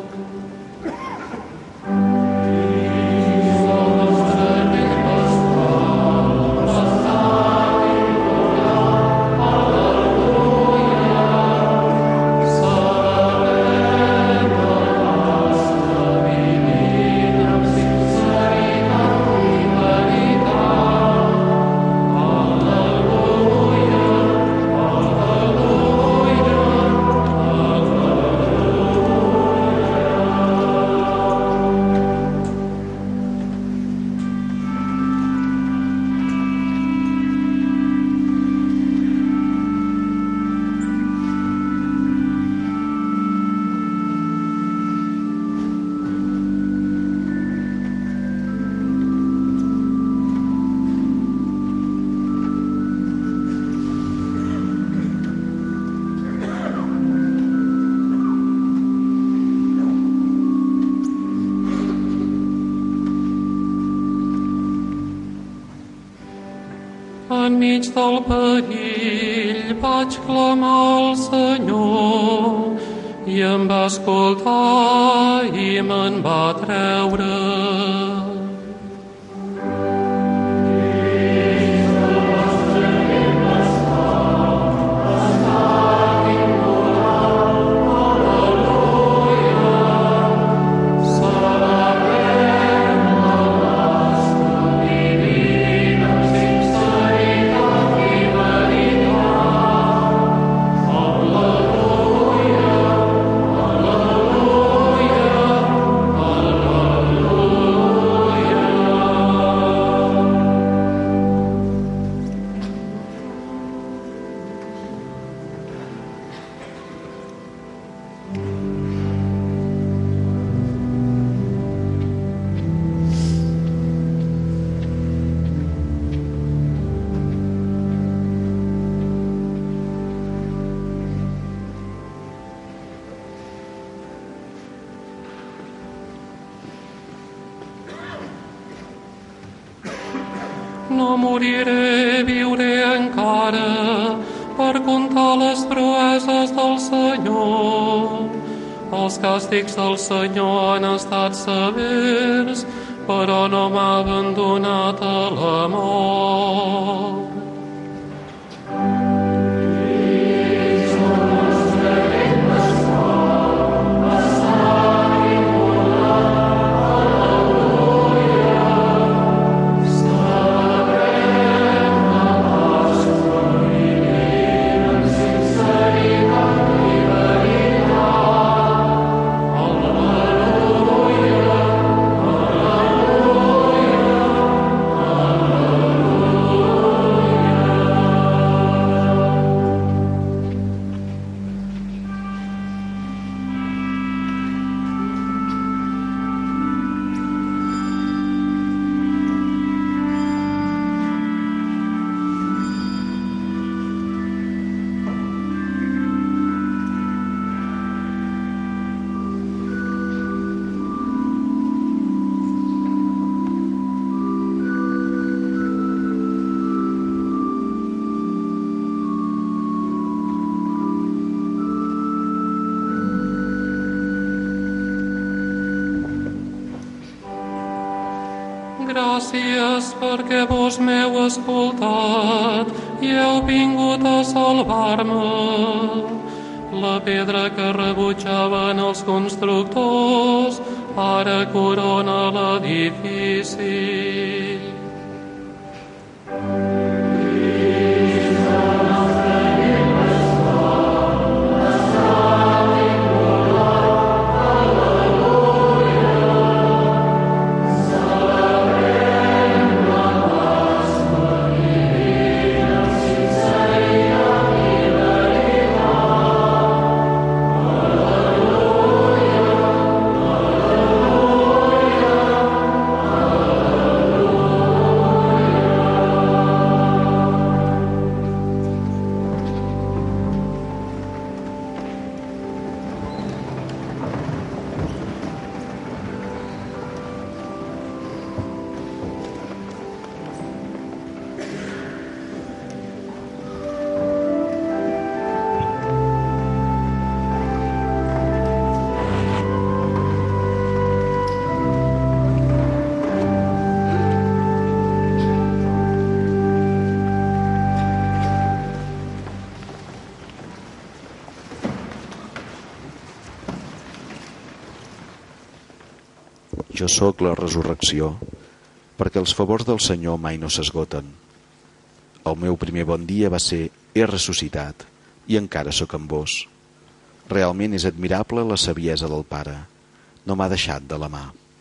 Enmig del perill vaig clamar al Senyor i em va escoltar i me'n va treure. Celebrem la Pasqua No moriré, viuré encara per contar les proeses del Senyor. Els càstigs del Senyor han estat severs, però no m'ha abandonat a la mort. Gràcies perquè vos m'heu escoltat i heu vingut a salvar-me. La pedra que rebutjaven els constructors ara corona l'edifici. Jo sóc la resurrecció, perquè els favors del Senyor mai no s'esgoten. El meu primer bon dia va ser he ressuscitat i encara sóc amb vos. Realment és admirable la saviesa del Pare. No m'ha deixat de la mà.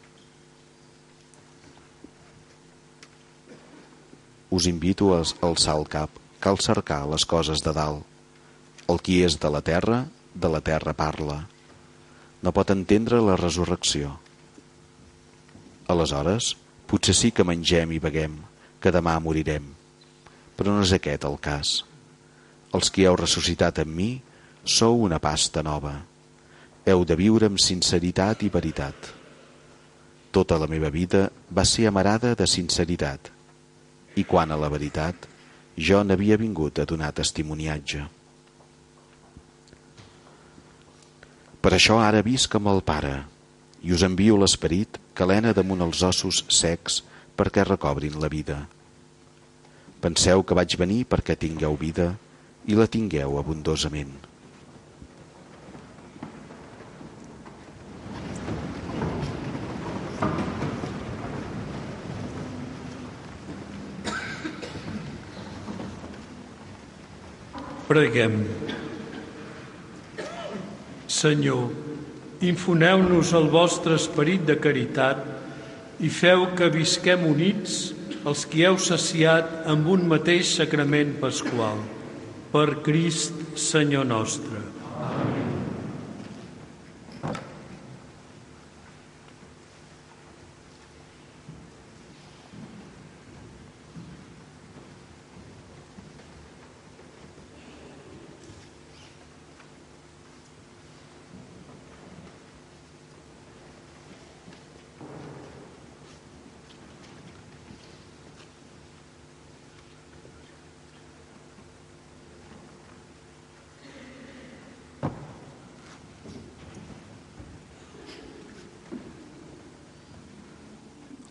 Us invito a alçar el cap. Cal cercar les coses de dalt. El qui és de la terra parla. No pot entendre la resurrecció. Aleshores, potser sí que mengem i beguem, que demà morirem. Però no és aquest el cas. Els qui heu ressuscitat amb mi sou una pasta nova. Heu de viure amb sinceritat i veritat. Tota la meva vida va ser amarada de sinceritat. I quant a la veritat, jo n'havia vingut a donar testimoniatge. Per això ara visc amb el Pare, i us envio l'Esperit que l'ena damunt els ossos secs perquè recobrin la vida. Penseu que vaig venir perquè tingueu vida i la tingueu abundosament. Preguem. Senyor, infoneu-nos el vostre esperit de caritat i feu que visquem units els qui heu saciat amb un mateix sacrament pasqual. Per Crist, Senyor nostre. Amén.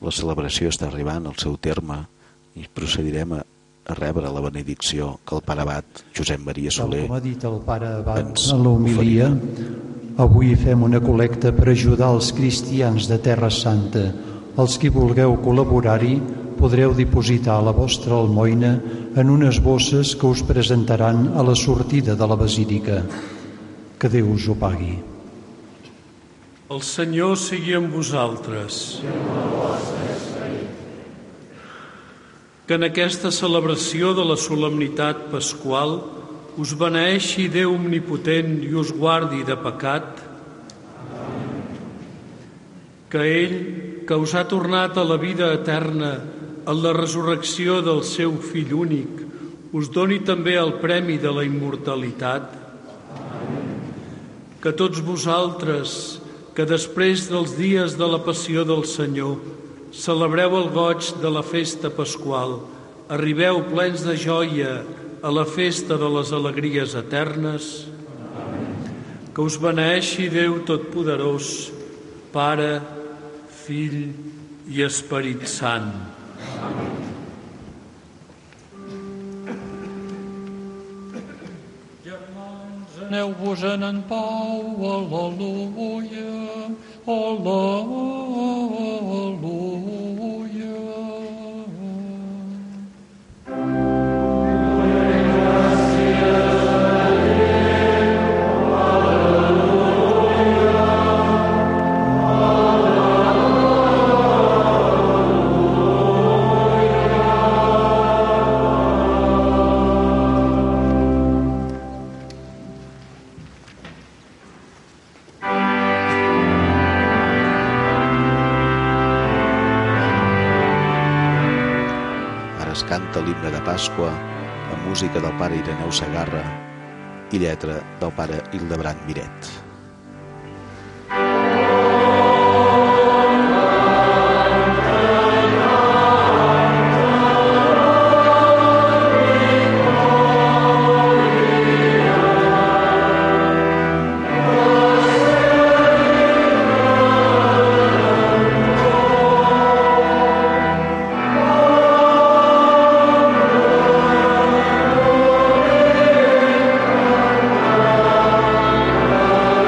La celebració està arribant al seu terme i procedirem a rebre la benedicció que el pare abat Josep Maria Soler com ha dit el pare abat en l'homilia, avui fem una col·lecta per ajudar els cristians de Terra Santa. Els qui vulgueu col·laborar-hi podreu dipositar la vostra almoina en unes bosses que us presentaran a la sortida de la basílica. Que Déu us ho pagui. El Senyor sigui amb vosaltres. Que en aquesta celebració de la solemnitat pasqual us beneeixi Déu omnipotent i us guardi de pecat. Que ell, que us ha tornat a la vida eterna en la resurrecció del seu Fill únic, us doni també el premi de la immortalitat. Que tots vosaltres, que després dels dies de la passió del Senyor celebreu el goig de la festa pasqual, arribeu plens de joia a la festa de les alegries eternes. Que us beneeixi Déu Totpoderós, Pare, Fill i Esperit Sant. Germans, aneu-vos-en en pau, al·leluia, al·leluia. Canta l'himne de Pasqua amb música del pare Ireneu Segarra i lletra del pare Hildebrand Miret. Oh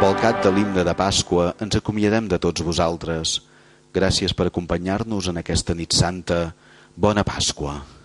Cavalcat de l'himne de Pasqua, ens acomiadem de tots vosaltres. Gràcies per acompanyar-nos en aquesta nit santa. Bona Pasqua.